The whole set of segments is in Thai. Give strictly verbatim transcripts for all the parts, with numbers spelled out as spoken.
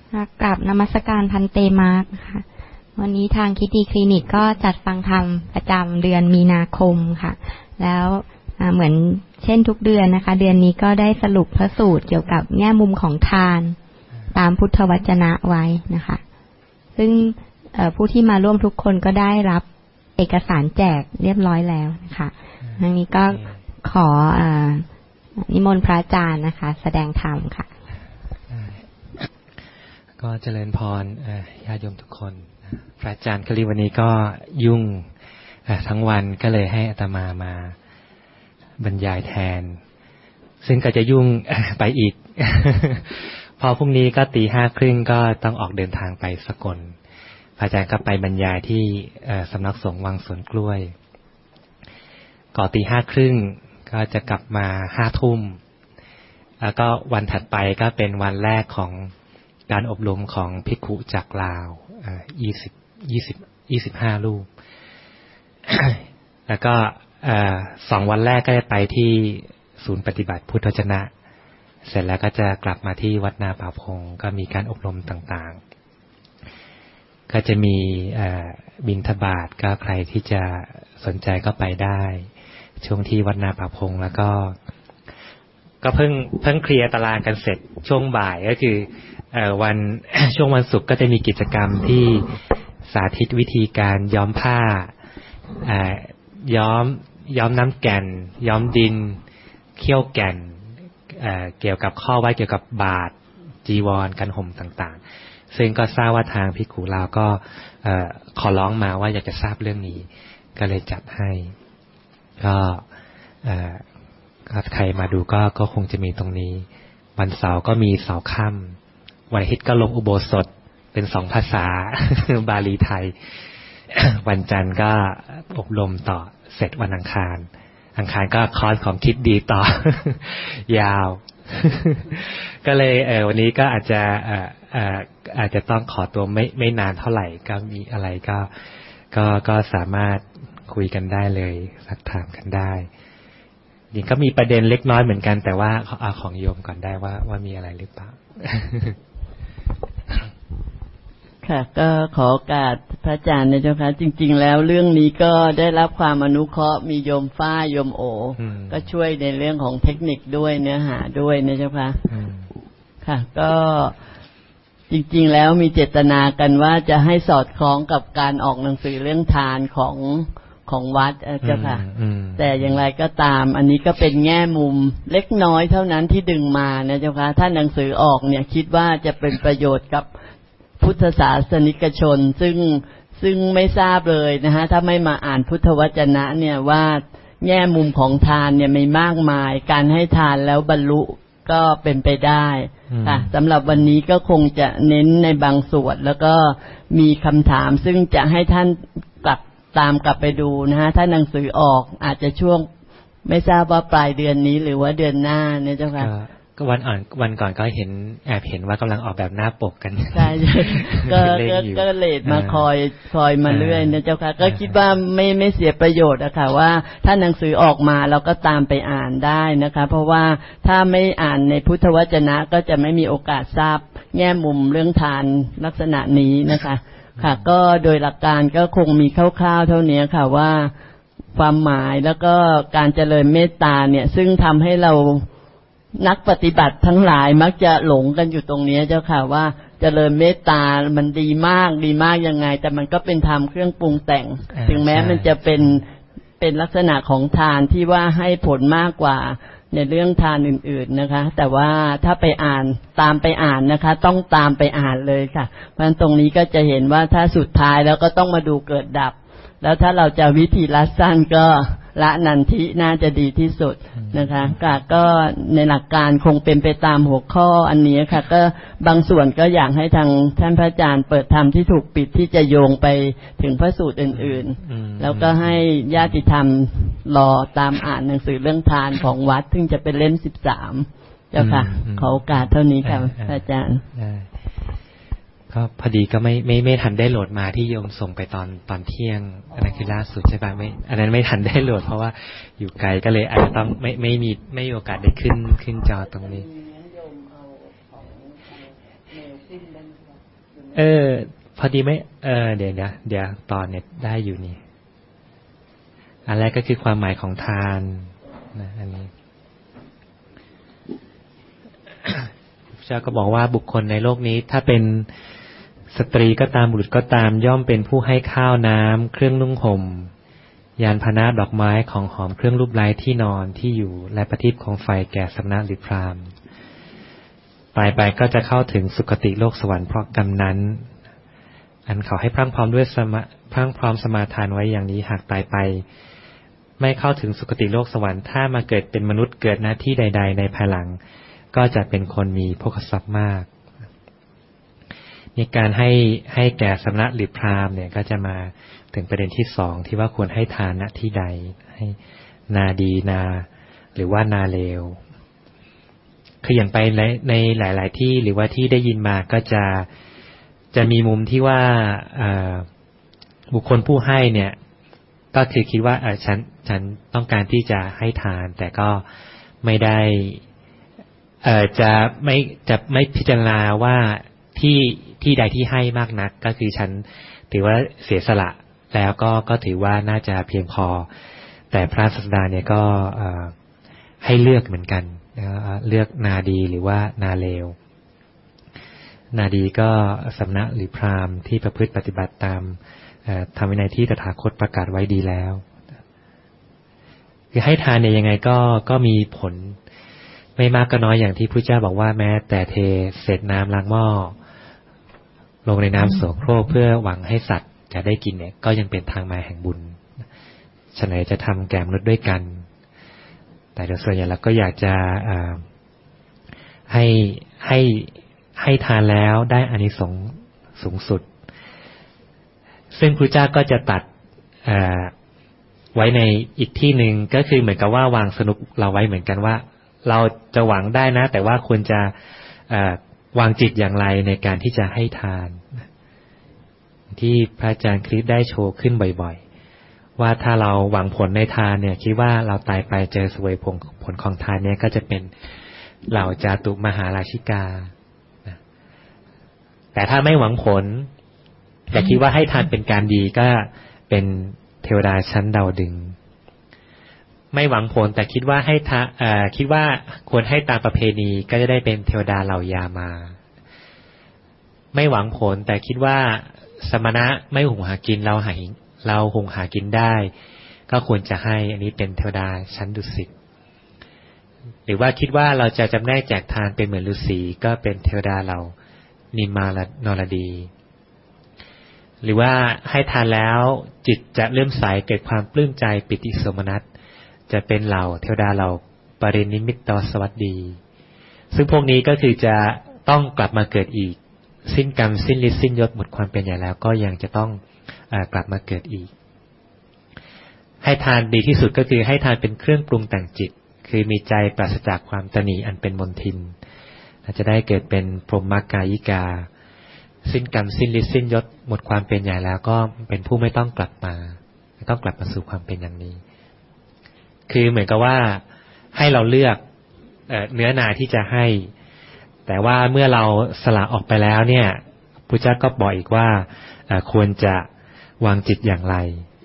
กราบนมัสการพันเตมาร์กค่ะวันนี้ทางคิดดีคลินิกก็จัดฟังธรรมประจำเดือนมีนาคมค่ะแล้วเหมือนเช่นทุกเดือนนะคะเดือนนี้ก็ได้สรุปพระสูตรเกี่ยวกับแง่มุมของทานตามพุทธวจนะไว้นะคะซึ่งผู้ที่มาร่วมทุกคนก็ได้รับเอกสารแจกเรียบร้อยแล้วนะคะทางนี้ก็ขอนิมนต์พระอาจารย์นะคะแสดงธรรมค่ะก็เจริญพรญาติโยมทุกคนพระอาจารย์คลีวันนี้ก็ยุ่งทั้งวันก็เลยให้อาตมามาบรรยายแทนซึ่งก็จะยุ่งไปอีก พอพรุ่งนี้ก็ตีห้าครึ่งก็ต้องออกเดินทางไปสกลพระอาจารย์ก็ไปบรรยายที่สำนักสงฆ์วังสวนกล้วยก่อตีห้าครึ่งก็จะกลับมาห้าทุ่มแล้วก็วันถัดไปก็เป็นวันแรกของการอบรมของภิกขุจากลาวยี่สิบยี่สิบยี่สิบห้ารูป แล้วก็สองวันแรกก็จะไปที่ศูนย์ปฏิบัติพุทธวจนะเสร็จแล้วก็จะกลับมาที่วัดนาป่าพงก็มีการอบรมต่างๆก็จะมีบิณฑบาตก็ใครที่จะสนใจก็ไปได้ช่วงที่วัดนาป่าพงแล้วก็ก็เพิ่งเพิ่งเคลียร์ตารางกันเสร็จช่วงบ่ายก็คือวัน ช่วงวันศุกร์ก็จะมีกิจกรรมที่สาธิตวิธีการย้อมผ้าย้อมย้อมน้ำแก่นย้อมดินเคี่ยวแก่น เ, เกี่ยวกับข้อไว้เกี่ยวกับบาตรจีวรกันห่มต่างๆซึ่งก็ทราบว่าทางภิกขุลาวก็ขอร้องมาว่าอยากจะทราบเรื่องนี้ก็เลยจัดให้ก็ใครมาดูก็ก็คงจะมีตรงนี้วันเสาร์ก็มีเสาร์ค่ำวันอาทิตย์ก็ลงอุโบสถเป็นสองภาษา บาลีไทย วันจันทร์ก็อบรมต่อเสร็จวันอังคารอังคารก็คอร์สของคิดดีต่อ ยาว ก็เลยเออวันนี้ก็อาจจะเอ่อเอ่ออาจจะต้องขอตัวไม่ไม่นานเท่าไหร่ก็มีอะไรก็ก็ก็สามารถคุยกันได้เลยสักถามกันได้นี่ก็มีประเด็นเล็กน้อยเหมือนกันแต่ว่าเอาของโยมก่อนได้ว่าว่ามีอะไรหรือเปล่าค่ะก็ขอโอกาสพระอาจารย์นะเจ้าค่ะจริงๆแล้วเรื่องนี้ก็ได้รับความอนุเคราะห์มีโยมฝ้าโยมโอก็ช่วยในเรื่องของเทคนิคด้วยเนื้อหาด้วยนะเจ้าค่ะค่ะก็จริงๆแล้วมีเจตนากันว่าจะให้สอดคล้องกับการออกหนังสือเรื่องทานของของวัดเจ้าค่ะแต่อย่างไรก็ตามอันนี้ก็เป็นแง่มุมเล็กน้อยเท่านั้นที่ดึงมานะเจ้าค่ะถ้าหนังสือออกเนี่ยคิดว่าจะเป็นประโยชน์กับพุทธศาสนิกชนซึ่งซึ่งไม่ทราบเลยนะฮะถ้าไม่มาอ่านพุทธวจนะเนี่ยว่าแง่มุมของทานเนี่ยมีมากมายการให้ทานแล้วบรรลุก็เป็นไปได้ค่ะสำหรับวันนี้ก็คงจะเน้นในบางส่วนแล้วก็มีคำถามซึ่งจะให้ท่านกลับตามกลับไปดูนะฮะถ้าหนังสือออกอาจจะช่วงไม่ทราบว่าปลายเดือนนี้หรือว่าเดือนหน้าเนี่ยเจ้าค่ะก็วันอ่อนวันก่อนก็เห็นแอบเห็นว่ากำลังออกแบบหน้าปกกันใช่ก็ก็เลดมาคอยคอยมาเรื่อยนะเจ้าค่ะก็คิดว่าไม่ไม่เสียประโยชน์อะค่ะว่าถ้าหนังสือออกมาเราก็ตามไปอ่านได้นะคะเพราะว่าถ้าไม่อ่านในพุทธวจนะก็จะไม่มีโอกาสทราบแง่มุมเรื่องทานลักษณะนี้นะคะค่ะก็โดยหลักการก็คงมีคร่าวๆเท่านี้ค่ะว่าความหมายแล้วก็การเจริญเมตตาเนี่ยซึ่งทำให้เรานักปฏิบัติทั้งหลายมักจะหลงกันอยู่ตรงนี้เจ้าค่ะว่าเจริญเมตตามันดีมากดีมากยังไงแต่มันก็เป็นธรรมเครื่องปรุงแต่งถึงแม้มันจะเป็นเป็นลักษณะของทานที่ว่าให้ผลมากกว่าในเรื่องทานอื่นๆนะคะแต่ว่าถ้าไปอ่านตามไปอ่านนะคะต้องตามไปอ่านเลยค่ะเพราะฉะนั้นตรงนี้ก็จะเห็นว่าถ้าสุดท้ายแล้วก็ต้องมาดูเกิดดับแล้วถ้าเราจะวิธีละสั้นก็ละนันทิน่าจะดีที่สุดนะคะก็ในหลักการคงเป็นไปตามหัวข้ออันนี้ค่ะก็บางส่วนก็อยากให้ทางท่านพระอาจารย์เปิดธรรมที่ถูกปิดที่จะโยงไปถึงพระสูตรอื่นๆแล้วก็ให้ญาติธรรมรอตามอ่านหนังสือเรื่องทานของวัดซึ่งจะเป็นเล่มสิบสามเจ้าค่ะขอโอกาสเท่านี้ค่ะพระอาจารย์ก็พอดีก็ไม่ไม่ไม่ทันได้โหลดมาที่โยมส่งไปตอนตอนเที่ยงอันนั้นคือล่าสุดใช่ป่ะไม่อันนั้นไม่ทันได้โหลดเพราะว่าอยู่ไกลก็เลยอาจจะต้องไม่ไม่มีไม่มีโอกาสได้ขึ้นขึ้นจอตรงนี้เออพอดีไหมเออเดี๋ยวนะเดี๋ยวตอนเน็ตได้อยู่นี่อันแรกก็คือความหมายของทานนะอันนี้พระเจ้าก็บอกว่าบุคคลในโลกนี้ถ้าเป็นสตรีก็ตามบุรุษก็ตามย่อมเป็นผู้ให้ข้าวน้ำเครื่องนุ่งห่มยานพาหนะดอกไม้ของหอมเครื่องรูปไล้ที่นอนที่อยู่และประทีปของไฟแก่สมณะหรือพราหมณ์ตายไปก็จะเข้าถึงสุคติโลกสวรรค์เพราะกรรมนั้นอันเขาให้พรั่งพร้อมด้วยสมาพรั่งพร้อมสมาทานไว้อย่างนี้หากตายไปไม่เข้าถึงสุคติโลกสวรรค์ถ้ามาเกิดเป็นมนุษย์เกิดหน้าที่ใดๆในภายหลังก็จะเป็นคนมีโภคทรัพย์มากในการให้ให้แก่สมณะหรือพราหมณ์เนี่ยก็จะมาถึงประเด็นที่สองที่ว่าควรให้ทานณที่ใดให้นาดีนาหรือว่านาเลวคืออย่างไปในในหลายๆที่หรือว่าที่ได้ยินมาก็จะจะมีมุมที่ว่าบุคคลผู้ให้เนี่ยก็คือคิดว่าเออฉันฉันต้องการที่จะให้ทานแต่ก็ไม่ได้เอ่อจะไม่จะไม่พิจารณาว่าที่ที่ใดที่ให้มากนักก็คือฉันถือว่าเสียสละแล้วก็ก็ถือว่าน่าจะเพียงพอแต่พระศาสดาเนี่ยก็ให้เลือกเหมือนกันเลือกนาดีหรือว่านาเลวนาดีก็สมณะหรือพราหมณ์ที่ประพฤติปฏิบัติตามธรรมวินัยที่ตถาคตประกาศไว้ดีแล้วคือให้ทานเนี่ยยังไงก็ก็มีผลไม่มากก็น้อยอย่างที่พระเจ้าบอกว่าแม้แต่เทเศษน้ำล้างหม้อลงในน้ำโสโครกเพื่อหวังให้สัตว์จะได้กินเนี่ยก็ยังเป็นทางมาแห่งบุญฉะนั้นจะทำแก่มนุษย์ด้วยกันแต่โดยส่วนใหญ่เราก็อยากจะให้ให้ให้ทานแล้วได้อานิสงส์สูงสุดซึ่งพระเจ้าก็จะตัดไว้ในอีกที่หนึ่งก็คือเหมือนกับว่าวางสนุกเราไว้เหมือนกันว่าเราจะหวังได้นะแต่ว่าควรจะวางจิตอย่างไรในการที่จะให้ทานที่พระอาจารย์คริสได้โชว์ขึ้นบ่อยๆว่าถ้าเราหวังผลในทานเนี่ยคิดว่าเราตายไปเจอเสวยผลผลของทานเนี่ยก็จะเป็นเหล่าจาตุมหาราชิกาแต่ถ้าไม่หวังผลแต่คิดว่าให้ทานเป็นการดีก็เป็นเทวดาชั้นดาวดึงไม่หวังผลแต่คิดว่าให้ทาเอ่อคิดว่าควรให้ตามประเพณีก็จะได้เป็นเทวดาเหล่ายามาไม่หวังผลแต่คิดว่าสมณะไม่หุงหากินเราหาเราหุงหากินได้ก็ควรจะให้อันนี้เป็นเทวดาชั้นดุสิตหรือว่าคิดว่าเราจะจำแนกแจกทานเป็นเหมือนฤาษีก็เป็นเทวดาเหล่านิมมานรดีหรือว่าให้ทานแล้วจิตจะเลื่อมใสเกิดความปลื้มใจปิติโสมนัสจะเป็นเหล่าเทวดาเหล่าปรินิมิตตสวัสดีซึ่งพวกนี้ก็คือจะต้องกลับมาเกิดอีกสิ้นกรรมสิ้นฤทธิ์สิ้นยศหมดความเป็นใหญ่แล้วก็ยังจะต้องเอ่อกลับมาเกิดอีกให้ทานดีที่สุดก็คือให้ทานเป็นเครื่องปรุงแต่งจิตคือมีใจปราศจากความตณีอันเป็นมลทินจะได้เกิดเป็นพรหมกายิกาสิ้นกรรมสิ้นฤทธิ์สิ้นยศหมดความเป็นใหญ่แล้วก็เป็นผู้ไม่ต้องกลับมาไม่ต้องกลับมาสู่ความเป็นอย่างนี้คือเหมือนกับว่าให้เราเลือกเอ่อเนื้อนาที่จะให้แต่ว่าเมื่อเราสละออกไปแล้วเนี่ยพุทธเจ้าก็บอกอีกว่าควรจะวางจิตอย่างไร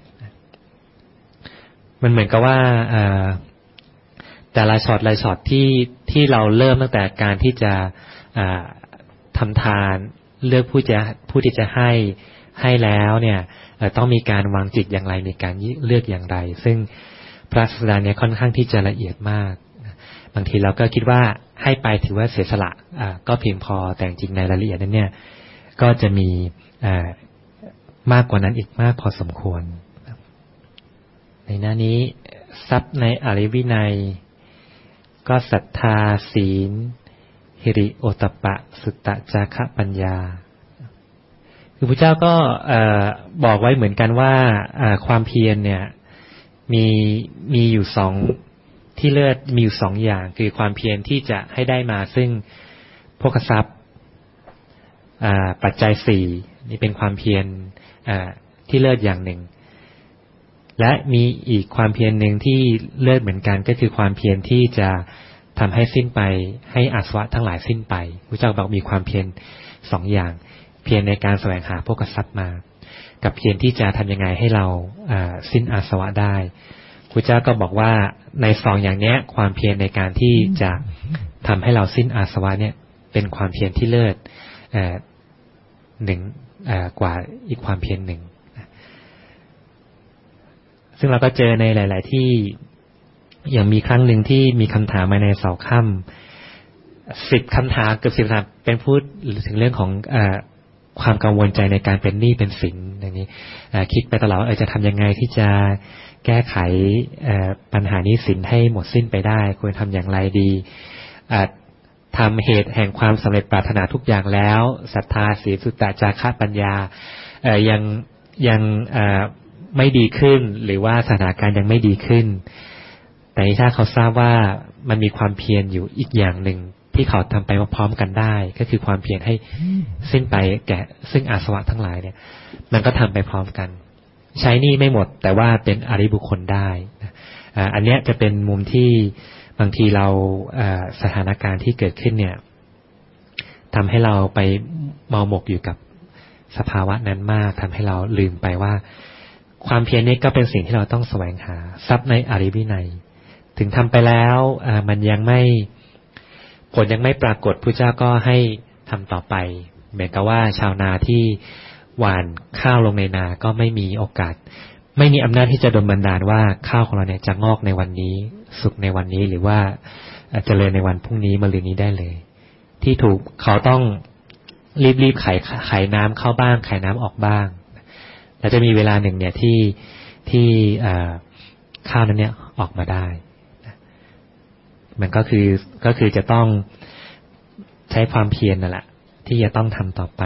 มันเหมือนกับว่าแต่ละช็อตละช็อตที่ที่เราเริ่มตั้งแต่การที่จะทำทานเลือกผู้จะผู้ที่จะให้ให้แล้วเนี่ยต้องมีการวางจิตอย่างไรในการเลือกอย่างไรซึ่งพระศาสดาเนี่ยค่อนข้างที่จะละเอียดมากบางทีเราก็คิดว่าให้ไปถือว่าเสียสละอ่าก็เพียงพอแต่จริงในรายละเอียดนั้นเนี่ยก็จะมีอ่ามากกว่านั้นอีกมากพอสมควรในหน้านี้ทรัพย์ในอริวินัยก็ศรัทธาศีลหิริโอตตัปปะสุตตะจาคะปัญญาคือพระเจ้าก็บอกไว้เหมือนกันว่าความเพียรเนี่ยมีมีอยู่สองที่เลือดมีอยู่สองอย่างคือความเพียรที่จะให้ได้มาซึ่งโภคทรัพย์ปัจจัยสี่นี่เป็นความเพียรที่เลิศอย่างหนึ่งและมีอีกความเพียรหนึ่งที่เลิศเหมือนกันก็คือความเพียรที่จะทำให้สิ้นไปให้อาสวะทั้งหลายสิ้นไปพระเจ้าบอกมีความเพียรสองอย่างเพียรในการแสวงหาโภคทรัพย์มากับเพียรที่จะทำยังไงให้เราสิ้นอาสวะได้พระเจ้าก็บอกว่าในสองอย่างนี้ความเพียรในการที่จะทำให้เราสิ้นอาสวะเนี่ยเป็นความเพียรที่เลิศหนึ่งกว่าอีกความเพียรหนึ่งซึ่งเราก็เจอในหลายๆที่อย่างมีครั้งหนึ่งที่มีคำถามมาในเสาค่ำสิบคำถามเกือบสิบคำถามเป็นพูดถึงเรื่องของเอ่อความกังวลใจในการเป็นหนี้เป็นสินอย่างนี้คิดไปตลอดว่าเออจะทำยังไงที่จะแก้ไขปัญหาหนี้สินให้หมดสิ้นไปได้ควรทำอย่างไรดีทำเหตุแห่งความสำเร็จปรารถนาทุกอย่างแล้วศรัทธาศีลสุตตะจาคะปัญญายังยังไม่ดีขึ้นหรือว่าสถานการณ์ยังไม่ดีขึ้นแต่ถ้าเขาทราบว่ามันมีความเพียรอยู่อีกอย่างหนึ่งที่เขาทำไปพร้อมกันได้ก็คือความเพียรให้สิ้นไปแก่ซึ่งอาสวะทั้งหลายเนี่ยมันก็ทำไปพร้อมกันใช้หนี้ไม่หมดแต่ว่าเป็นอริบุคคลได้อันนี้จะเป็นมุมที่บางทีเราสถานการณ์ที่เกิดขึ้นเนี่ยทำให้เราไปเมาหมกอยู่กับสภาวะนั้นมากทำให้เราลืมไปว่าความเพียรนี้ก็เป็นสิ่งที่เราต้องแสวงหาทรัพย์ในอริวินัยถึงทำไปแล้วมันยังไม่ผลยังไม่ปรากฏพระเจ้าก็ให้ทำต่อไปเหมือนกับว่าชาวนาที่หว่านข้าวลงในนาก็ไม่มีโอกาสไม่มีอำนาจที่จะดลบันดาลว่าข้าวของเราเนี่ยจะงอกในวันนี้สุกในวันนี้หรือว่าเจริญในวันพรุ่งนี้มะรืนนี้ได้เลยที่ถูกเขาต้องรีบๆไขไขน้ำเข้าบ้างไขน้ำออกบ้างแล้วจะมีเวลาหนึ่งเนี่ยที่ที่ข้าวนั้นเนี่ยออกมาได้มันก็คือก็คือจะต้องใช้ความเพียรนั่นแหละที่จะต้องทำต่อไป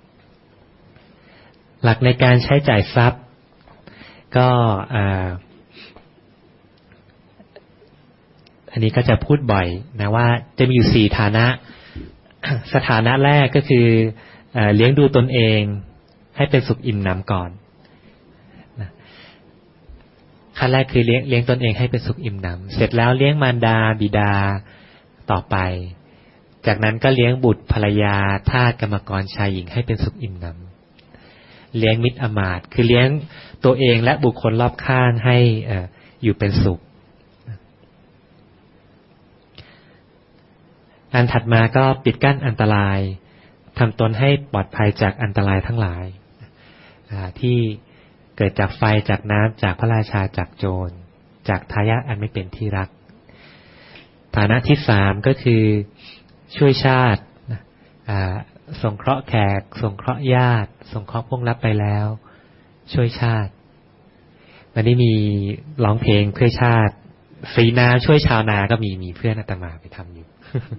หลักในการใช้จ่ายทรัพย์ก็อันนี้ก็จะพูดบ่อยนะว่าจะมีอยู่สี่ฐานะสถานะแรกก็คือเลี้ยงดูตนเองให้เป็นสุขอิ่มหนำก่อนขั้นแรกคือเลี้ยงเลี้ยงตนเองให้เป็นสุขอิ่มหนำเสร็จแล้วเลี้ยงมารดาบิดาต่อไปจากนั้นก็เลี้ยงบุตรภรรยาทาสกรรมกรชายหญิงให้เป็นสุขอิ่มหนำเลี้ยงมิตรอมาตย์คือเลี้ยงตัวเองและบุคคลรอบข้างให้เอ่ออยู่เป็นสุขอันถัดมาก็ปิดกั้นอันตรายทำตนให้ปลอดภัยจากอันตรายทั้งหลายที่เกิดจากไฟจากน้ำจากพระราชาจากโจรจากทายาทอันไม่เป็นที่รักฐานะที่สามก็คือช่วยชาติสงเคราะห์แขกสงเคราะห์ญาติสงเคราะห์พวกรับไปแล้วช่วยชาติวันนี้มีร้องเพลงเพื่อชาติสีนาช่วยชาวนาก็มีมีเพื่อนอาตมาไปทำอยู่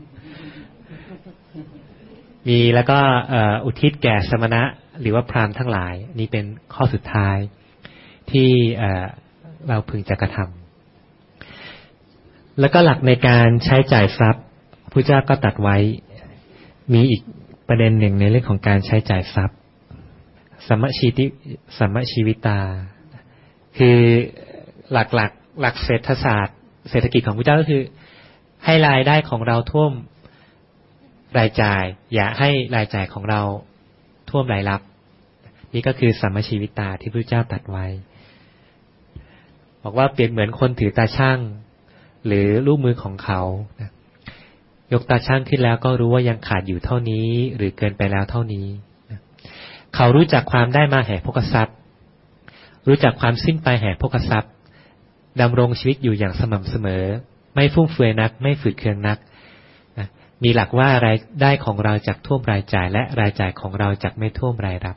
มีแล้วก็อุทิศแก่สมณะหรือว่าพราหมณ์ทั้งหลายนี่เป็นข้อสุดท้ายที่เราพึงจะกระทำแล้วก็หลักในการใช้จ่ายทรัพย์พระเจ้าก็ตรัสไว้มีอีกประเด็นหนึ่งในเรื่องของการใช้จ่ายทรัพย์สัมมชีติสัมมชีวิตาคือหลักๆ หลัก, หลักเศรษฐศาสตร์เศรษฐกิจของพระเจ้าก็คือให้รายได้ของเราท่วมรายจ่ายอย่าให้รายจ่ายของเราท่วมรายรับนี่ก็คือสัมมชีวิตาที่พระเจ้าตรัสไว้บอกว่าเปรียบเหมือนคนถือตาชั่งหรือลูกมือของเขายกตาชั่งขึ้นแล้วก็รู้ว่ายังขาดอยู่เท่านี้หรือเกินไปแล้วเท่านี้เขารู้จักความได้มาแห่ภคทรัพย์รู้จักความสิ้นไปแห่ภคทรัพย์ดำรงชีวิตอยู่อย่างสม่ำเสมอไม่ฟุ่มเฟือยนักไม่ฝืดเคืองนักมีหลักว่ารายได้ของเราจากท่วมรายจ่ายและรายจ่ายของเราจากไม่ท่วมรายรับ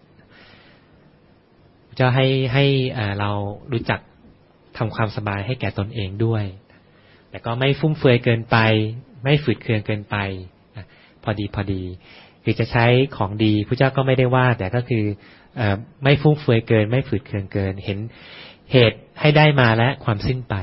จะให้ให้เรารู้จักทำความสบายให้แก่ตนเองด้วยแต่ก็ไม่ฟุ่มเฟือยเกินไปไม่ฝืดเคืองเกินไปพอดีพอดีคือจะใช้ของดีพระเจ้าก็ไม่ได้ว่าแต่ก็คือไม่ฟุ่มเฟือยเกินไม่ฝืดเคืองเกินเห็นเหตุให้ได้มาและความสิ้นไป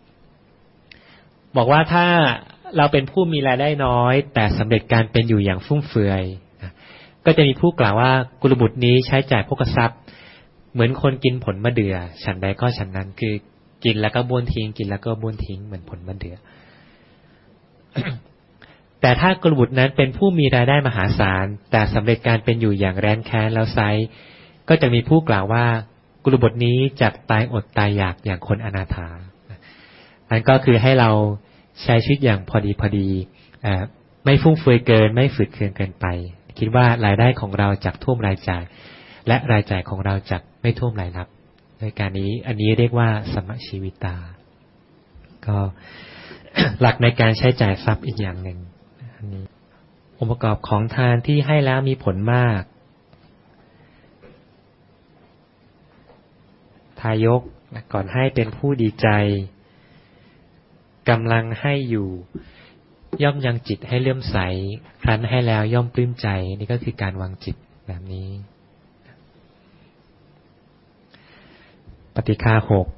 บอกว่าถ้าเราเป็นผู้มีรายได้น้อยแต่สำเร็จการเป็นอยู่อย่างฟุ่มเฟือยก็จะมีผู้กล่าวว่ากุลบุตรนี้ใช้จ่ายภคทรัพย์เหมือนคนกินผลมะเดื่อฉันใดก็ฉันนั้นคือกินแล้วก็บ้วนทิ้งกินแล้วก็บ้วนทิ้งเหมือนผลมะเดื่อแต่ถ้ากบุตรนั้นเป็นผู้มีรายได้มหาศาลแต่สำเร็จการเป็นอยู่อย่างแร้นแค้นแล้วไซร้ก็จะมีผู้กล่าวว่ากุลบุตรนี้จักตายอดตายอยากอย่างคนอนาถาอันก็คือให้เราใช้ชีวิตอย่างพอดีพอดีไม่ฟุ่มเฟือยเกินไม่ฝืดเคืองเกินไปคิดว่ารายได้ของเราจักท่วมรายจ่ายและรายจ่ายของเราจักไม่ท่วมรายรับในการนี้อันนี้เรียกว่าสมชีวิตาก็ หลักในการใช้จ่ายทรัพย์อีกอย่างหนึ่งอันนี้องค์ประกอบของทานที่ให้แล้วมีผลมากทายกก่อนให้เป็นผู้ดีใจกำลังให้อยู่ย่อมยังจิตให้เลื่อมใสครั้นให้แล้วย่อมปลื้มใจนี่ก็คือการวางจิตแบบนี้ปฏิฆาหก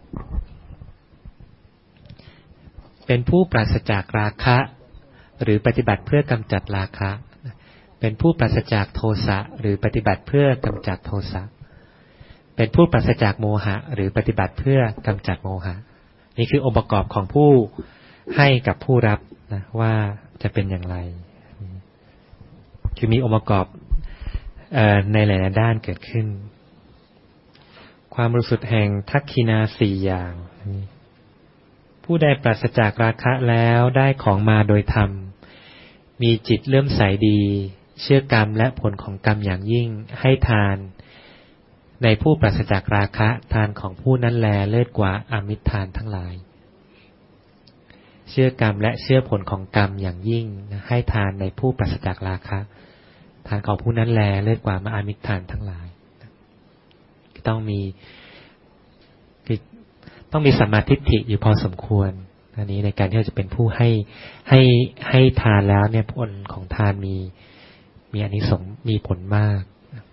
เป็นผู้ปราศจากราคะหรือปฏิบัติเพื่อกำจัดราคะเป็นผู้ปราศจากโทสะหรือปฏิบัติเพื่อกำจัดโทสะเป็นผู้ปราศจากโมหะหรือปฏิบัติเพื่อกำจัดโมหะนี่คือองค์ประกอบของผู้ให้กับผู้รับนะว่าจะเป็นอย่างไรคือมีองค์ประกอบในหลายๆด้านเกิดขึ้นความบริสุทธิ์แห่งทักขินาสี่อย่างผู้ใดปราศจากราคะแล้วได้ของมาโดยธรรมมีจิตเลื่อมใสดีเชื่อกรรมและผลของกรรมอย่างยิ่งให้ทานในผู้ปราศจากราคะทานของผู้นั้นแลเลิศกว่าอามิตรทานทั้งหลายเชื่อกรรมและเชื่อผลของกรรมอย่างยิ่งให้ทานในผู้ปราศจากราคะทานของผู้นั้นแลเลิศกว่าอามิตรทานทั้งหลายต้องมีต้องมีสัมมาทิฏฐิอยู่พอสมควรอันนี้ในการที่เราจะเป็นผู้ให้ให้ให้ทานแล้วเนี่ยผลของทานมีมีอานิสงส์มีผลมาก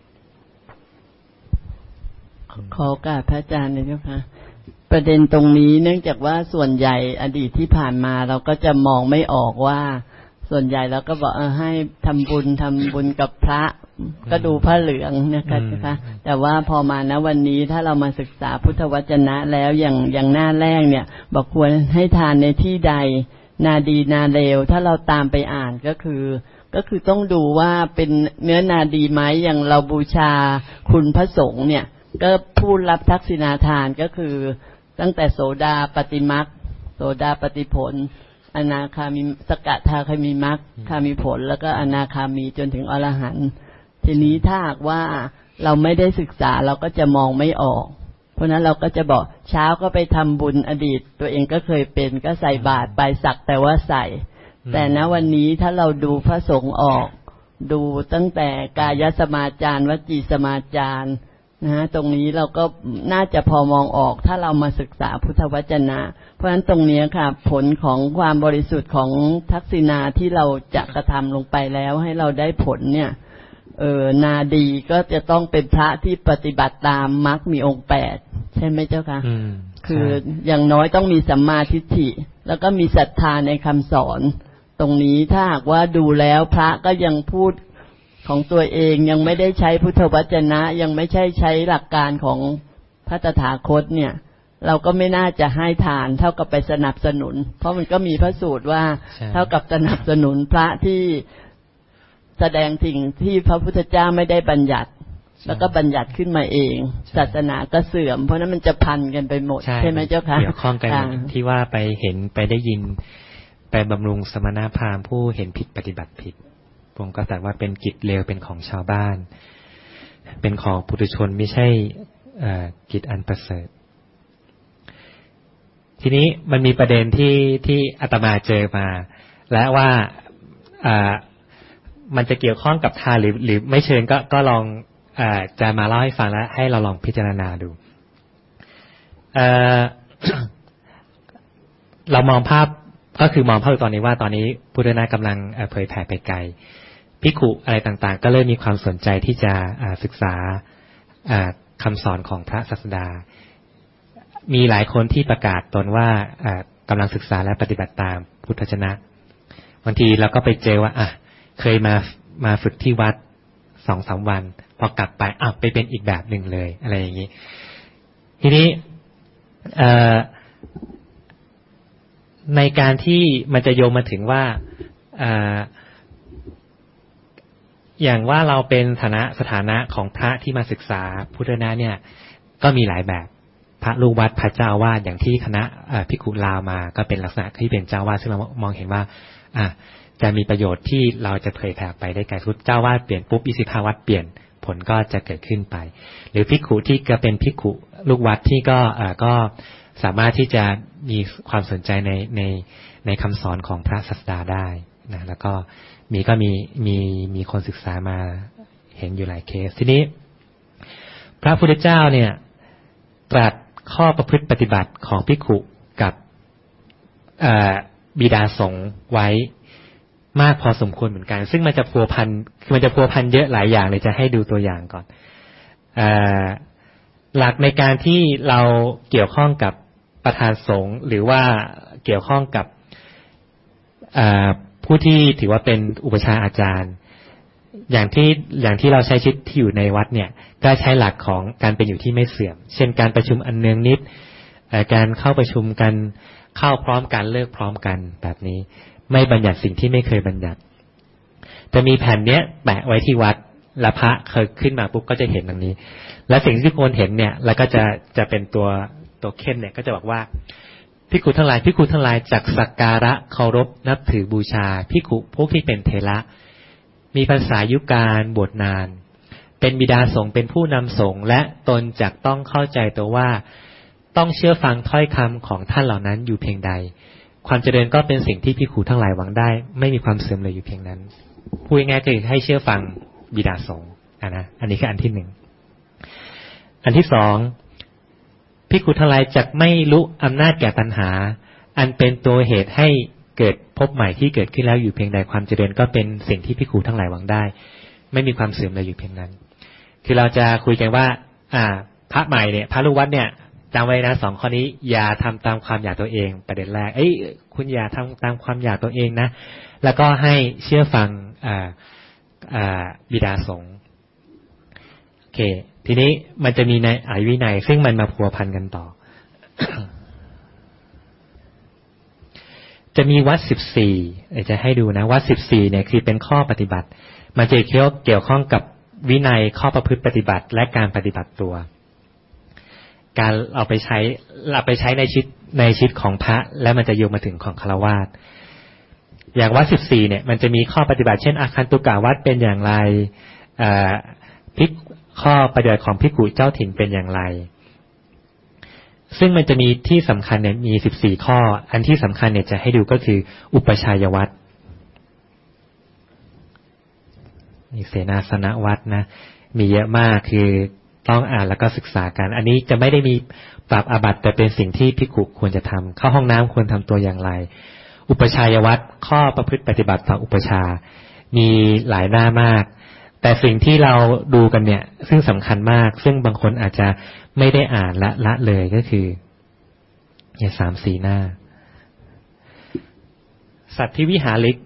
ขอโอกาสพระอาจารย์เลยนะคะประเด็นตรงนี้เนื่องจากว่าส่วนใหญ่อดีตที่ผ่านมาเราก็จะมองไม่ออกว่าส่วนใหญ่เราก็บอกเออให้ทำบุญทำบุญกับพระก็ดูผ้าเหลืองนะคะนะคะแต่ว่าพอมาณวันนี้ถ้าเรามาศึกษาพุทธวจนะแล้วอย่างอย่างหน้าแรกเนี่ยบอกควรให้ทานในที่ใดนาดีนาเลวถ้าเราตามไปอ่านก็คือก็คือต้องดูว่าเป็นเนื้อนาดีไหมอย่างเราบูชาคุณพระสงฆ์เนี่ยก็ผู้รับทักษิณาทานก็คือตั้งแต่โสดาปฏิมักโสดาปฏิผลอนาคามีสกทาคามีมรรคคามีผลแล้วก็อนาคามีจนถึงอรหันต์ทีนี้ถ้าหากว่าเราไม่ได้ศึกษาเราก็จะมองไม่ออกเพราะนั้นเราก็จะบอกเช้าก็ไปทำบุญอดีตตัวเองก็เคยเป็นก็ใส่บาตรไปสักแต่ว่าใส่แต่ณวันนี้ถ้าเราดูพระสงฆ์ออกดูตั้งแต่กายสมาจารวจีสมาจารนะฮะตรงนี้เราก็น่าจะพอมองออกถ้าเรามาศึกษาพุทธวจนะเพราะฉะนั้นตรงนี้ค่ะผลของความบริสุทธิ์ของทักษิณาที่เราจะกระทำลงไปแล้วให้เราได้ผลเนี่ยเออนาดีก็จะต้องเป็นพระที่ปฏิบัติตามมรรคมีองค์แปดใช่ไหมเจ้าคะคืออย่างน้อยต้องมีสัมมาทิฏฐิแล้วก็มีศรัทธาในคำสอนตรงนี้ถ้าหากว่าดูแล้วพระก็ยังพูดของตัวเองยังไม่ได้ใช้พุทธวจนะยังไม่ใช่ใช้หลักการของพระตถาคตเนี่ยเราก็ไม่น่าจะให้ทานเท่ากับไปสนับสนุนเพราะมันก็มีพระสูตรว่าเท่ากับสนับสนุนพระที่แสดงสิ่งที่พระพุทธเจ้าไม่ได้บัญญัติแล้วก็บัญญัติขึ้นมาเองศาสนาก็เสื่อมเพราะนั้นมันจะพันกันไปหมดใช่ไหมเจ้าคะเกี่ยวข้องกันที่ว่าไปเห็นไปได้ยินไปบำรุงสมณพราหมณ์ผู้เห็นผิดปฏิบัติผิดผมก็แต่ว่าเป็นกิจเลวเป็นของชาวบ้านเป็นของปุถุชนไม่ใช่กิจอันประเสริฐทีนี้มันมีประเด็นที่ที่อาตมาเจอมาและว่ามันจะเกี่ยวข้องกับทานหรือหรือไม่เชิญก็ก็ลองจะมาเล่าให้ฟังและให้เราลองพิจารณาดูเรามองภาพก็คือมองภาพตอนนี้ว่าตอนนี้พุทธนากำลังเผยแผ่ไปไกลภิกขุอะไรต่างๆก็เริ่มมีความสนใจที่จะศึกษาคำสอนของพระศาสดามีหลายคนที่ประกาศตนว่ากำลังศึกษาและปฏิบัติตามพุทธวจนะบางทีเราก็ไปเจอว่าอ่ะเคยมามาฝึกที่วัดสองสามวันพอกลับไปอ่ะไปเป็นอีกแบบหนึ่งเลยอะไรอย่างนี้ทีนี้ในการที่มันจะโยงมาถึงว่าอ่าอย่างว่าเราเป็นฐานะสถานะของพระที่มาศึกษาพุทธนะเนี่ยก็มีหลายแบบพระลูกวัดพระเจ้าวาดอย่างที่คณะภิกขุลาวมาก็เป็นลักษณะที่เป็นเจ้าวาดซึ่งเรามองเห็นว่าอ่ะจะมีประโยชน์ที่เราจะเผยแผ่ไปได้ไกลสุดเจ้าวาดเปลี่ยนปุ๊บยี่สิบห้าวัดเปลี่ยนผลก็จะเกิดขึ้นไปหรือภิกขุที่ก็เป็นภิกขุลูกวัดที่ก็อ่าก็สามารถที่จะมีความสนใจในในในคำสอนของพระศาสดาได้นะแล้วก็มีก็มีมีมีคนศึกษามาเห็นอยู่หลายเคสทีนี้พระพุทธเจ้าเนี่ยตรัสข้อประพฤติปฏิบัติของภิกขุกับบิดาสงฆ์ไว้มากพอสมควรเหมือนกันซึ่งมันจะพัวพันมันจะพัวพันเยอะหลายอย่างเลยจะให้ดูตัวอย่างก่อนหลักในการที่เราเกี่ยวข้องกับประธานสงฆ์หรือว่าเกี่ยวข้องกับผู้ที่ถือว่าเป็นอุปชาอาจารย์อย่างที่อย่างที่เราใช้ชีวิตที่อยู่ในวัดเนี่ยก็ใช้หลักของการเป็นอยู่ที่ไม่เสื่อมเช่นการประชุมอันเนืองนิดการเข้าประชุมกันเข้าพร้อมกันเลิกพร้อมกันแบบนี้ไม่บัญญัติสิ่งที่ไม่เคยบัญญัติจะมีแผ่นเนี้ยแปะไว้ที่วัดและพระเคยขึ้นมาปุ๊บก็จะเห็นตรงนี้และสิ่งที่ทุกคนเห็นเนี่ยแล้วก็จะจะเป็นตัวตัวเข้มเนี่ยก็จะบอกว่าภิกขุทั้งหลายภิกขุทั้งหลายจักสักการะเคารพนับถือบูชาภิกขุพวกที่เป็นเถระมีพรรษายุการบวชนานเป็นบิดาสงฆ์เป็นผู้นำสงฆ์และตนจักต้องเข้าใจตัวว่าต้องเชื่อฟังถ้อยคำของท่านเหล่านั้นอยู่เพียงใดความเจริญก็เป็นสิ่งที่ภิกขุทั้งหลายหวังได้ไม่มีความเสื่อมเลยอยู่เพียงนั้นพูดง่ายๆคือให้เชื่อฟังบิดาสงฆ์นะนะอันนี้คืออันที่หนึ่งอันที่สองภิกขุทั้งหลายจักไม่รู้อำนาจแก่ตัณหาอันเป็นตัวเหตุให้เกิดพบใหม่ที่เกิดขึ้นแล้วอยู่เพียงใดความเจริญก็เป็นสิ่งที่ภิกขุทั้งหลายหวังได้ไม่มีความเสื่อมเลยอยู่เพียงนั้นคือเราจะคุยกันว่าอ่าพระใหม่เนี่ยพระลูกวัดเนี่ยจำไว้นะสองข้อนี้อย่าทำตามความอยากตัวเองประเด็นแรกเอ้ยคุณอย่าทำตามความอยากตัวเองนะแล้วก็ให้เชื่อฟังอ่าอ่าบิดาสงฆ์โอเคทีนี้มันจะมีในอายวินัยซึ่งมันมาพัวพันกันต่อ จะมีวัดสิบสี่จะให้ดูนะวัดสิบสี่เนี่ยคือเป็นข้อปฏิบัติมันจะเกี่ยวเกี่ยวข้องกับวินัยข้อประพฤติปฏิบัติและการปฏิบัติตัวการเอาไปใช้เอาไปใช้ในชีวิตในชีวิตของพระและมันจะโยงมาถึงของฆราวาสอย่างวัดสิบสี่เนี่ยมันจะมีข้อปฏิบัติเช่นอาคันตุกะวัดเป็นอย่างไรภิกข้อปฏิบัติของภิกขุเจ้าถิ่นเป็นอย่างไรซึ่งมันจะมีที่สำคัญเนี่ยมีสิบสี่ข้ออันที่สำคัญเนี่ยจะให้ดูก็คืออุปชัยวัดมีเสนาสนะวัดนะมีเยอะมากคือต้องอ่านแล้วก็ศึกษากันอันนี้จะไม่ได้มีปรับอาบัติแต่เป็นสิ่งที่ภิกขุควรจะทำเข้าห้องน้ำควรทำตัวอย่างไรอุปชัยวัดข้อประพฤติปฏิบัติต่ออุปชามีหลายหน้ามากแต่สิ่งที่เราดูกันเนี่ยซึ่งสำคัญมากซึ่งบางคนอาจจะไม่ได้อ่านและละเลยก็คือเนี่ยสามสี่หน้าสัตว์ที่วิหาริก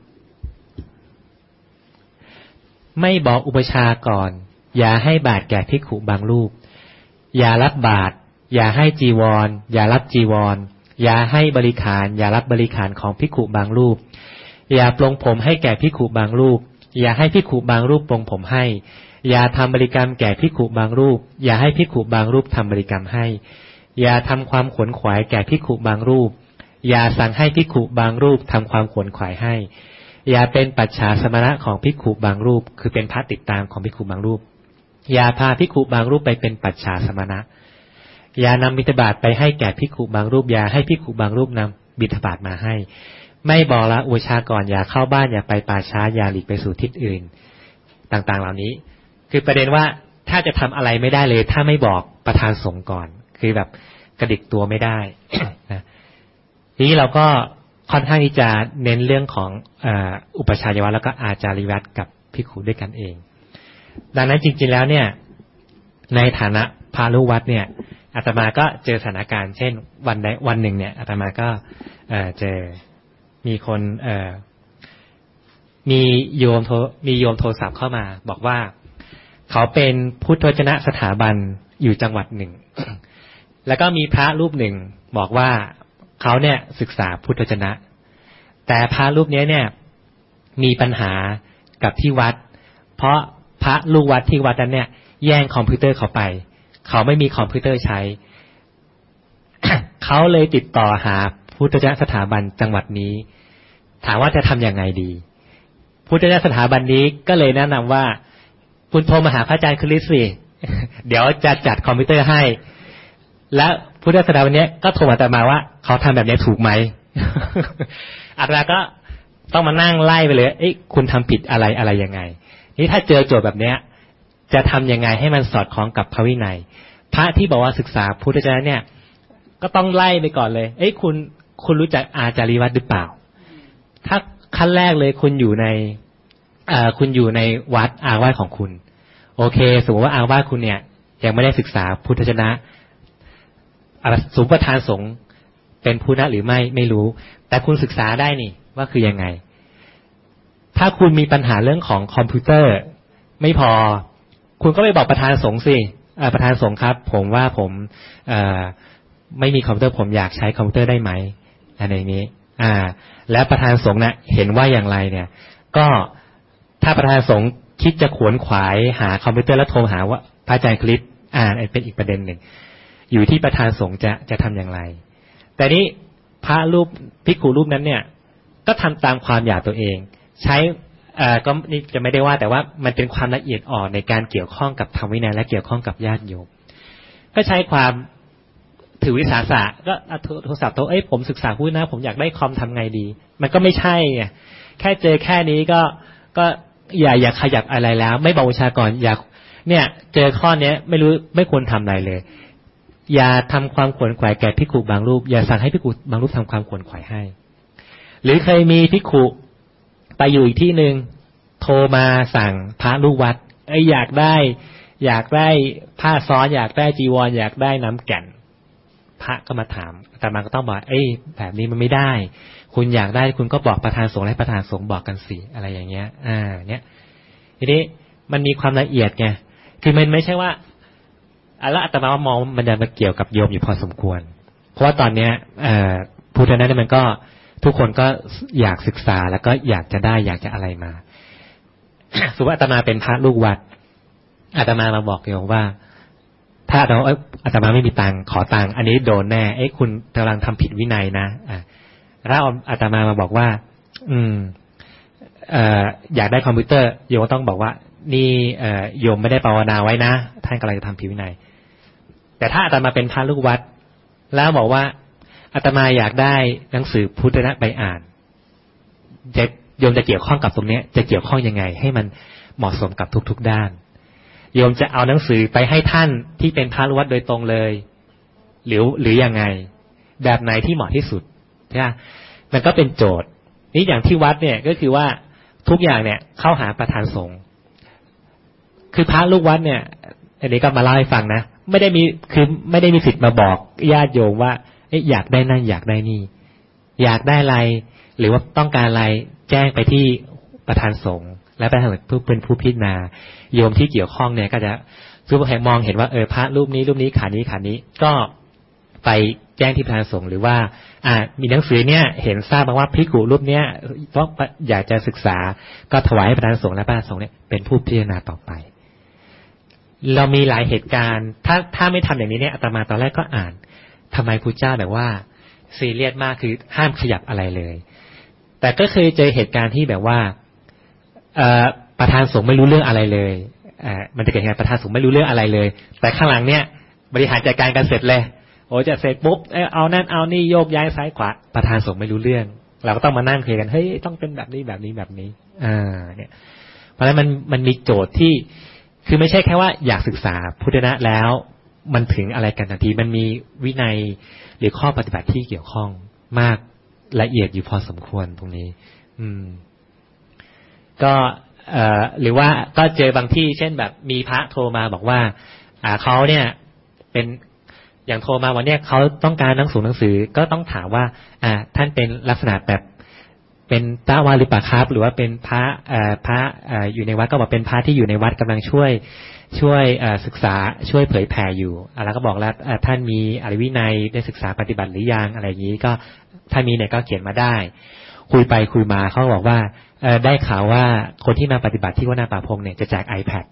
ไม่บอกอุปชาก่อนอย่าให้บาตรแก่ภิกขุบางรูปอย่ารับบาตรอย่าให้จีวรอย่ารับจีวรอย่าให้บริขารอย่ารับบริขารของภิกขุบางรูปอย่าปลงผมให้แก่ภิกขุบางรูปอย่าให้ภิกขุบางรูปปลงผมให้อย่าทำบริกรรมแก่ภิกขุบางรูปอย่าให้ภิกขุบางรูปทำบริกรรมให้อย่าทำความขวนขวายแก่ภิกขุบางรูปอย่าสั่งให้ภิกขุบางรูปทำความขวนขวายให้อย่าเป็นปัจฉาสมณะของภิกขุบางรูปคือเป็นพระติดตามของภิกขุบางรูปอย่าพาภิกขุบางรูปไปเป็นปัจฉาสมณะอย่านำบิณฑบาตไปให้แก่ภิกขุบางรูปอย่าให้ภิกขุบางรูปนำบิณฑบาตมาให้ไม่บอกละอุปชาก่อนอย่าเข้าบ้านอย่าไปป่าช้าอย่าหลีกไปสู่ทิศอื่นต่างๆเหล่านี้คือประเด็นว่าถ้าจะทำอะไรไม่ได้เลยถ้าไม่บอกประธานสงฆ์ก่อนคือแบบกระดิกตัวไม่ได้ นะทีนี้เราก็ค่อนข้างที่จะเน้นเรื่องของอุปชายวัตรแล้วก็อาจาริวัตรกับภิกขุด้วยกันเองดังนั้นจริงๆแล้วเนี่ยในฐานะพระลูกวัดเนี่ยอาตมาก็เจอสถานการณ์เช่นวันใดวันหนึ่งเนี่ยอาตมาก็เอ่อเจอมีคนเอ่อมีโยมโทมีโยมโทรศัพท์เข้ามาบอกว่าเขาเป็นพุทธวจนะสถาบันอยู่จังหวัดหนึ่ง แล้วก็มีพระรูปหนึ่งบอกว่าเขาเนี่ยศึกษาพุทธวจนะแต่พระรูปนี้เนี่ยมีปัญหากับที่วัดเพราะพระลูกวัดที่วัดนั้นเนี่ยแย่งคอมพิวเตอร์เขาไปเขาไม่มีคอมพิวเตอร์ใช้ เขาเลยติดต่อหาพุทธวจนะสถาบันจังหวัดนี้ถามว่าจะทำยังไงดีพุทธวจนะสถาบันนี้ก็เลยแนะนำว่าคุณโทรมาหาพระอาจารย์คริสสิ เดี๋ยวจะจัดคอมพิวเตอร์ให้แล้วพุทธวจนะสถาบันนี้ก็โทรมาแต่มาว่าเขาทำแบบนี้ถูกไหม อาตมาก็ต้องมานั่งไล่ไปเลยเอ้ยคุณทำผิดอะไรอะไรยังไงนี่ถ้าเจอโจทย์แบบเนี้ยจะทำยังไงให้มันสอดคล้องกับพระวินัยพระที่บอกว่าศึกษาพุทธวจนะเนี่ยก็ต้องไล่ไปก่อนเลยเอ้ยคุณคุณรู้จักอาจาริวัตรหรือเปล่าถ้าขั้นแรกเลยคุณอยู่ในเอ่อคุณอยู่ในวัดอาวาสของคุณโอเคสมมติว่าอาวาสคุณเนี่ยยังไม่ได้ศึกษาพุทธวจนะสมประธานสงฆ์เป็นพุทธะหรือไม่ไม่รู้แต่คุณศึกษาได้นี่ว่าคือยังไงถ้าคุณมีปัญหาเรื่องของคอมพิวเตอร์ไม่พอคุณก็ไปบอกประธานสงฆ์สิประธานสงฆ์ครับผมว่าผมเอ่อไม่มีคอมพิวเตอร์ผมอยากใช้คอมพิวเตอร์ได้ไหมอะไรอย่างนี้อ่าแล้วประธานสงฆ์เนี่ยเห็นว่าอย่างไรเนี่ยก็ถ้าประธานสงฆ์คิดจะขวนขวายหาคอมพิวเตอร์แล้วโทรหาว่าพระอาจารย์คริสอ่าเป็นอีกประเด็นหนึ่งอยู่ที่ประธานสงฆ์จะจะทำอย่างไรแต่นี้พระรูปภิกขุรูปนั้นเนี่ยก็ทำตามความอยากตัวเองใช้เอ่อก็นี่จะไม่ได้ว่าแต่ว่ามันเป็นความละเอียดอ่อนในการเกี่ยวข้องกับธรรมวินัยและเกี่ยวข้องกับญาติโยมก็ใช้ความถือวิสาสะก็โทรศัพท์โทรเอ้ยผมศึกษาพุทธนะผมอยากได้คอมทำไงดีมันก็ไม่ใช่ไงแค่เจอแค่นี้ก็ก็อย่าอย่าขยับอะไรแล้วไม่บอกวิชาก่อนอยากเนี่ยเจอข้อเนี้ยไม่รู้ไม่ควรทำอะไรเลยอย่าทำความขวนขวายแก่ภิกขุบางรูปอย่าสั่งให้ภิกขุบางรูปทำความขวนขวายให้หรือเคยมีภิกขุไปอยู่อีกที่หนึ่งโทรมาสั่งพระลูกวัดเอ้ยอยากได้อยากได้ผ้าซ้อนอยากได้จีวรอยากได้น้ำแก่นพระก็มาถามแต่มันก็ต้องบอกเอ้ยแบบนี้มันไม่ได้คุณอยากได้คุณก็บอกประธานสงฆ์ให้ประธานสงฆ์บอกกันสิอะไรอย่างเงี้ยอ่าเนี้ยทีนี้มันมีความละเอียดไงคือมันไม่ใช่ว่าแล้วอาตมามองมันจะมาเกี่ยวกับโยมอยู่พอสมควรเพราะว่าตอนเนี้ยเอ่อพุทธะนั้นมันก็ทุกคนก็อยากศึกษาแล้วก็อยากจะได้อยากจะอะไรมา สมมติอาตมาเป็นพระลูกวัดอาตมามาบอกโยมว่าถ้าเราเอ้ยอาตมาไม่มีตังค์ขอตังค์อันนี้โดนแน่เอ้ยคุณกำลังทำผิดวินัยนะอ่าถ้าอาตมามาบอกว่าอืมเอ่ออยากได้คอมพิวเตอร์โยมต้องบอกว่านี่เอ่อโยมไม่ได้ภาวนาไว้นะท่านกำลังจะทำผิดวินัยแต่ถ้าอาตมาเป็นพระลูกวัดแล้วบอกว่าอาตมาอยากได้หนังสือพุทธนะไปอ่านจะโยมจะเกี่ยวข้องกับตรงนี้จะเกี่ยวข้องยังไงให้มันเหมาะสมกับทุกๆด้านโยมจะเอาหนังสือไปให้ท่านที่เป็นพระลูกวัดโดยตรงเลยหรือหรือยังไงแบบไหนที่เหมาะที่สุดใช่ไหมมันก็เป็นโจทย์นี่อย่างที่วัดเนี่ยก็คือว่าทุกอย่างเนี่ยเข้าหาประธานสงฆ์คือพระลูกวัดเนี่ยอันนี้ก็มาเล่าให้ฟังนะไม่ได้มีคือไม่ได้มีสิทธิ์มาบอกญาติโยมว่าอยากได้นั่นอยากได้นี่อยากได้อะไรหรือว่าต้องการอะไรแจ้งไปที่ประธานสงฆ์และประธานสงฆ์ผู้เป็นผู้พิจารณาโยมที่เกี่ยวข้องเนี่ยก็จะซูเปอร์แฮมมองเห็นว่าเออพระรูปนี้รูปนี้ขานี้ขานี้ก็ไปแจ้งที่ประธานสงฆ์หรือว่าอ่ามีหนังสือเนี่ยเห็นทราบมาว่าภิกขุรูปเนี้ยเพราะอยากจะศึกษาก็ถวายให้ประธานสงฆ์และประธานสงฆ์เนี่ยเป็นผู้พิจารณาต่อไปเรามีหลายเหตุการณ์ถ้าถ้าไม่ทำอย่างนี้เนี่ยอาตมาตอนแรกก็อ่านทำไมพุทธเจ้าแบบว่าซีเรียสมากคือห้ามขยับอะไรเลยแต่ก็เคยเจอเหตุการณ์ที่แบบว่าเอ่อประธานสงฆ์ไม่รู้เรื่องอะไรเลยอ่ามันจะเกิดเหตุการณ์ประธานสงฆ์ไม่รู้เรื่องอะไรเลยแต่ข้างหลังเนี่ยบริหารจัดการกันเสร็จเลยโอ้จะเสร็จปุ๊บเออเอานั่นเอานี่โยกย้ายซ้ายขวาประธานสงฆ์ไม่รู้เรื่องเราก็ต้องมานั่งคุยกันเฮ้ยต้องเป็นแบบนี้แบบนี้แบบนี้อ่าเนี่ยเพราะฉะนั้นมันมันมีโจทย์ที่คือไม่ใช่แค่ว่าอยากศึกษาพุทธนะแล้วมันถึงอะไรกันทันทีมันมีวินัยหรือข้อปฏิบัติที่เกี่ยวข้องมากละเอียดอยู่พอสมควรตรงนี้อืมก็เอ่อหรือว่าก็เจอบางที่เช่นแบบมีพระโทรมาบอกว่าอ่าเขาเนี่ยเป็นอย่างโทรมาวันเนี้ยเขาต้องการหนังสือหนังสือก็ต้องถามว่าอ่าท่านเป็นลักษณะแบบเป็นตาวาหรือเปล่าครับหรือว่าเป็นพระเอ่อพระเอ่ออยู่ในวัดก็บอกเป็นพระที่อยู่ในวัดกำลังช่วยช่วยศึกษาช่วยเผยแผ่อยู่แล้วก็บอกแล้วท่านมีอริวินัยได้ศึกษาปฏิบัติหรือยังอะไรอย่างนี้ก็ถ้ามีเนี่ยก็เขียนมาได้คุยไปคุยมาเขาบอกว่าได้ข่าวว่าคนที่มาปฏิบัติที่วัดนาป่าพงเนี่ยจะแจก iPad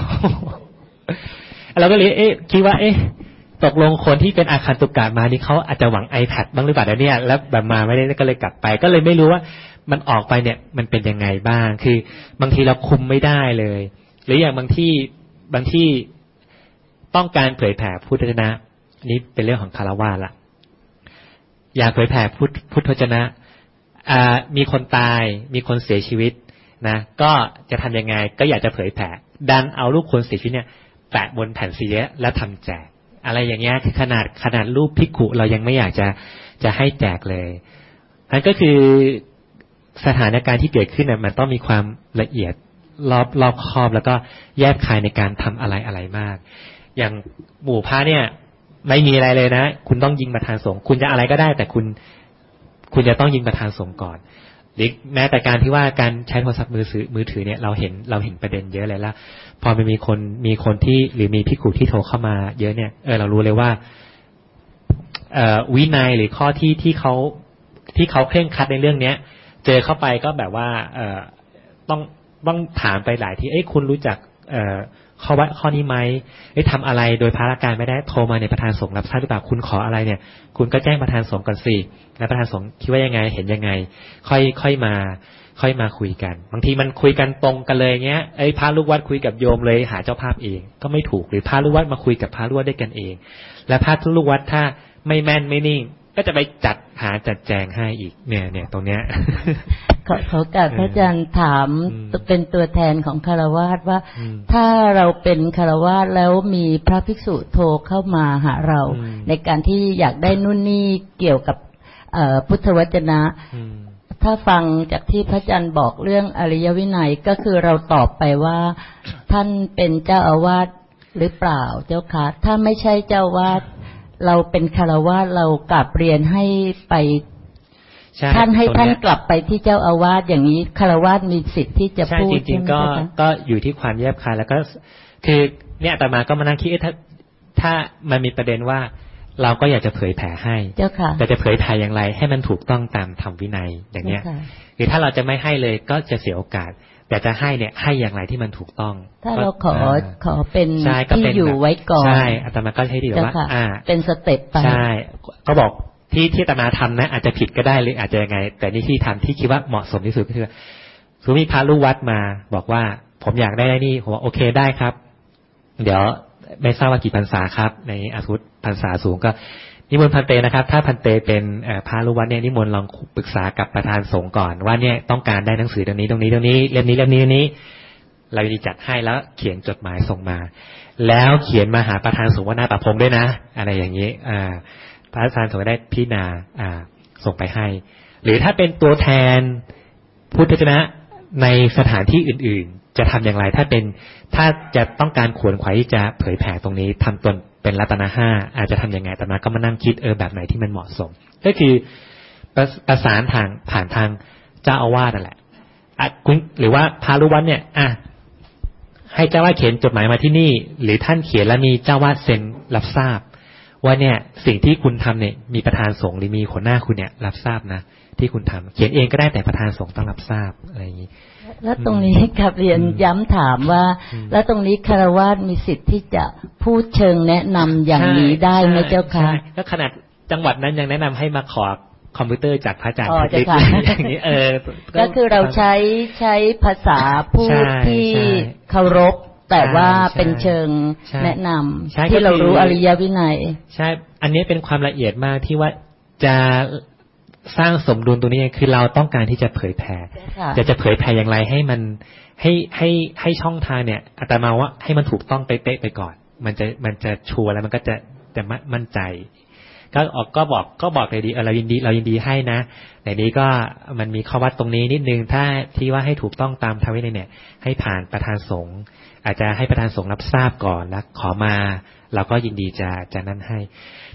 เราก็เลยเอ๊ะคิดว่าเอ๊ะตกลงคนที่เป็นอาคันตุกะมานี่เขาอาจจะหวัง iPad บ้างหรือเปล่าเนี่ยแล้วแบบมาไม่ได้ก็เลยกลับไปก็เลยไม่รู้ว่ามันออกไปเนี่ยมันเป็นยังไงบ้างคือบางทีเราคุมไม่ได้เลยหรืออย่างบางที่บางที่ต้องการเผยแผ่พุทธวจนะนี่เป็นเรื่องของคารวะละอยากเผยแผ่พุทธพุทธวจนะอ่ามีคนตายมีคนเสียชีวิตนะก็จะทำยังไงก็อยากจะเผยแผ่ดันเอารูปคนเสียชีวิตเนี่ยแปะบนแผ่นซีดีแล้วทำแจกอะไรอย่างเงี้ยคือขนาดขนาดรูปภิกขุเรายังไม่อยากจะจะให้แจกเลยนั่นก็คือสถานการณ์ที่เกิดขึ้นเนี่ยมันต้องมีความละเอียดรอบรอบคอบแล้วก็แยบคายในการทำอะไรอะไรมากอย่างหมู่พระเนี่ยไม่มีอะไรเลยนะคุณต้องยิงประธานสงฆ์คุณจะอะไรก็ได้แต่คุณคุณจะต้องยิงประธานสงฆ์ก่อนหรือแม้แต่การที่ว่าการใช้โทรศัพท์มือถือมือถือเนี่ยเราเห็นเราเห็นประเด็นเยอะเลยแล้วพอมันมีคนมีคนที่หรือมีภิกขุที่โทรเข้ามาเยอะเนี่ยเออเรารู้เลยว่าเอ่อวินัยหรือข้อที่ที่เขาที่เขาเคร่งครัดในเรื่องเนี้ยเจอเข้าไปก็แบบว่าเอ่อต้องต้องถามไปหลายทีเอ้ยคุณรู้จักเอ่อข้อวัดข้อนี้ไหมเอ้ยทำอะไรโดยภารการไม่ได้โทรมาในประธานสงฆ์รับทราบหรือเปล่าคุณขออะไรเนี่ยคุณก็แจ้งประธานสงฆ์ก่อนสิแล้วประธานสงฆ์คิดว่ายังไงเห็นยังไงค่อยค่อยมาค่อยมาคุยกันบางทีมันคุยกันตรงกันเลยเงี้ยไอ้พระลูกวัดคุยกับโยมเลยหาเจ้าภาพเองก็ไม่ถูกหรือพระลูกวัดมาคุยกับพระลูกวัดด้วยกันเองและพระลูกวัดถ้าไม่แม่นไม่นิ่งก็จะไปจัดหาจัดแจงให้อีกเนี่ยเนี่ยตรงเนี้ยขอขอการพระอาจารย์ถามเป็นตัวแทนของคฤหัสถ์ว่าถ้าเราเป็นคฤหัสถ์แล้วมีพระภิกษุโทรเข้ามาหาเราในการที่อยากได้นู่นนี่เกี่ยวกับพุทธวจนะถ้าฟังจากที่พระอาจารย์บอกเรื่องอริยวินัยก็คือเราตอบไปว่าท่านเป็นเจ้าอาวาสหรือเปล่าเจ้าค่ะถ้าไม่ใช่เจ้าอาวาสเราเป็นคฤหัสถ์เรากลับเรียนให้ไปท่านให้ท่านกลับไปที่เจ้าอาวาสอย่างนี้คฤหัสถ์มีสิทธิ์ที่จะพูดจริงๆก็ก็อยู่ที่ความแยบคายแล้วก็คือเนี่ยอาตมาก็มานั่งคิดถ้าถ้ามันมีประเด็นว่าเราก็อยากจะเผยแผ่ให้แต่จะเผยแผ่อย่างไรให้มันถูกต้องตามธรรมวินัยอย่างเนี้ยหรือถ้าเราจะไม่ให้เลยก็จะเสียโอกาสแต่จะให้เนี่ยให้อย่างไรที่มันถูกต้องถ้าเราขอขอเป็นที่อยู่ไว้ก่อนใช่อาตมาก็ให้ดีว่าอ่าเป็นสเต็ปไปใช่ก็บอกที่ที่อาตมาทำนะอาจจะผิดก็ได้หรืออาจจะยังไงแต่นี่ที่ทำที่คิดว่าเหมาะสมที่สุดก็คือสมมติมีพระลูกวัดมาบอกว่าผมอยากได้ได้นี่ผมว่าโอเคได้ครับเดี๋ยวไม่ทราบว่ากี่พรรษาครับในอาทุตพรรษาสูงก็นิมนต์พันเตนะครับถ้าพันเตเป็นพระลูกวัดเนี่ยนิมนต์ลองปรึกษากับประธานสงฆ์ก่อนว่าเนี่ยต้องการได้หนังสือตรงนี้ตรงนี้ตรงนี้เล่มนี้เล่มนี้นี้เราจะจัดให้แล้วเขียนจดหมายส่งมาแล้วเขียนมาหาประธานสงฆ์ว่าหน้าประพงด้วยนะอะไรอย่างนี้อ่าพระอาจารย์สงฆ์ได้พิจารณาอ่าส่งไปให้หรือถ้าเป็นตัวแทนพุทธวจนะในสถานที่อื่นๆจะทำอย่างไรถ้าเป็นถ้าจะต้องการขวนขวายที่จะเผยแผ่ตรงนี้ทำตนเป็นรัตนะห้าอาจจะทำยังไงแต่มาก็มานั่งคิดเออแบบไหนที่มันเหมาะสมก็คือประสานทางผ่านทางเจ้าอาวาสนั่นแหละอ่ะคุณหรือว่าพระลูกวัดเนี่ยอ่ะให้เจ้าอาวาสเขียนจดหมายมาที่นี่หรือท่านเขียนแล้วมีเจ้าอาวาสเซ็นรับทราบว่าเนี่ยสิ่งที่คุณทำเนี่ยมีประธานสงฆ์หรือมีหัวหน้าคุณเนี่ยรับทราบนะที่คุณทำเขียนเองก็ได้แต่ประธานสงฆ์ต้องรับทราบอะไรอย่างนี้แล้วตรงนี้กับเรียนย้ำถามว่าแล้วตรงนี้คฤหัสถ์มีสิทธิ์ที่จะพูดเชิงแนะนำอย่างนี้ได้ไหมเจ้าค่ะก็ขนาดจังหวัดนั้นยังแนะนำให้มาขอคอมพิวเตอร์จากพระอาจารย์ติ๊กอย่างนี้เออก็คือเราใช้ใช้ภาษาพูดที่เคารพแต่ว่าเป็นเชิงแนะนำที่เรารู้อริยวินัยใช่อันนี้เป็นความละเอียดมากที่ว่าจะสร้างสมดุลตรงนี้คือเราต้องการที่จะเผยแผ่จะจะเผยแผ่อย่างไรให้มันให้ให้ให้ช่องทางเนี่ยอาตมาว่าให้มันถูกต้องเป๊ะๆไปก่อนมันจะมันจะชัวร์แล้วมันก็จะจะมั่นใจก็ออกก็บอกก็บอกเลยดีเออเรายินดีเรายินดีให้นะแต่นี้ก็มันมีข้อวัดตรงนี้นิดนึงถ้าที่ว่าให้ถูกต้องตามธรรมวินัยเนี่ยให้ผ่านประธานสงฆ์อาจจะให้ประธานสงฆ์รับทราบก่อนแล้วขอมาเราก็ยินดีจะจะนั่นให้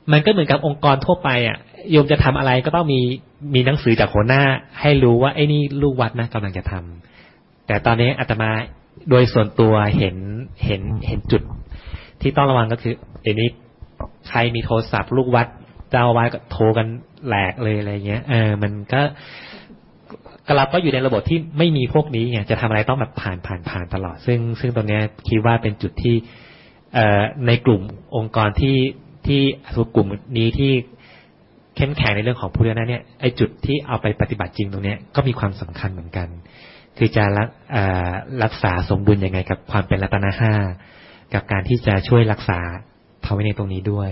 มันก็เหมือนกับองค์กรทั่วไปอ่ะโยมจะทำอะไรก็ต้องมีมีหนังสือจากหัวหน้าให้รู้ว่าไอ้นี่ลูกวัดนะกำลังจะทำแต่ตอนนี้อาตมาโดยส่วนตัวเห็นเห็นเห็นจุดที่ต้องระวังก็คือไอ้นี้ใครมีโทรศัพท์ลูกวัดเจ้าอาวาสก็โทรกันแหลกเลยอะไรเงี้ยเออมันก็เราก็อยู่ในระบบที่ไม่มีพวกนี้ไงจะทำอะไรต้องแบบผ่านผ่านผ่านตลอดซึ่งซึ่งตรงนี้คิดว่าเป็นจุดที่เอ่อในกลุ่มองค์กรที่ที่ทุกกลุ่มนี้ที่เข้มแข็งในเรื่องของพุทธนะเนี่ยไอ้จุดที่เอาไปปฏิบัติจริงตรงนี้ก็มีความสำคัญเหมือนกันคือจะรักรักษาสมดุลยังไงกับความเป็นรัตนะห้ากับการที่จะช่วยรักษาภาวะในตรงนี้ด้วย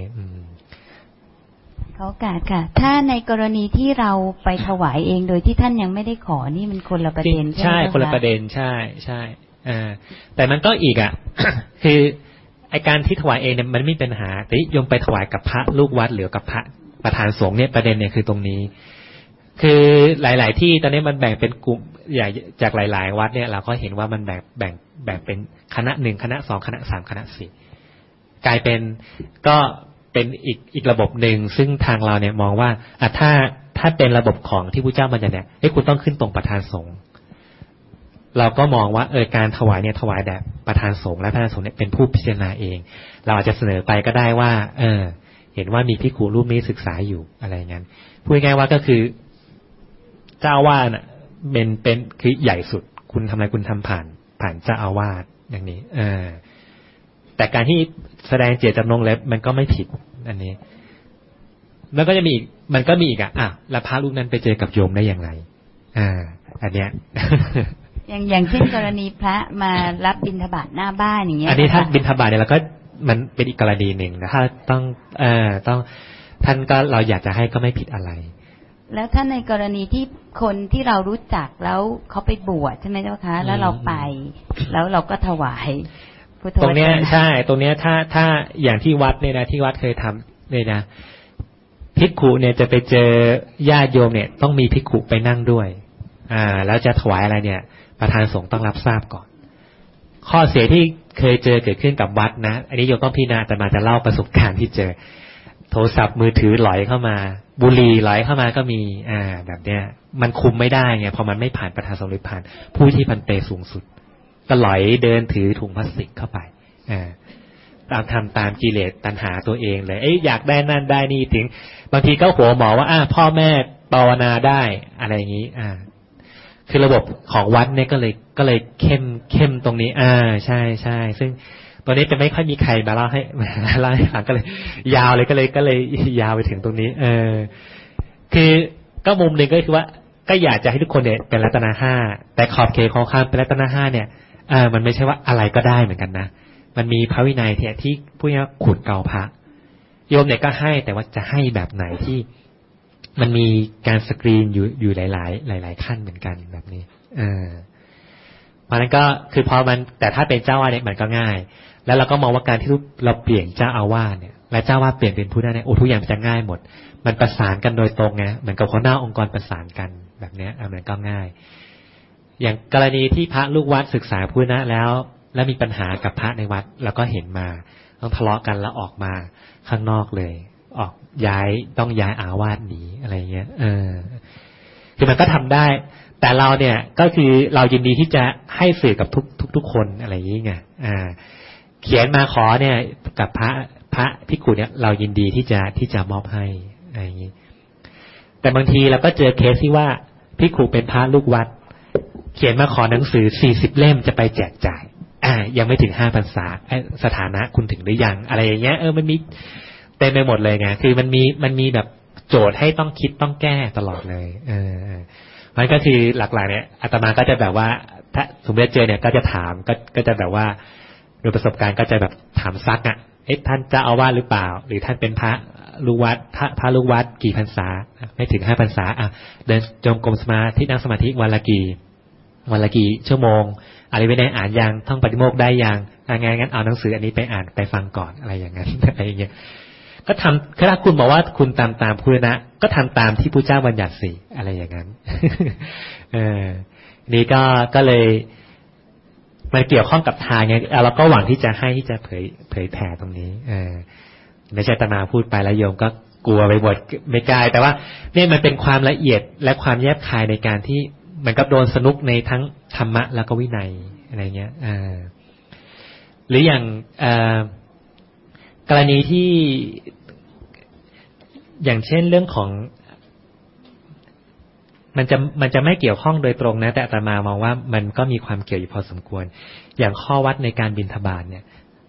เขากาดค่ะถ้าในกรณีที่เราไปถวายเองโดยที่ท่านยังไม่ได้ขอนี่มันคนละประเด็นใช่ไหมคะใช่คนละประเด็นใช่ใช่อ่าแต่มันก็อีกอ่ะ คือไอการที่ถวายเองเนี่ยมันไม่เป็นปัญหาแต่โยมไปถวายกับพระลูกวัดหรือกับพระประธานสงฆ์เนี่ยประเด็นเนี่ยคือตรงนี้คือหลายๆที่ตอนนี้มันแบ่งเป็นกลุ่มใหญ่จากหลายๆวัดเนี่ยเราก็เห็นว่ามันแบ่งแบ่งแบ่งเป็นคณะหนึ่งคณะสองคณะสามคณะสี่กลายเป็นก็เป็นอีกอีกระบบหนึ่งซึ่งทางเราเนี่ยมองว่าอ่ะถ้าถ้าเป็นระบบของที่พระเจ้าบัญญัติเนี่ยเอ้คุณต้องขึ้นตรงประธานสงฆ์เราก็มองว่าเออการถวายเนี่ยถวายแบบประธานสงฆ์และประธานสงฆ์เนี่ยเป็นผู้พิจารณาเองเราอาจจะเสนอไปก็ได้ว่าเออเห็นว่ามีภิกขุรูปนี้ศึกษาอยู่อะไรอย่างนั้นพูดง่ายๆว่าก็คือเจ้าอาวาสน่ะเป็นเป็นคือใหญ่สุดคุณทำอะไรคุณทำผ่านผ่านเจ้าอาวาสอย่างนี้เออแต่การที่แสดงเจตจำนงแล้วมันก็ไม่ผิดอันนี้แล้วก็จะมีอีกมันก็มีอีกอ่ะอ่ะแล้วพระรูปนั้นไปเจอกับโยมได้อย่างไรอ่าอันเนี้ยอย่างอย่างเช่นกรณีพระมารับบิณฑบาตหน้าบ้านอย่างเงี้ยอันนี้ถ้าบิณฑบาตเนี่ยเราก็มันเป็นอีกกรณีหนึ่งนะถ้าต้องเอ่อต้องท่านก็เราอยากจะให้ก็ไม่ผิดอะไรแล้วถ้าในกรณีที่คนที่เรารู้จักแล้วเขาไปบวชใช่ไหมเจ้าคะแล้วเราไปแล้วเราก็ถวายตรงเนี้ยใช่ตรงเนี้ยถ้าถ้าอย่างที่วัดเนี่ยนะที่วัดเคยทำเนี่ยนะภิกขุเนี่ยจะไปเจอญาติโยมเนี่ยต้องมีภิกขุไปนั่งด้วยอ่าแล้วจะถวายอะไรเนี่ยประธานสงฆ์ต้องรับทราบก่อนข้อเสียที่เคยเจอเกิดขึ้นกับวัดนะอันนี้โยมต้องพิจารณาแต่มาจะเล่าประสบการณ์ที่เจอโทรศัพท์มือถือไหลเข้ามาบุหรี่ไหลเข้ามาก็มีอ่าแบบเนี้ยมันคุมไม่ได้ไงพอมันไม่ผ่านประธานสงฆ์หรือผ่านผู้ที่พันเตสูงสุดก็ไหลเดินถือถุงพลาสติกเข้าไปอ่าตามทำตามกิเลสตัณหาตัวเองเลยเอ้ยอยากได้นั่นได้นี่ถึงบางทีก็หัวหมอว่าอ่าพ่อแม่ภาวนาได้อะไรอย่างนี้อ่าคือระบบของวัดเนี่ยก็เลยก็เลยเข้มเข้มตรงนี้อ่าใช่ใช่ซึ่งตอนนี้จะไม่ค่อยมีใครมาเล่าให้มาเล่าให้ฟังก็เลยยาวเลยก็เลยก็เลยยาวไปถึงตรงนี้เออคือก็มุมหนึ่งก็คือว่าก็อยากจะให้ทุกคนเนี่ยเป็นรัตนะห้าแต่ขอบเขตของความเป็นรัตนะห้าเนี่ยเออมันไม่ใช่ว่าอะไรก็ได้เหมือนกันนะมันมีพระวินัยที่ที่พูดง่ายๆขุดเกาพระโยมเนี่ยก็ให้แต่ว่าจะให้แบบไหนที่มันมีการสกรีนอยู่อยู่หลายๆหลายๆขั้นเหมือนกันแบบนี้เออเพราะนั้นก็คือพอมันแต่ถ้าเป็นเจ้าอาวาสเนี่ยมันก็ง่ายแล้วเราก็มองว่าการที่เราเปลี่ยนเจ้าอาวาสเนี่ยและเจ้าอาวาสเปลี่ยนเป็นผู้ได้เนี่ยโอ้ทุกอย่างจะง่ายหมดมันประสานกันโดยตรงไงเหมือนกับหัวหน้าองค์กรประสานกันแบบเนี้ยมันก็ง่ายอย่างกรณีที่พระลูกวัดศึกษาพุทธนะแล้วแล้วมีปัญหากับพระในวัดแล้วก็เห็นมาต้องทะเลาะกันแล้วออกมาข้างนอกเลยออกย้ายต้องย้ายอาวาสหนีอะไรเงี้ยเออคือมันก็ทำได้แต่เราเนี่ยก็คือเรายินดีที่จะให้สื่อกับทุกทุกทุกคนอะไรอย่างเงี้ยอ่าเขียนมาขอเนี่ยกับพระพระภิกขุเนี่ยเรายินดีที่จะที่จะมอบให้อะไรอย่างงี้แต่บางทีเราก็เจอเคสที่ว่าภิกขุเป็นพระลูกวัดเขียนมาขอหนังสือสี่สิบเล่มจะไปแจกจ่ายอ่ายังไม่ถึงห้าพรรษาสถานะคุณถึงหรือยังอะไรอย่างเงี้ยเออมันมีเต็มไปหมดเลยไงคือมันมีมันมีแบบโจทย์ให้ต้องคิดต้องแก้ตลอดเลยเออมันก็คือหลักๆเนี่ยอาตมาก็จะแบบว่าถ้าสมมติเจอเนี่ยก็จะถามก็ก็จะแบบว่าโดยประสบการณ์ก็จะแบบถามซักอ่ะเอ๊ะท่านเจ้าอาวาสหรือเปล่าหรือท่านเป็นพระลูกวัดพระพระลูกวัดกี่พรรษาไม่ถึงห้าพรรษาอ่ะเดินจงกรมสมาธินั่งสมาธิวันละกี่วันละกี่ชั่วโมงอะไรไม่ได้อ่านยังท่องปฏิโมกข์ได้ยังงั้นงั้นเอาหนังสืออันนี้ไปอ่านไปฟังก่อนอะไรอย่างนั้นอะไรอย่างเงี้ยก็ทำถ้าคุณบอกว่าคุณตามตามพุทธนะก็ทำตามที่พระเจ้าบัญญัติสิอะไรอย่างนั้น เออนี่ก็ก็เลยมันเกี่ยวข้องกับทางไงเราก็หวังที่จะให้ที่จะเผยเผยแผ่ตรงนี้เออไม่ใช่อาตมาพูดไปแล้วโยมก็กลัวไปหมดไม่กล้าแต่ว่าเนี่ยมันเป็นความละเอียดและความแยบคายในการที่เหมือนกับโดนสนุกในทั้งธรรมะแล้วก็วินัยอะไรเงี้ยอ่าหรืออย่างกรณีที่อย่างเช่นเรื่องของมันจะมันจะไม่เกี่ยวข้องโดยตรงนะแต่อาตมามองว่ามันก็มีความเกี่ยวอยู่พอสมควรอย่างข้อวัดในการบิณฑบาตเนี่ย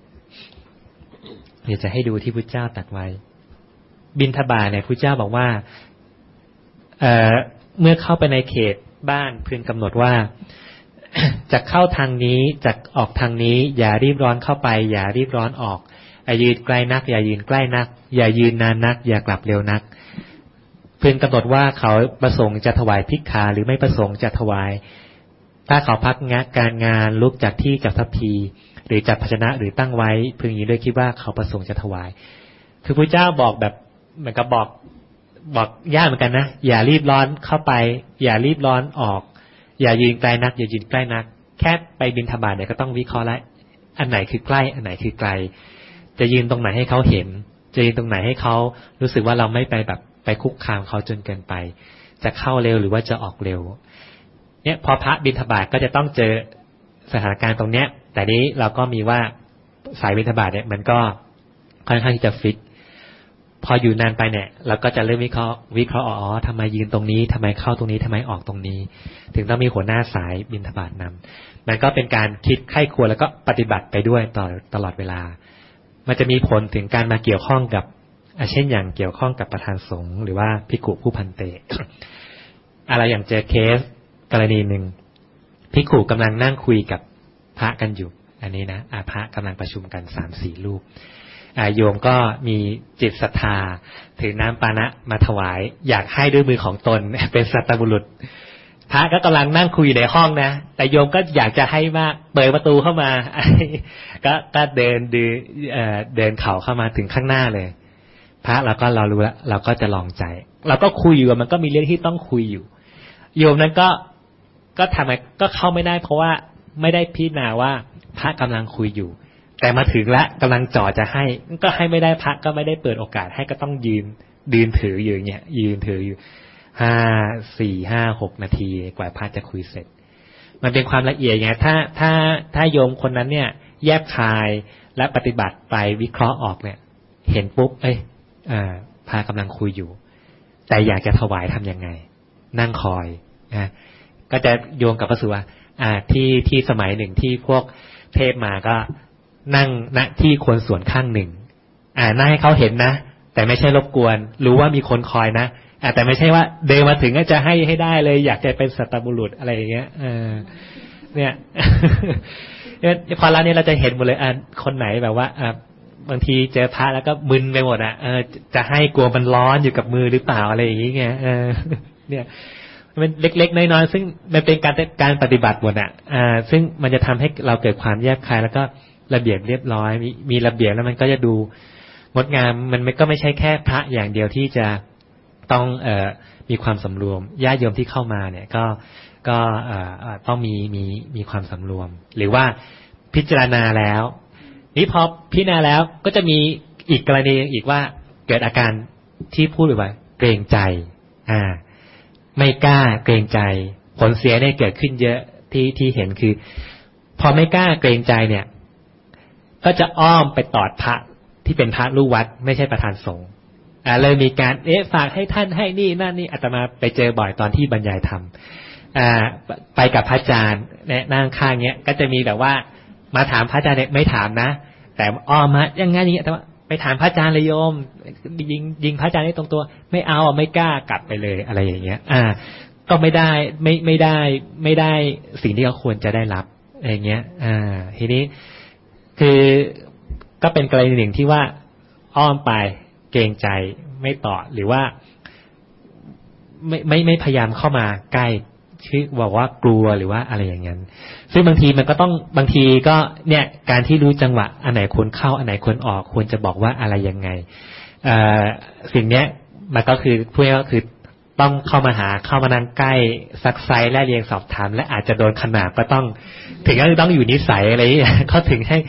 เดี๋ยวจะให้ดูที่พุทธเจ้าตรัสไว้บิณฑบาตเนี่ยพุทธเจ้าบอกว่าเอ่อเมื่อเข้าไปในเขตบ้านพึงกำหนดว่า จะเข้าทางนี้จะออกทางนี้อย่ารีบร้อนเข้าไปอย่ารีบร้อนออกอย่ายืนใกล้นักอย่ายืนใกล้นักอย่ายืนนานนักอย่ากลับเร็วนักพึงกำหนดว่าเขาประสงค์จะถวายภิกขาหรือไม่ประสงค์จะถวายถ้าเขาพักงานการงานลุกจากที่จับทัพพีหรือจัดภาชนะหรือตั้งไว้พึงยินด้วยคิดว่าเขาประสงค์จะถวายคือพระเจ้าบอกแบบเหมือนกับบอกบอกยากเหมือนกันนะอย่ารีบร้อนเข้าไปอย่ารีบร้อนออกอย่ายืนไกลนักอย่ายืนใกล้นักแค่ไปบิณฑบาตเนี่ยก็ต้องวิเคราะห์แล้วอันไหนคือใกล้อันไหนคือไกลจะยืนตรงไหนให้เขาเห็นจะยืนตรงไหนให้เขารู้สึกว่าเราไม่ไปแบบไปคุกคามเขาจนเกินไปจะเข้าเร็วหรือว่าจะออกเร็วเนี่ยพอพระบิณฑบาตก็จะต้องเจอสถานการณ์ตรงเนี้ยแต่นี้เราก็มีว่าสายบิณฑบาตเนี่ยมันก็ค่อนข้างที่จะฟิกพออยู่นานไปเนี่ยเราก็จะเริ่มวิเคราะห์วิเคราะห์อ๋อทำไมยืนตรงนี้ทำไมเข้าตรงนี้ทำไมออกตรงนี้ถึงต้องมีหัวหน้าสายบิณฑบาตนำมันก็เป็นการคิดไข้ควรแล้วก็ปฏิบัติไปด้วยตลอดตลอดเวลามันจะมีผลถึงการมาเกี่ยวข้องกับเช่นอย่างเกี่ยวข้องกับประธานสงฆ์หรือว่าภิกขุผู้พันเต อะไรอย่างเจอเคสกรณีหนึ่งภิกขุกำลังนั่งคุยกับพระกันอยู่อันนี้นะอาพระกำลังประชุมกันสามสี่รูปโยมก็มีจิตศรัทธาถือน้ำปานะมาถวายอยากให้ด้วยมือของตนเป็นสัตบุรุษพระก็กำลังนั่งคุยในห้องนะแต่โยมก็อยากจะให้มากเปิดประตูเข้ามาก็ก็เดินดือเดินเข่าเข้ามาถึงข้างหน้าเลยพระเราก็เรารู้แล้วเราก็จะลองใจเราก็คุยอยู่มันก็มีเรื่องที่ต้องคุยอยู่โยมนั้นก็ก็ทำไมก็เข้าไม่ได้เพราะว่าไม่ได้พิจารณาว่าพระกำลังคุยอยู่แต่มาถึงแล้วกำลังจ่อจะให้ก็ให้ไม่ได้พระก็ไม่ได้เปิดโอกาสให้ก็ต้องยืนยืนถืออยู่อย่างเงี้ยยืนถืออยู่ห้าสี่ห้าหกนาทีกว่าพระจะคุยเสร็จมันเป็นความละเอียดไงถ้าถ้าถ้าโยมคนนั้นเนี่ยแยบคายและปฏิบัติไปวิเคราะห์ออกเนี่ยเห็นปุ๊บเอ้ยอ่าพระกำลังคุยอยู่แต่อยากจะถวายทำยังไงนั่งคอยนะก็จะโยงกับพระสุว่าอ่าที่ที่สมัยหนึ่งที่พวกเทพมาก็นั่งณที่ควรส่วนข้างหนึ่งอ่านั่งให้เขาเห็นนะแต่ไม่ใช่รบกวนรู้ว่ามีคนคอยนะอ่าแต่ไม่ใช่ว่าเดินมาถึงก็จะให้ให้ได้เลยอยากจะเป็นสัตบุรุษอะไรอย่างเงี้ยเออเนี่ย พอแล้วเนี่ยเราจะเห็นหมดเลยอ่าคนไหนแบบว่าอ่าบางทีเจอพระแล้วก็มึนไปหมดอ่ะเออจะให้กลัวมันร้อนอยู่กับมือหรือเปล่าอะไรอย่างเงี้ยเออเนี่ยมันเล็กๆน้อยๆซึ่งมันเป็นการการปฏิบัติหมดอ่ะอ่าซึ่งมันจะทำให้เราเกิดความแยบคายแล้วก็ระเบียบเรียบร้อยมีมีระเบียบแล้วมันก็จะดูงดงามมันก็ไม่ใช่แค่พระอย่างเดียวที่จะต้องเอ่อมีความสำรวมญาติโยมที่เข้ามาเนี่ยก็ก็เอ่อต้องมีมีมีความสำรวมหรือว่าพิจารณาแล้วนี่พอพิจารณาแล้วก็จะมีอีกกรณีอีกว่าเกิดอาการที่พูดไปว่าเกรงใจอ่าไม่กล้าเกรงใจผลเสียเนี่ยเกิดขึ้นเยอะที่ที่เห็นคือพอไม่กล้าเกรงใจเนี่ยก็จะอ้อมไปตอดพระที่เป็นพระลูกวัดไม่ใช่ประธานสงฆ์อ่าเลยมีการเอ๊ะฝากให้ท่านให้นี่นั่นนี่อาตมาไปเจอบ่อยตอนที่บรรยายธรรมอ่าไปกับพระอาจารย์เนี่ยนั่งข้างเนี้ยก็จะมีแบบว่ามาถามพระอาจารย์เนี่ยไม่ถามนะแต่อ้อมมาอย่างงั้นอย่างเงี้ยแต่ว่าไปถามพระอาจารย์เลยโยมยิงยิงพระอาจารย์ได้ตรงตัวไม่เอาอ่ะไม่กล้ากลับไปเลยอะไรอย่างเงี้ยอ่าก็ไม่ได้ไม่ไม่ได้ไม่ได้สิ่งที่เขาควรจะได้รับอะไรเงี้ยอ่าทีนี้คือก็เป็นกรณีหนึ่งที่ว่าอ้อมไปเกรงใจไม่ต่อหรือว่าไม่ไม่ไม่พยายามเข้ามาใกล้ชื่อบอกว่ากลัวหรือว่าอะไรอย่างนั้นซึ่งบางทีมันก็ต้องบางทีก็เนี่ยการที่รู้จังหวะอันไหนควรเข้าอันไหนควรออกควรจะบอกว่าอะไรยังไงเอ่อสิ่งเนี้ยมันก็คือพูดง่ายๆก็คือต้องเข้ามาหาเข้ามานั่งใกล้ซักไซและเรียงสอบถามและอาจจะโดนขนาบก็ต้องถึงก็ต้องอยู่นิสัยอะไรอย่างเงี้ยเขาถึงให้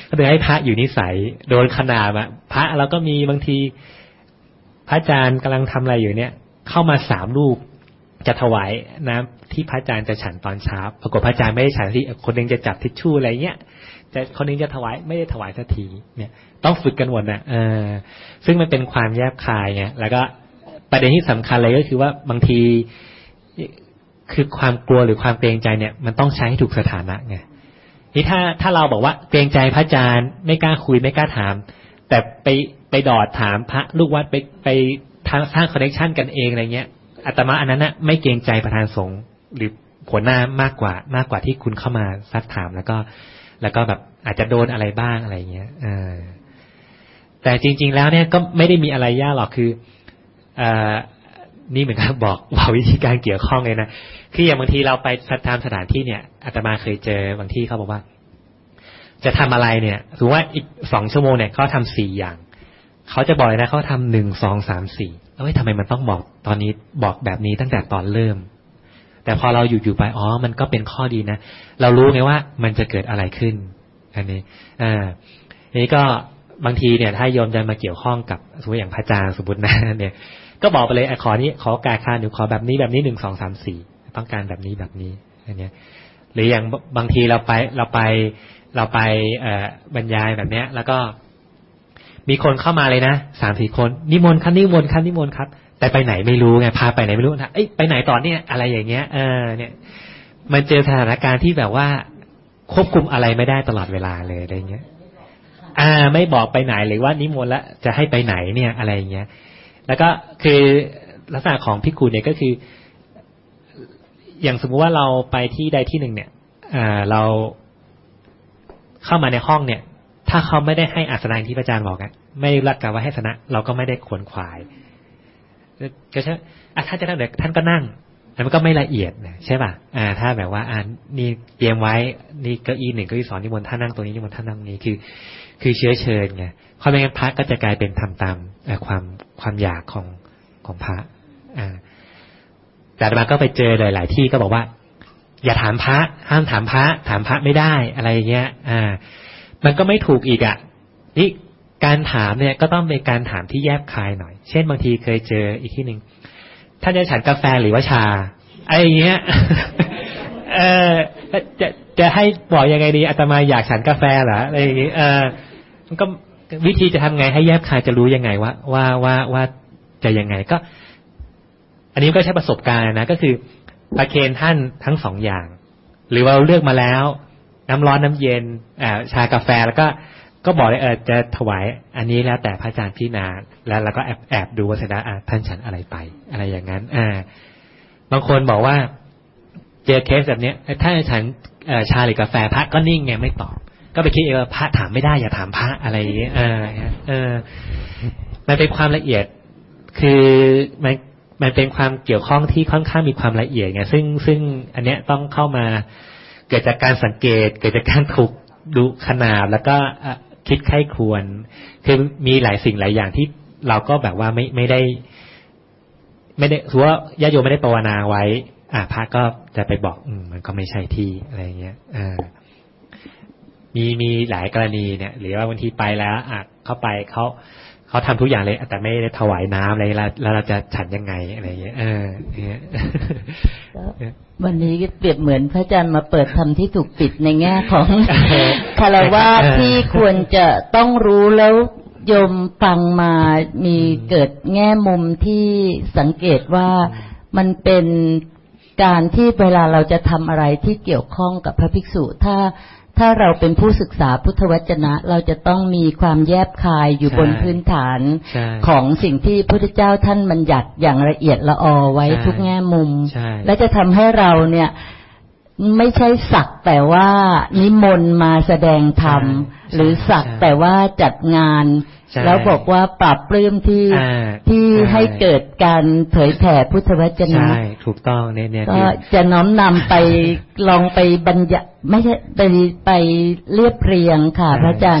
ก็เลยให้พระอยู่นิสัยโดนขนาบอะพระเราก็มีบางทีพระอาจารย์กำลังทำอะไรอยู่เนี่ยเข้ามาสามรูปจะถวายน้ำที่พระอาจารย์จะฉันตอนเช้าปรากฏพระอาจารย์ไม่ได้ฉันที่คนนึงจะจับทิชชู่อะไรเงี้ยแต่คนนึงจะถวายไม่ได้ถวายสักทีเนี่ยต้องฝึกกันหมดนะเออซึ่งมันเป็นความแยบคายไงแล้วก็ประเด็นที่สำคัญเลยก็คือว่าบางทีคือความกลัวหรือความเกรงใจเนี่ยมันต้องใช้ให้ถูกสถานะไงนี่ถ้าถ้าเราบอกว่าเกรงใจพระอาจารย์ไม่กล้าคุยไม่กล้าถามแต่ไปไปดอดถามพระลูกวัดไปไปทางสร้างคอนเนคชั่นกันเองอะไรเงี้ยอาตมาอันนั้นนะไม่เกรงใจประธานสงฆ์หรือหัวหน้ามากกว่ามากกว่าที่คุณเข้ามาซักถามแล้วก็แล้วก็แบบอาจจะโดนอะไรบ้างอะไรเงี้ยเออแต่จริงๆแล้วเนี่ยก็ไม่ได้มีอะไรยากหรอกคือเอ่อนี่เหมือนกับบอกบอกวิธีการเกี่ยวข้องเลยนะคืออย่างบางทีเราไปตามสถานที่เนี่ยอาตมาเคยเจอบางที่เขาบอกว่าจะทำอะไรเนี่ยถือว่าอีกสองชั่วโมงเนี่ยเขาทำสี่อย่างเขาจะบอกเลยนะเขาทำหนึ่งสองสามสี่แล้วทำไมมันต้องบอกตอนนี้บอกแบบนี้ตั้งแต่ตอนเริ่มแต่พอเราอยู่ๆไปอ๋อมันก็เป็นข้อดีนะเรารู้ไงว่ามันจะเกิดอะไรขึ้นอันนี้อ่านี้ก็บางทีเนี่ยถ้าโยมจะมาเกี่ยวข้องกับสมมติอย่างพระอาจารย์สมมตินะเนี่ยก็บอกไปเลยขอนี้ขอการค้าหนูขอแบบนี้แบบนี้หนึ่งสองสามสี่ต้องการแบบนี้แบบนี้อันเนี้ยหรืออย่างบางทีเราไปเราไปเราไปเอ่อบรรยายแบบเนี้ยแล้วก็มีคนเข้ามาเลยนะสามสี่คนนิมนต์ครับนิมนต์ครับนิมนต์ครับแต่ไปไหนไม่รู้ไงพาไปไหนไม่รู้นะเอ้ยไปไหนต่อเนี่ยอะไรอย่างเงี้ยเออเนี่ยมันเจอสถานการณ์ที่แบบว่าควบคุมอะไรไม่ได้ตลอดเวลาเลยอะไรเงี้ยอ่าไม่บอกไปไหนหรือว่านิมนต์แล้วจะให้ไปไหนเนี่ยอะไรอย่างเงี้ยแล้วก็คือลักษณะของภิกขุเนี่ยก็คืออย่างสมมุติว่าเราไปที่ใดที่หนึ่งเนี่ยอ่าเราเข้ามาในห้องเนี่ยถ้าเขาไม่ได้ให้อาสนะที่พระอาจารย์บอกอะไม่รักกันว่าให้อาสนะเราก็ไม่ได้ขวนขวายก็ใช่อ่ะถ้าจะนั่งเดี๋ยวท่านก็นั่งแต่มันก็ไม่ละเอียดนะใช่ป่ะอ่าถ้าแบบว่าอ่านี่เตรียมไว้นี่เก้าอี้หนึ่งเก้าอี้สองนิมนต์ท่านนั่งตรงนี้นิมนต์ท่านนั่งนี้คือคือเชื้อเชิญไงเพราะไม่งั้นพระก็จะกลายเป็นทำตามความความอยากของของพระอ่าแต่อาตมาก็ไปเจอหลายๆที่ก็บอกว่าอย่าถามพระห้ามถามพระถามพระไม่ได้อะไรอย่างเงี้ยอ่ามันก็ไม่ถูกอีกอ่ะนี่การถามเนี่ยก็ต้องเป็นการถามที่แยบคายหน่อยเช่นบางทีเคยเจออีกที่หนึ่งท่านจะฉันกาแฟหรือว่าชาอะไรอย่างเงี้ยเออจะจะให้บอกยังไงดีอาตมาอยากฉันกาแฟเหรออะไรอย่างงี้เออมันก็วิธีจะทำไงให้แยบคายจะรู้ยังไงว่าว่าว่าว่าจะยังไงก็อันนี้ก็ใช้ประสบการณ์นะก็คือประเคนท่านทั้งสองอย่างหรือว่าเราเลือกมาแล้วน้ำร้อนน้ำเย็นอ่าชากาแฟแล้วก็ก็บอกเลยเออจะถวายอันนี้แล้วแต่พระอาจารย์พิจารณาแล้วเราก็แอบแอบดูว่าเสร็จแล้วอ่าท่านฉันอะไรไปอะไรอย่างนั้นอ่าบางคนบอกว่าเจอเคสแบบนี้ถ้าฉันเอ่อชาหรือกาแฟพระก็นิ่งไงไม่ตอบก็ไปคิดเออพระถามไม่ได้อย่าถามพระอะไรอย่างเงี้ยเออเออมันเป็นความละเอียดคือมันมันเป็นความเกี่ยวข้องที่ค่อนข้างมีความละเอียดไงซึ่งซึ่งอันเนี้ยต้องเข้ามาเกิดจากการสังเกตเกิดจากการถูกดูขนาดแล้วก็คิดไข้ควรคือมีหลายสิ่งหลายอย่างที่เราก็แบบว่าไม่ไม่ได้ไม่ได้ถือว่าญาติโยมไม่ได้ภาวนาไว้อ่าพระก็จะไปบอกอืมมันก็ไม่ใช่ที่อะไรเงี้ยอ่ามีมีหลายกรณีเนี่ยหรือว่าบางทีไปแล้วอ่ะเข้าไปเขาเขาทำทุกอย่างเลยแต่ไม่ได้ถวายน้ำอะไรแล้วแล้วเราจะฉันยังไงอะไรเงี้ยเออเนี่ยวันนี้ก็เปรียบเหมือนพระอาจารย์มาเปิดธรรมที่ถูกปิดในแง่ของคารวะที่ควรจะต้องรู้แล้วโยมฟังมามีเกิดแง่มุมที่สังเกตว่ามันเป็นการที่เวลาเราจะทำอะไรที่เกี่ยวข้องกับพระภิกษุถ้าถ้าเราเป็นผู้ศึกษาพุทธวจนะเราจะต้องมีความแยบคายอยู่บนพื้นฐานของสิ่งที่พระพุทธเจ้าท่านบัญญัติอย่างละเอียดละออไว้ทุกแง่มุมและจะทำให้เราเนี่ยไม่ใช่สักแต่ว่านิมนต์มาแสดงธรรมหรือสักแต่ว่าจัดงานแล้วบอกว่าปรับปลื้มที่ที่ให้เกิดการเผยแผ่พุทธวจนะใช่ถูกต้องเนี่ยก็จะน้อมนำไปลองไปบรรยายไม่ใช่ไปไปเรียบเรียงค่ะพระอาจารย์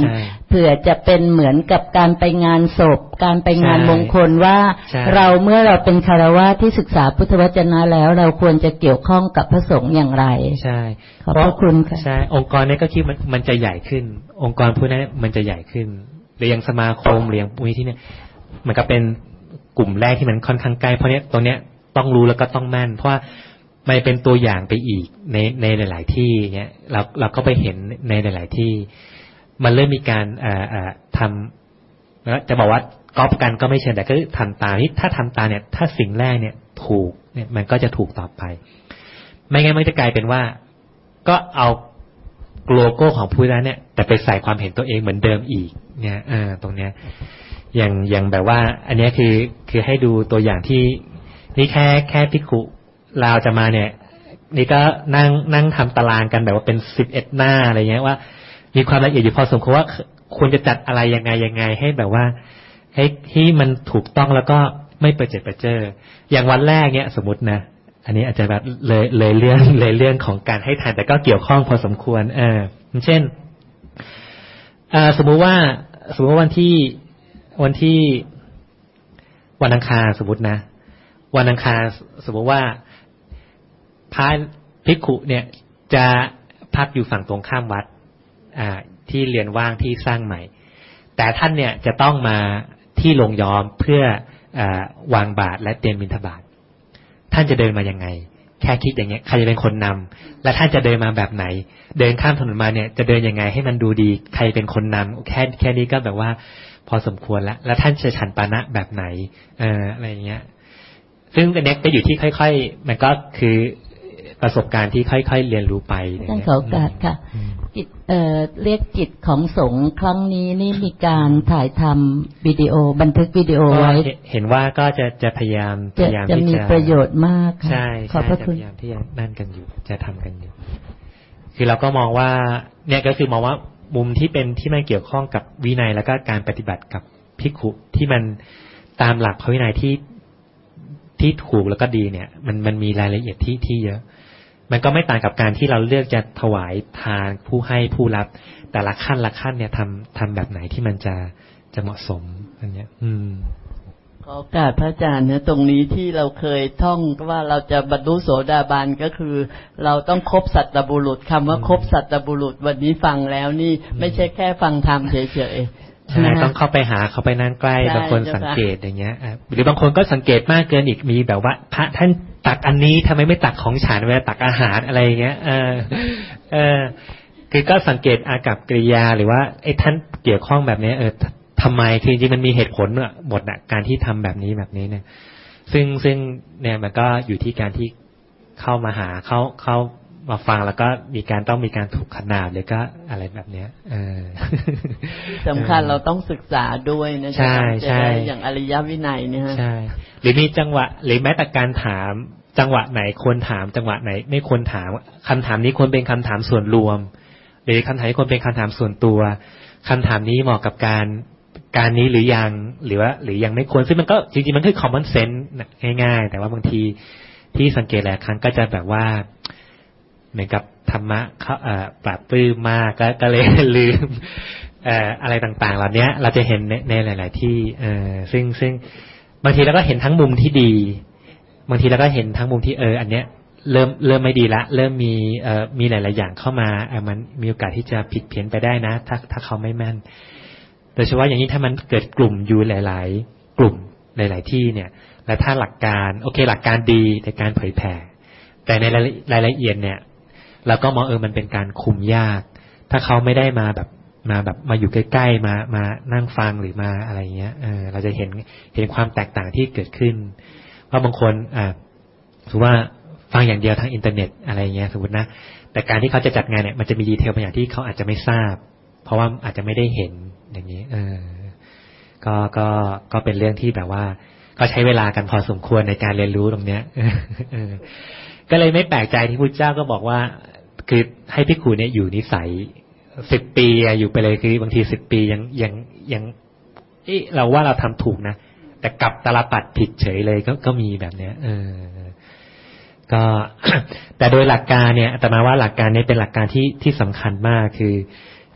เผื่อจะเป็นเหมือนกับการไปงานศพการไปงานมงคลว่าเราเมื่อเราเป็นคฤหัสถ์ที่ศึกษาพุทธวจนะแล้วเราควรจะเกี่ยวข้องกับพระสงฆ์อย่างไรใช่ขอบพระคุณค่ะใช่องค์กรนี้ก็คิดมันมันจะใหญ่ขึ้นองค์กรพวกนั้นมันจะใหญ่ขึ้นหรืออย่างสมาคมหรืออย่างมูลนิธิเนี่ยมันก็เป็นกลุ่มแรกที่มันค่อนข้างใกล้เพราะเนี้ยตรงเนี้ยต้องรู้แล้วก็ต้องแม่นเพราะว่ามันเป็นตัวอย่างไปอีกในในหลายๆที่เนี้ยเราเราก็ไปเห็นในหลายๆที่มันเริ่มมีการเอ่อเอ่อทำจะบอกว่าก๊อปกันก็ไม่เชิงแต่ก็ทำตามที่ถ้าทำตามเนี่ยถ้าสิ่งแรกเนี่ยถูกเนี่ยมันก็จะถูกต่อไปไม่งั้นมันจะกลายเป็นว่าก็เอาโลโก้ของผู้นั้นเนี่ยแต่ไปใส่ความเห็นตัวเองเหมือนเดิมอีกเนี่ยเออตรงเนี้ยอย่างอย่างแบบว่าอันนี้คือคือให้ดูตัวอย่างที่นี่แค่แค่ภิกขุลาวจะมาเนี่ยนี่ก็นั่งนั่งทำตารางกันแบบว่าเป็นสิบเอ็ดหน้าอะไรเงี้ยว่ามีความละเอียดอยู่พอสมควรว่าควรจะจัดอะไรยังไงยังไงให้แบบว่าให้ที่มันถูกต้องแล้วก็ไม่ประเจิดประเจ้ออย่างวันแรกเนี่ยสมมตินะอันนี้อาจจะแบบเลยเลยเรื่องเลยเรื่องของการให้ทานแต่ก็เกี่ยวข้องพอสมควรเออเช่นอ่าสมมุติว่าสมมติว่าวันที่วันที่วันอังคารสมมตินะวันอังคารสมมติว่าพระภิกขุเนี่ยจะพักอยู่ฝั่งตรงข้ามวัดอ่าที่เรียนว่างที่สร้างใหม่แต่ท่านเนี่ยจะต้องมาที่โรงยอมเพื่ออ่าวางบาตรและเตรียมบิณฑบาตท่านจะเดินมายังไงแค่คิดอย่างเงี้ยใครจะเป็นคนนำและท่านจะเดินมาแบบไหนเดินข้ามถนนมาเนี่ยจะเดินยังไงให้มันดูดีใครเป็นคนนำแค่แค่นี้ก็แบบว่าพอสมควรแล้วแล้วท่านจะฉันปานะแบบไหนเอ่ออะไรอย่างเงี้ยซึ่งอันนี้ก็อยู่ที่ค่อยๆมันก็คือประสบการณ์ที่ค่อยๆเรียนรู้ไปท่านขอโอกาสค่ะจิตเอ่อเรียกจิตของสงฆ์ครั้งนี้นี่มีการถ่ายทำวิดีโอบันทึกวิดีโอไว้เห็นว่าก็จะจะพยายามพยายามที่จะมีประโยชน์มากใช่ขอบพระคุณพยายามที่จะนั่นกันอยู่จะทำกันอยู่คือเราก็มองว่าเนี่ยก็คือมองว่ามุมที่เป็นที่มันเกี่ยวข้องกับวินัยแล้วก็การปฏิบัติกับภิกขุที่มันตามหลักพระวินัยที่ที่ถูกแล้วก็ดีเนี่ยมันมันมีรายละเอียดที่ที่เยอะมันก็ไม่ต่างกับการที่เราเลือกจะถวายทานผู้ให้ผู้รับแต่ละขั้นละขั้นเนี่ยทำทำแบบไหนที่มันจะจะเหมาะสมอันเนี้ยอืมขอโอกาสพระอาจารย์นะตรงนี้ที่เราเคยท่องว่าเราจะบรรลุโสดาบันก็คือเราต้องครบสัตตบุรุษคำว่าครบสัตตบุรุษวันนี้ฟังแล้วนี่ไม่ใช่แค่ฟังธรรมเฉยๆใช่ต้องเข้าไปหาเข้าไปนั่งใกล้บางคนสังเกตอย่างเงี้ยหรือบางคนก็สังเกตมากเกินอีกมีแบบว่าพระท่านตักอันนี้ทำไมไม่ตักของฉันเวลาตักอาหารอะไรอย่างเงี้ยเออเออคือก็สังเกตอากัปกิริยาหรือว่าไอ้ท่านเกี่ยวข้องแบบนี้เออทำไมคือจริงๆมันมีเหตุผลหมดน่ะการที่ทำแบบนี้แบบนี้เนี่ยซึ่งซึ่งเนี่ยมันก็อยู่ที่การที่เข้ามาหาเข้าเข้ามาฟังแล้วก็มีการต้องมีการถูกขนาบหรือก็อะไรแบบเนี้ยเออสำคัญเราต้องศึกษาด้วยนะใช่ใช่อย่างอริยวินัยเนี่ยใช่หรือมีจังหวะหรือแม้แต่การถามจังหวะไหนควรถามจังหวะไหนไม่ควรถามคำถามนี้ควรเป็นคำถามส่วนรวมหรือคำถามนี้ควรเป็นคำถามส่วนตัวคำถามนี้เหมาะกับการการนี้หรือยังหรือว่าหรือยังไม่ควรซึ่งมันก็จริงๆมันคือ common sense ง่ายๆแต่ว่าบางทีที่สังเกตหลายครั้งก็จะแบบว่าเหมือนกับธรรมะเขาเอ่อปราบปลื้มมากก็ก็เลยลืมเอ่ออะไรต่างๆเหล่านี้เราจะเห็นในในหลายๆที่เอ่อซึ่งซึ่งบางทีเราก็เห็นทั้งมุมที่ดีบางทีเราก็เห็นทั้งมุมที่เอออันเนี้ยเริ่มเริ่มไม่ดีละเริ่มมีเอ่อมีหลายๆอย่างเข้ามาเออมันมีโอกาสที่จะผิดเพี้ยนไปได้นะถ้าถ้าเขาไม่แม่นโดยเฉพาะอย่างนี้ถ้ามันเกิดกลุ่มอยู่หลายๆกลุ่มหลายๆที่เนี่ยและถ้าหลักการโอเคหลักการดีในการเผยแผ่แต่ในรายละเอียดเนี่ยเราก็มองเออมันเป็นการคุมยากถ้าเขาไม่ได้มาแบบมาแบบมาอยู่ใกล้ๆมามานั่งฟังหรือมาอะไรเงี้ยเออเราจะเห็นเห็นความแตกต่างที่เกิดขึ้นว่าบางคนอ่าถือว่าฟังอย่างเดียวทางอินเทอร์เน็ตอะไรเงี้ยสมมตินะแต่การที่เขาจะจัดงานเนี่ยมันจะมีดีเทลบางอย่างที่เขาอาจจะไม่ทราบเพราะว่าอาจจะไม่ได้เห็นอย่างนี้เออก็ก็ก็เป็นเรื่องที่แบบว่าก็ใช้เวลากันพอสมควรในการเรียนรู้ตรงเนี้ยเออก็เลยไม่แปลกใจที่พุทธเจ้าก็บอกว่าคือให้ภิกขุเนี่ยอยู่นิสัยสิบปีอยู่ไปเลยคือบางทีสิบปียังยังยังเอ๊ะเราว่าเราทำถูกนะแต่กลับตาลปัดผิดเฉยเลยก็ก็มีแบบเนี้ยเออก็ แต่โดยหลักการเนี่ยอาตมาว่าหลักการนี้เป็นหลักการที่ที่สำคัญมากคือ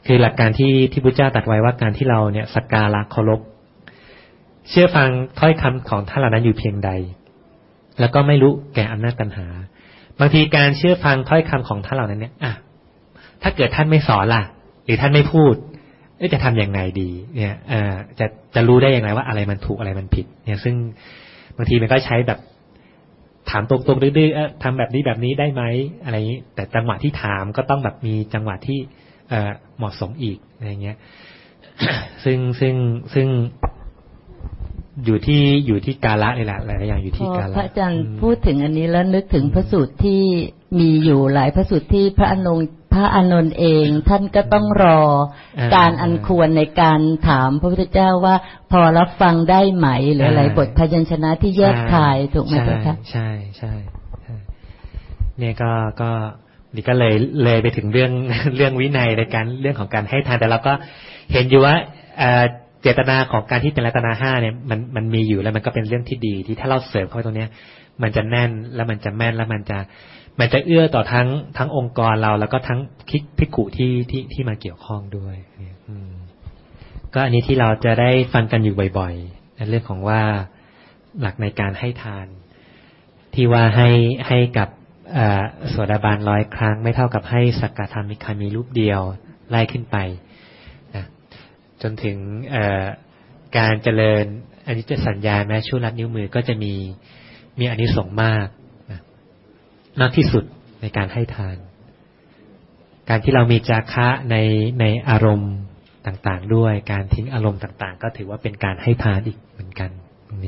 คือหลักการที่ที่พุทธเจ้าตรัสไว้ว่าการที่เราเนี่ยสักการะเคารพเชื่อฟังถ้อยคำของท่านเหล่านั้นอยู่เพียงใดแล้วก็ไม่รู้แก่อำนาจตัณหาบางทีการเชื่อฟังถ้อยคำของท่านเหล่านั้นเนี่ยอ่ะถ้าเกิดท่านไม่สอนล่ะหรือท่านไม่พูดจะทำอย่างไรดีเนี่ยเอ่อจะจะรู้ได้อย่างไรว่าอะไรมันถูกอะไรมันผิดเนี่ยซึ่งบางทีมันก็ใช้แบบถามตรงๆดื้อๆเออทำแบบนี้แบบนี้ได้ไหมอะไรอย่างนี้แต่จังหวะที่ถามก็ต้องแบบมีจังหวะที่เอ่อเหมาะสมอีกอะไรเงี้ย ซึ่งซึ่งซึ่งอยู่ที่อยู่ที่กาละเลยแหละหลายอย่างอยู่ที่กาละพระอาจารย์พูดถึงอันนี้แล้วนึกถึงพระสูตรที่มีอยู่หลายพระสูตรที่พระอานนท์พระอานนท์เองท่านก็ต้องรอการอันควรในการถามพระพุทธเจ้าว่าพอรับฟังได้ไหมหรืออะไรบทพยัญชนะที่แยกคายถูกไหมคะใช่ใช่ใช่เนี่ยก็ก็นี่ก็เลยเลยไปถึงเรื่องเรื่องวินัยในการเรื่องของการให้ทานแต่เราก็เห็นอยู่ว่าเจตนาของการที่เป็นรัตนาห้าเนี่ยมันมันมีอยู่แล้วมันก็เป็นเรื่องที่ดีที่ถ้าเราเสริมเข้าไปตรงนี้มันจะแน่นแล้วมันจะแม่นแล้วมันจะมันจะเอื้อต่อทั้งทั้งองค์กรเราแล้วก็ทั้งภิกขุที่ที่ที่มาเกี่ยวข้องด้วยอืมก็อันนี้ที่เราจะได้ฟังกันอยู่บ่อยๆในเรื่องของว่าหลักในการให้ทานที่ว่าให้ให้กับโสดาบันร้อยครั้งไม่เท่ากับให้สักกธรรมิกขามีรูปเดียวไล่ขึ้นไปนะจนถึงการเจริญอนิจจสัญญาแม้ชั่วลัดนิ้วมือก็จะมีมีอานิสงส์มากนะมากที่สุดในการให้ทานการที่เรามีจาคะในในอารมณ์ต่างๆด้วยการทิ้งอารมณ์ต่างๆก็ถือว่าเป็นการให้ทานอีกเหมือนกันตรงนี้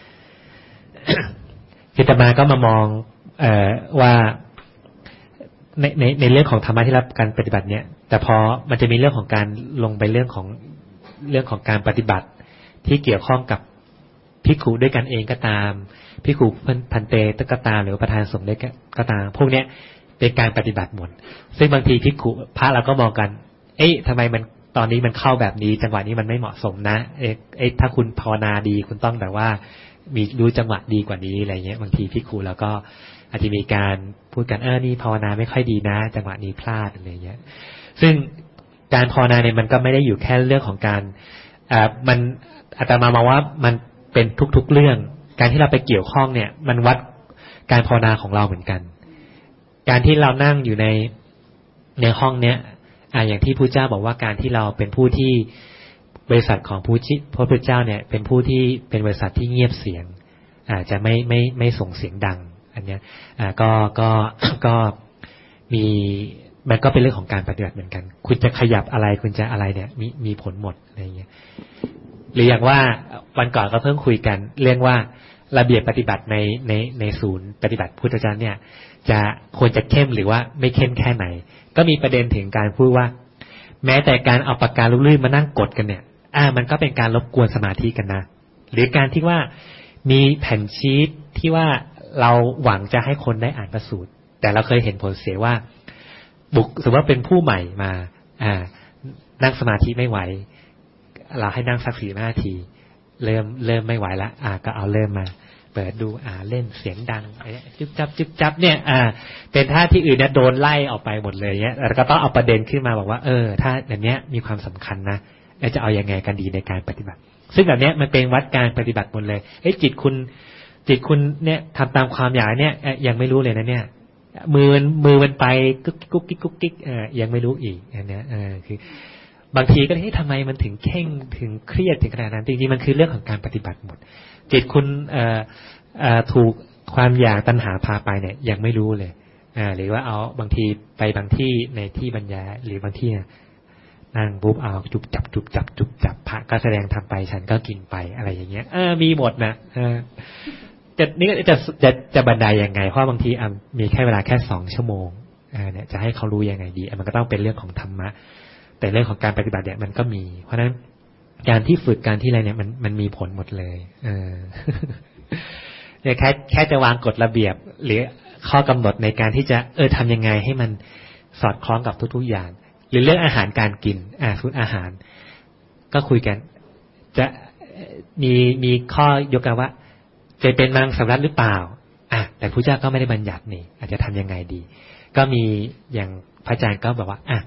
อาตมาก็มามองเอ่อว่าในในในเรื่องของธรรมะที่รับการปฏิบัติเนี่ยแต่พอมันจะมีเรื่องของการลงไปเรื่องของเรื่องของการปฏิบัติที่เกี่ยวข้องกับภิกขุด้วยกันเองก็ตามภิกขุพันเตก็ตามหรือประธานสงฆ์ได้ก็ตามพวกเนี้ยเป็นการปฏิบัติหมดซึ่งบางทีภิกขุพระเราก็มองกันเอ๊ะทำไมมันตอนนี้มันเข้าแบบนี้จังหวะนี้มันไม่เหมาะสมนะเอ๊ะเอ๊ะถ้าคุณภาวนาดีคุณต้องแบบว่ามีรู้จังหวะดีกว่านี้อะไรเงี้ยบางทีภิกขุแล้วก็อาจจะมีการพูดกันเออนี่ภาวนาไม่ค่อยดีนะจังหวะนี้พลาดอะไรเงี้ยซึ่งการภาวนาเนี่ยมันก็ไม่ได้อยู่แค่เรื่องของการอ่ามันอาตมามองว่ามันเป็นทุกๆเรื่องการที่เราไปเกี่ยวข้องเนี่ยมันวัดการภาวนาของเราเหมือนกันการที่เรานั่งอยู่ในในห้องเนี้ยอ่าอย่างที่พระเจ้าบอกว่าการที่เราเป็นผู้ที่บริษัทของพระพุทธเจ้าเนี่ยเป็นผู้ที่เป็นบริษัทที่เงียบเสียงอาจจะไม่ไม่ไม่ส่งเสียงดังอันเนี้ยอ่าก็ก็ก็มีมันก็เป็นเรื่องของการปฏิบัติเหมือนกันคุณจะขยับอะไรคุณจะอะไรเนี่ยมีมีผลหมดอะไรเงี้ยหรืออย่างว่าวันก่อนก็เพิ่งคุยกันเรื่องว่าระเบียบปฏิบัติในในในศูนย์ปฏิบัติพุทธเจ้าเนี่ยจะควรจะเข้มหรือว่าไม่เข้มแค่ไหนก็มีประเด็นถึงการพูดว่าแม้แต่การเอาปากกาลูกลื่นมานั่งกดกันเนี่ยอ่ามันก็เป็นการรบกวนสมาธิกันนะหรือการที่ว่ามีแผ่นชีทที่ว่าเราหวังจะให้คนได้อ่านพระสูตรแต่เราเคยเห็นผลเสียว่าบุคสมมติว่าเป็นผู้ใหม่มาอ่านั่งสมาธิไม่ไหวเราให้นั่งสักสี่ห้านาทีเริ่มเริ่มไม่ไหวแล้วอ่าก็เอาเริ่มมาเปิดดูอ่าเล่นเสียงดังจึ๊บจับจึ๊บจับเนี่ยอ่าเป็นท่าที่อื่นเนี่ยโดนไล่ออกไปหมดเลยเนี่ยแล้วก็ต้องเอาประเด็นขึ้นมาบอกว่าเออถ้าแบบเนี้ยมีความสำคัญนะจะเอายังไงกันดีในการปฏิบัติซึ่งแบบเนี้ยมันเป็นวัดการปฏิบัติหมดเลยเอ้จิตคุณจิตคุณเนี่ยทำตามความอยากเนี่ยยังไม่รู้เลยนะเนี่ยมือมือมันไปกุ๊กกุ๊กกิ๊กกุ๊กกิ๊กเออยังไม่รู้อีกอันเนี้ยเออคือบางทีก็เฮ้ยทำไมมันถึงเข่งถึงเครียดถึงขนาดนั้นจริงๆมันคือเรื่องของการปฏิบัติหมดจิตคุณเอ่อเอ่อถูกความอยากตัณหาพาไปเนี่ยยังไม่รู้เลยอ่าหรือว่าเอาบางทีไปบางที่ในที่บรรยายหรือบางที่นั่งปุ๊บเอาจุบจับจุบจับจุบจับพระก็แสดงทำไปฉันก็กินไปอะไรอย่างเงี้ยเออมีหมดนะเออจะนี่จะจะจะบรรยายยังไงเพราะบางทีอ่ะมีแค่เวลาแค่สองชั่วโมงอ่าเนี่ยจะให้เขารู้ยังไงดีมันก็ต้องเป็นเรื่องของธรรมะแต่เรื่องของการปฏิบัติเนี่ยมันก็มีเพราะฉะนั้นการที่ฝึกการที่อะไรเนี่ยมันมันมีผลหมดเลยเออเนี่ยแค่แค่จะวางกฎระเบียบหรือข้อกำหนดในการที่จะเออทำยังไงให้มันสอดคล้องกับทุกๆอย่างหรือเรื่องอาหารการกินอ่าฟุตอาหารก็คุยกันจะมีมีข้อยกกันว่าจะเป็นมังสวิรัติหรือเปล่าอ่ะแต่พระเจ้าก็ไม่ได้บัญญัตินี่อาจจะทำยังไงดีก็มีอย่างพระอาจารย์ก็บอกว่าอ่ะเ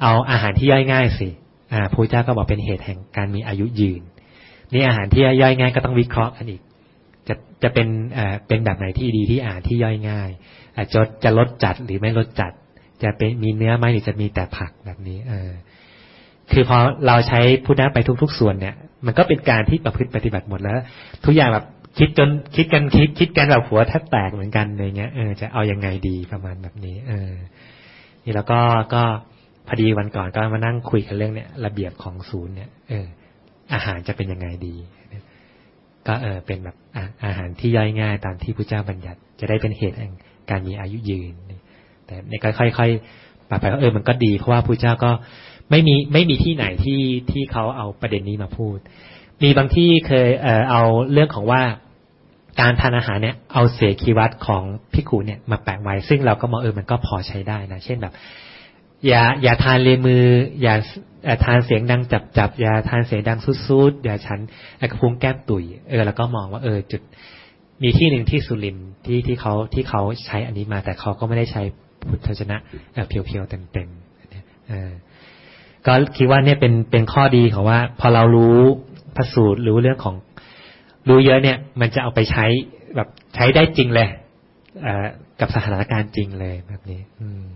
เอาอาหารที่ย่อยง่ายสิอ่าพระเจ้าก็บอกเป็นเหตุแห่งการมีอายุยืนนี่อาหารที่ย่อยง่ายก็ต้องวิเคราะห์กันอีกจะจะเป็นเอ่อเป็นแบบไหนที่ดีที่อาหารที่ย่อยง่ายอาจจะจะลดจัดหรือไม่ลดจัดจะเป็นมีเนื้อไหมหรือจะมีแต่ผักแบบนี้เออคือพอเราใช้พุทธะไปทุกๆส่วนเนี่ยมันก็เป็นการที่ประพฤติปฏิบัติหมดแล้วทุกอย่างแบบคิดจนคิดกันคิดคิดกันแบบหัวแทบแตกเหมือนกันอะไรเงี้ยเออจะเอายังไงดีประมาณแบบนี้เออนี่แล้วก็ก็พอดีวันก่อนก็มานั่งคุยกันเรื่องเนี่ยระเบียบของศูนย์เนี่ยเอออาหารจะเป็นยังไงดีก็เออเป็นแบบอาหารที่ย่อยง่ายตามที่พระเจ้าบัญญัติจะได้เป็นเหตุแห่งการมีอายุยืนแต่เนี่ยก็ค่อยๆปรับไปว่าเออมันก็ดีเพราะว่าพระเจ้าก็ไม่มีไม่มีที่ไหนที่ที่เขาเอาประเด็นนี้มาพูดมีบางที่เคยเอ่อเอาเรื่องของว่าการทานอาหารเนี่ยเอาเสขีวัตรของภิกขุเนี่ยมาแปะไว้ซึ่งเราก็มองเออมันก็พอใช้ได้นะเช่นแบบอย่าอย่าทานเลมืออย่าทานเสียงดังจับจับอย่าทานเสียงดังซุดๆอย่าฉันกระพุ้งแก้มตุ๋ยเออแล้วก็มองว่าเออจุดมีที่หนึ่งที่สุรินทร์ที่ที่เขาที่เขาใช้อันนี้มาแต่เขาก็ไม่ได้ใช้พุทธวจนะเพียวๆเต็มๆเออก็คิดว่าเนี่ยเป็นเป็นข้อดีของว่าพอเรารู้พระสูตรรู้เรื่องของรู้เยอะเนี่ยมันจะเอาไปใช้แบบใช้ได้จริงเลยเอ่อกับสถานการณ์จริงเลยแบบนี้อืม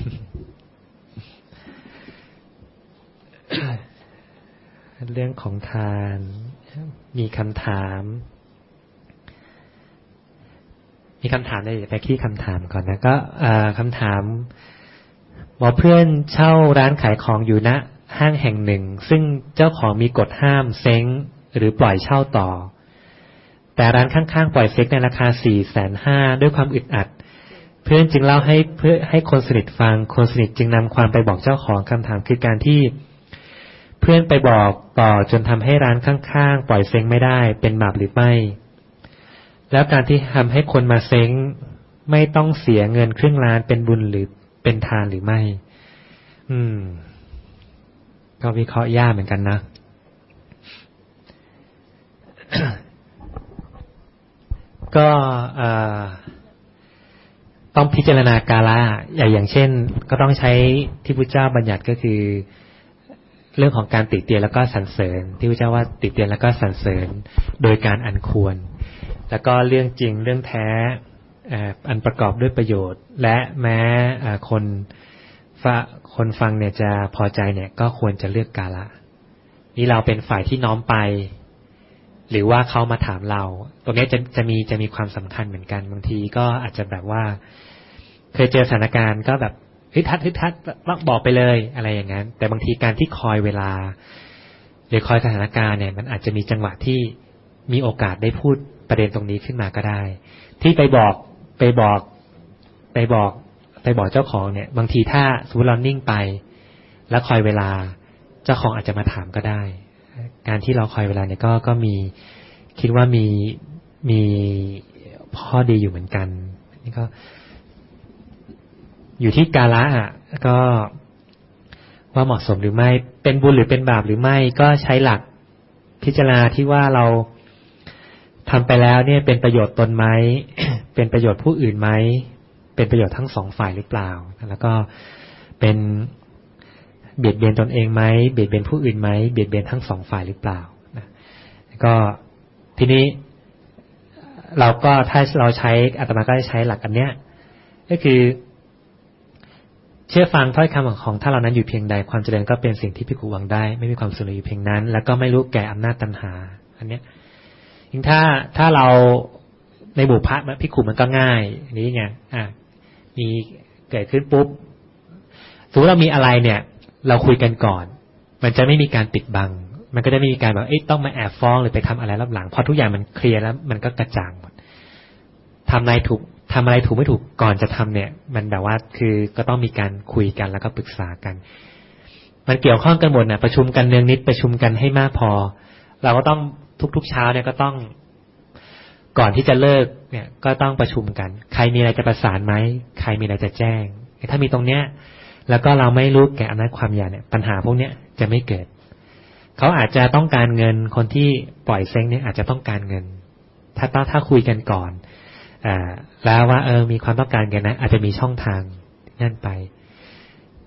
เรื่องของทานมีคำถามมีคำถามได้ไปที่คำถามก่อนนะก็คำถามบอกเพื่อนเช่าร้านขายของอยู่ณห้างแห่งหนึ่งซึ่งเจ้าของมีกฎห้ามเซ้งหรือปล่อยเช่าต่อแต่ร้านข้างๆปล่อยเซ็กในราคาสี่แสนห้าด้วยความอึดอัดเพื่อนจึงเล่าให้เพื่อให้คนสนิทฟังคนสนิทจึงนำความไปบอกเจ้าของคำถามคือการที่เพื่อนไปบอกต่อจนทำให้ร้านข้างๆปล่อยเซ็งไม่ได้เป็นบาปหรือไม่แล้วการที่ทำให้คนมาเซ็งไม่ต้องเสียเงินครึ่งล้านเป็นบุญหรือเป็นทานหรือไม่อืมก็วิเคราะห์ยากเหมือนกันนะ ก็ต้องพิจารณากาละอย่างเช่นก็ต้องใช้ที่พุทธเจ้าบัญญัติก็คือเรื่องของการติเตียนแล้วก็สรรเสริญที่พุทธเจ้าว่าติเตียนแล้วก็สรรเสริญโดยการอันควรแล้วก็เรื่องจริงเรื่องแท้อันประกอบด้วยประโยชน์และแม้คนคนฟังเนี่ยจะพอใจเนี่ยก็ควรจะเลือกกาละนี่เราเป็นฝ่ายที่น้อมไปหรือว่าเขามาถามเราตรงนี้จะจะมีจะมีความสำคัญเหมือนกันบางทีก็อาจจะแบบว่าเคยเจอสถานการณ์ก็แบบฮึดทัดฮึดทัดต้องบอกไปเลยอะไรอย่างนั้นแต่บางทีการที่คอยเวลาหรือคอยสถานการณ์เนี่ยมันอาจจะมีจังหวะที่มีโอกาสได้พูดประเด็นตรงนี้ขึ้นมาก็ได้ที่ไปบอกไปบอกไปบอกไปบอกเจ้าของเนี่ยบางทีถ้าสมมติเรานิ่งไปแล้วคอยเวลาเจ้าของอาจจะมาถามก็ได้การที่เราคอยเวลาเนี่ยก็ก็มีคิดว่ามีมีข้อดีอยู่เหมือนกันนี่ก็อยู่ที่กาละอ่ะก็ว่าเหมาะสมหรือไม่เป็นบุญหรือเป็นบาปหรือไม่ก็ใช้หลักพิจารณาที่ว่าเราทำไปแล้วเนี่ยเป็นประโยชน์ตนไหม เป็นประโยชน์ผู้อื่นไหมเป็นประโยชน์ทั้งสองฝ่ายหรือเปล่าแล้วก็เป็นเบียดเบียนตนเองไหมเบียดเบียนผู้อื่นไหมเบียดเบียนทั้งสองฝ่ายหรือเปล่านะก็ทีนี้เราก็ถ้าเราใช้อาตมาก็ใช้หลักอันเนี้ยก็คือเชื่อฟังถ้อยคำของท่านเหล่านั้นอยู่เพียงใดความเจริญก็เป็นสิ่งที่ภิกขุหวังได้ไม่มีความสุขอยู่เพียงนั้นแล้วก็ไม่รู้แก่อำนาจตัณหาอันเนี้ยยิ่งถ้าถ้าเราในหมู่พระภิกขุมันก็ง่ายนี้ไงอ่ะมีเกิดขึ้นปุ๊บสมมติเรามีอะไรเนี่ยเราคุยกันก่อนมันจะไม่มีการปิดบังมันก็จะไม่มีการแบบเอ๊ะต้องมาแอบฟ้องหรือไปทำอะไรรับหลังพอทุกอย่างมันเคลียร์แล้วมันก็กระจ่างหมดทำอะไรถูกทำอะไรถูกไม่ถูกก่อนจะทำเนี่ยมันแบบว่าคือก็ต้องมีการคุยกันแล้วก็ปรึกษากันมันเกี่ยวข้องกันหมดนะประชุมกันเนืองนิดประชุมกันให้มากพอเราก็ต้องทุกๆเช้าเนี่ยก็ต้องก่อนที่จะเลิกเนี่ยก็ต้องประชุมกันใครมีอะไรจะประสานไหมใครมีอะไรจะแจ้งถ้ามีตรงเนี้ยแล้วก็เราไม่รู้แก่อำนาจความอยากเนี่ยปัญหาพวกเนี้ยจะไม่เกิดเขาอาจจะต้องการเงินคนที่ปล่อยเซ้งเนี่ยอาจจะต้องการเงินถ้าถ้าถ้าคุยกันก่อนอ่าแล้วว่าเออมีความต้องการกันนะอาจจะมีช่องทางนั่นไป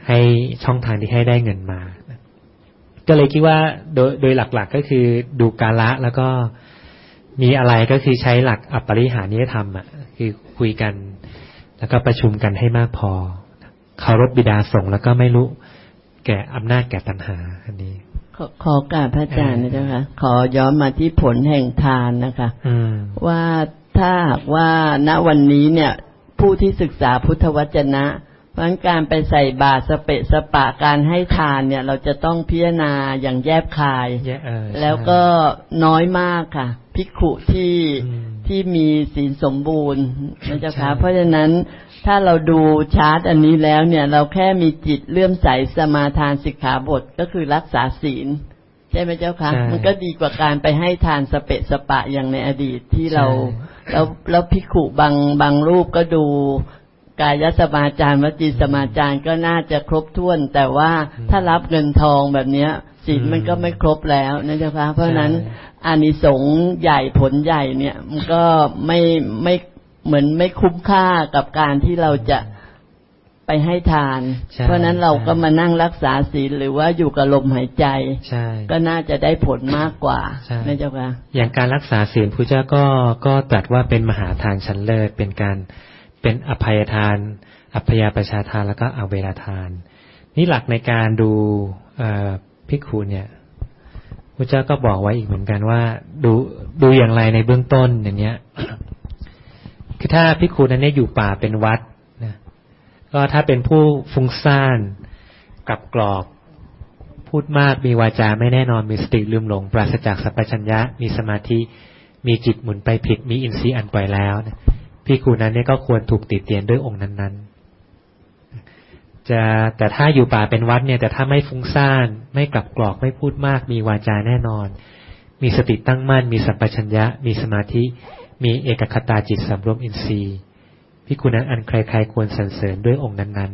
ให้ช่องทางที่ให้ได้เงินมาก็เลยคิดว่าโดยโดยหลักๆก็คือดูกาละแล้วก็มีอะไรก็คือใช้หลักอัปปริหานิยธรรมอ่ะคือคุยกันแล้วก็ประชุมกันให้มากพอเคารพบิดาสงฆ์แล้วก็ไม่รู้แก่อำนาจแก่ตัณหาอันนี้ขอขอกราบพระอาจารย์นะเจ้าค่ะขอย้อนมาที่ผลแห่งทานนะคะว่าถ้าหากว่าณวันนี้เนี่ยผู้ที่ศึกษาพุทธวจนะเพราะการไปใส่บาตรสเปะสปะการให้ทานเนี่ยเราจะต้องพิจารณาอย่างแยบคายแล้วก็น้อยมากค่ะภิกขุที่ที่มีศีลสมบูรณ์นะเจ้าค่ะเพราะฉะนั้นถ้าเราดูชาร์ตอันนี้แล้วเนี่ยเราแค่มีจิตเลื่อมใสสมาทานสิกขาบทก็คือรักษาศีลใช่ไหมเจ้าคะมันก็ดีกว่าการไปให้ทานสเปะสปะอย่างในอดีตที่เราแล้วแล้วภิกขุบางบางรูปก็ดูกายสมาจารวจีสมาจารก็น่าจะครบถ้วนแต่ว่าถ้ารับเงินทองแบบเนี้ยศีลมันก็ไม่ครบแล้วนะเจ้าคะเพราะนั้นอานิสงส์ใหญ่ผลใหญ่เนี่ยมันก็ไม่ไม่เหมือนไม่คุ้มค่ากับการที่เราจะไปให้ทานเพราะนั้นเราก็มานั่งรักษาศีลหรือว่าอยู่กับลมหายใจก็น่าจะได้ผลมากกว่านะเจ้าค่ะอย่างการรักษาศีลพระเจ้าก็ก็ตรัสว่าเป็นมหาทานชั้นเลิศเป็นการเป็นอภัยทานอัพยาประชาทานแล้วก็อเวรทานนี่หลักในการดูภิกขุเนี่ยพระเจ้าก็บอกไว้อีกเหมือนกันว่าดูดูอย่างไรในเบื้องต้นอย่างเนี้ยคือถ้าภิกขุนั้นเนี่ยอยู่ป่าเป็นวัดนะก็ถ้าเป็นผู้ฟุ้งซ่านกลับกรอกพูดมากมีวาจาไม่แน่นอนมีสติลืมหลงปราศจากสัพพัญญะมีสมาธิมีจิตหมุนไปผิดมีอินทรีย์อันปล่อยแล้วนะภิกขุนั้นเนี่ยก็ควรถูกติเตียนด้วยองค์นั้นๆจะแต่ถ้าอยู่ป่าเป็นวัดเนี่ยแต่ถ้าไม่ฟุ้งซ่านไม่กลับกรอกไม่พูดมากมีวาจาแน่นอนมีสติตั้งมั่นมีสัพพัญญะมีสมาธิมีเอกคตาจิตสำรวมอินทรีย์ภิกขุนั้นอันใครๆควรสรรเสริญด้วยองค์นั้น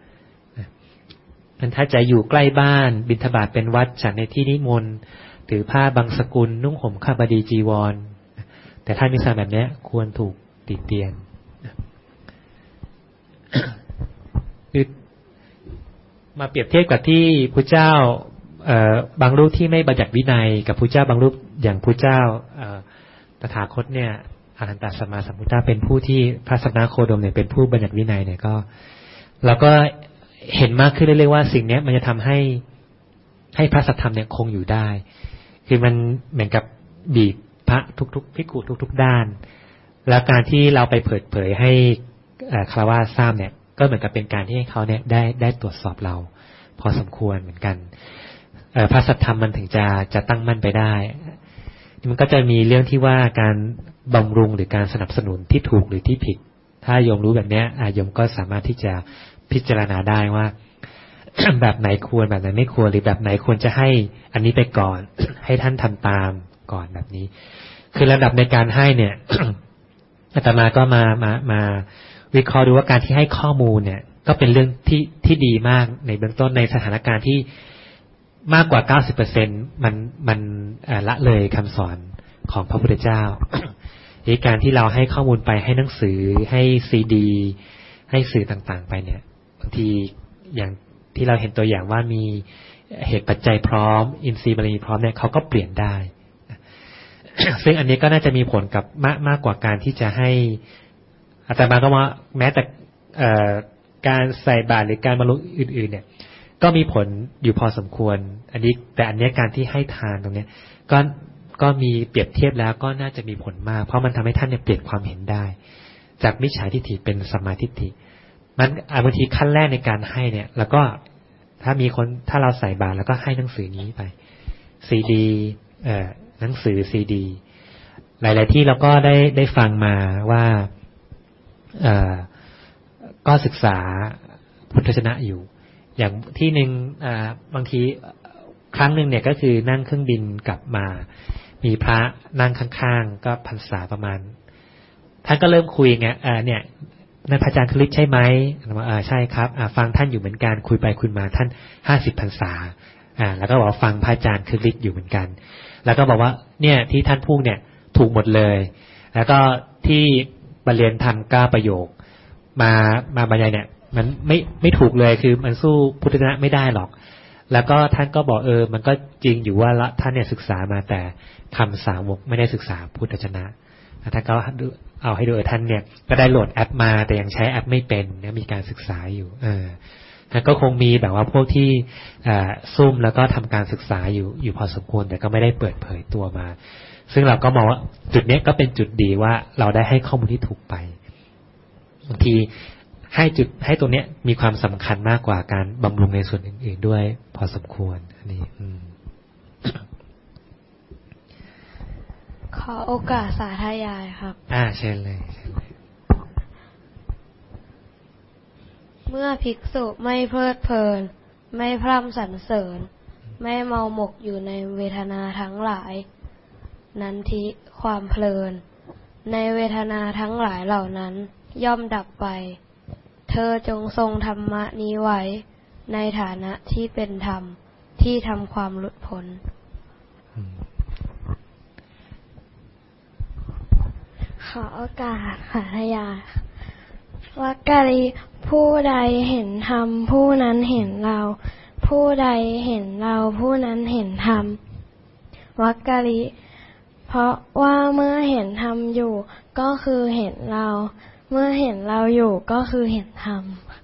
ๆมันถ้าจะอยู่ใกล้บ้านบิณฑบาตเป็นวัดฉันในที่นิมนต์ถือผ้าบางสกุลนุ่งห่มข้าบดีจีวรแต่ถ้ามีสารแบบนี้ควรถูกติเตียนคือมาเปรียบเทียบกับที่พระเจ้าบางรูปที่ไม่บัญญัติวินัยกับพระเจ้าบางรูปอย่างพระเจ้าตถาคตเนี่ยอรหันตสัมมาสัมพุทธะเป็นผู้ที่พระสัมมาโคดมเนี่ยเป็นผู้บัญญัติวินัยเนี่ยก็เราก็เห็นมากขึ้นเรื่อยๆว่าสิ่งนี้มันจะทำให้ให้พระสัทธรรมเนี่ยคงอยู่ได้คือมันเหมือนกับบีบพระทุกๆภิกขุทุกๆด้านแล้วการที่เราไปเผยเผยให้คฤหัสถ์ทราบเนี่ยก็เหมือนกับเป็นการที่ให้เขาเนี่ยได้ได้ตรวจสอบเราพอสมควรเหมือนกันพระสัทธรรมมันถึงจะจะตั้งมั่นไปได้มันก็จะมีเรื่องที่ว่าการบำรุงหรือการสนับสนุนที่ถูกหรือที่ผิดถ้าโยมรู้แบบนี้โยมก็สามารถที่จะพิจารณาได้ว่า แบบไหนควรแบบไหนไม่ควรหรือแบบไหนควรจะให้อันนี้ไปก่อน ให้ท่านทำตามก่อนแบบนี้คือระดับในการให้เนี่ย อาตมาก็มามามาวิเคราะห์ดูว่าการที่ให้ข้อมูลเนี่ยก็เป็นเรื่องที่ที่ดีมากในเบื้องต้นในสถานการณ์ที่มากกว่า เก้าสิบเปอร์เซ็นต์ มันมันละเลยคำสอนของพระพุทธเจ้า ในการที่เราให้ข้อมูลไปให้หนังสือให้ซีดีให้สื่อต่างๆไปเนี่ยบางทีอย่างที่เราเห็นตัวอย่างว่ามีเหตุปัจจัยพร้อมอินทรีย์บารมีพร้อมเนี่ยเขาก็เปลี่ยนได้ ซึ่งอันนี้ก็น่าจะมีผลกับมากมากกว่าการที่จะให้อาตมาก็ว่าแม้แต่การใส่บาตรหรือการบรรลุอื่นๆเนี่ยก็มีผลอยู่พอสมควรอันนี้แต่อันนี้การที่ให้ทานตรงนี้ก็ก็มีเปรียบเทียบแล้วก็น่าจะมีผลมากเพราะมันทำให้ท่านเนี่ยเปลี่ยนความเห็นได้จากมิจฉาทิฏฐิเป็นสัมมาทิฏฐิมันบางทีขั้นแรกในการให้เนี่ยแล้วก็ถ้ามีคนถ้าเราใส่บาตรแล้วก็ให้หนังสือนี้ไปซีดีเอ่อหนังสือซีดีหลายๆที่เราก็ได้ได้ฟังมาว่าเอ่อก็ศึกษาพุทธชนะอยู่อย่างที่หนึ่งอ่าบางทีครั้งหนึ่งเนี่ยก็คือนั่งเครื่องบินกลับมามีพระนั่งข้างๆก็พรรษาประมาณท่านก็เริ่มคุยไงอ่าเนี่ยนั่นพระอาจารย์คริสใช่ไหมอ่าใช่ครับอ่าฟังท่านอยู่เหมือนกันคุยไปคุยมาท่านห้าสิบพรรษาอ่าแล้วก็บอกฟังพระอาจารย์คริสอยู่เหมือนกันแล้วก็บอกว่าเนี่ยที่ท่านพูดเนี่ยถูกหมดเลยแล้วก็ที่บรรเรียนธรรมเก้าประโยคมามาบรรยายเนี่ยมันไม่ไม่ถูกเลยคือมันสู้พุทธวจนะไม่ได้หรอกแล้วก็ท่านก็บอกเออมันก็จริงอยู่ว่าละท่านเนี่ยศึกษามาแต่คำสาวกไม่ได้ศึกษาพุทธวจนะท่านก็เอาให้ดูท่านเนี่ยก็ได้โหลดแอปมาแต่ยังใช้แอปไม่เป็นเนี่ยมีการศึกษาอยู่เออท่านก็คงมีแบบว่าพวกที่ซุ่มแล้วก็ทำการศึกษาอยู่อยู่พอสมควรแต่ก็ไม่ได้เปิดเผยตัวมาซึ่งเราก็มองว่าจุดนี้ก็เป็นจุดดีว่าเราได้ให้ข้อมูลที่ถูกไปบางทีให้จุดให้ตัวเนี้ยมีความสำคัญมากกว่าการบำรุงในส่วนอื่นๆด้วยพอสมควรอันนี้ขอโอกาสสาธยายครับอ่าเชิญเลยเมื่อภิกษุไม่เพลิดเพลินไม่พร่ำสรรเสริญไม่เมาหมกอยู่ในเวทนาทั้งหลายนั้นทิความเพลินในเวทนาทั้งหลายเหล่านั้นย่อมดับไปเธอจงทรงธรรมะนี้ไว้ในฐานะที่เป็นธรรมที่ทำความหลุดพ้นขอโอกาสสาธยายวักกะลิผู้ใดเห็นธรรมผู้นั้นเห็นเราผู้ใดเห็นเราผู้นั้นเห็นธรรมวักกะลิเพราะว่าเมื่อเห็นธรรมอยู่ก็คือเห็นเราเมื่อเห็นเราอยู่ก็คือเห็นธรรม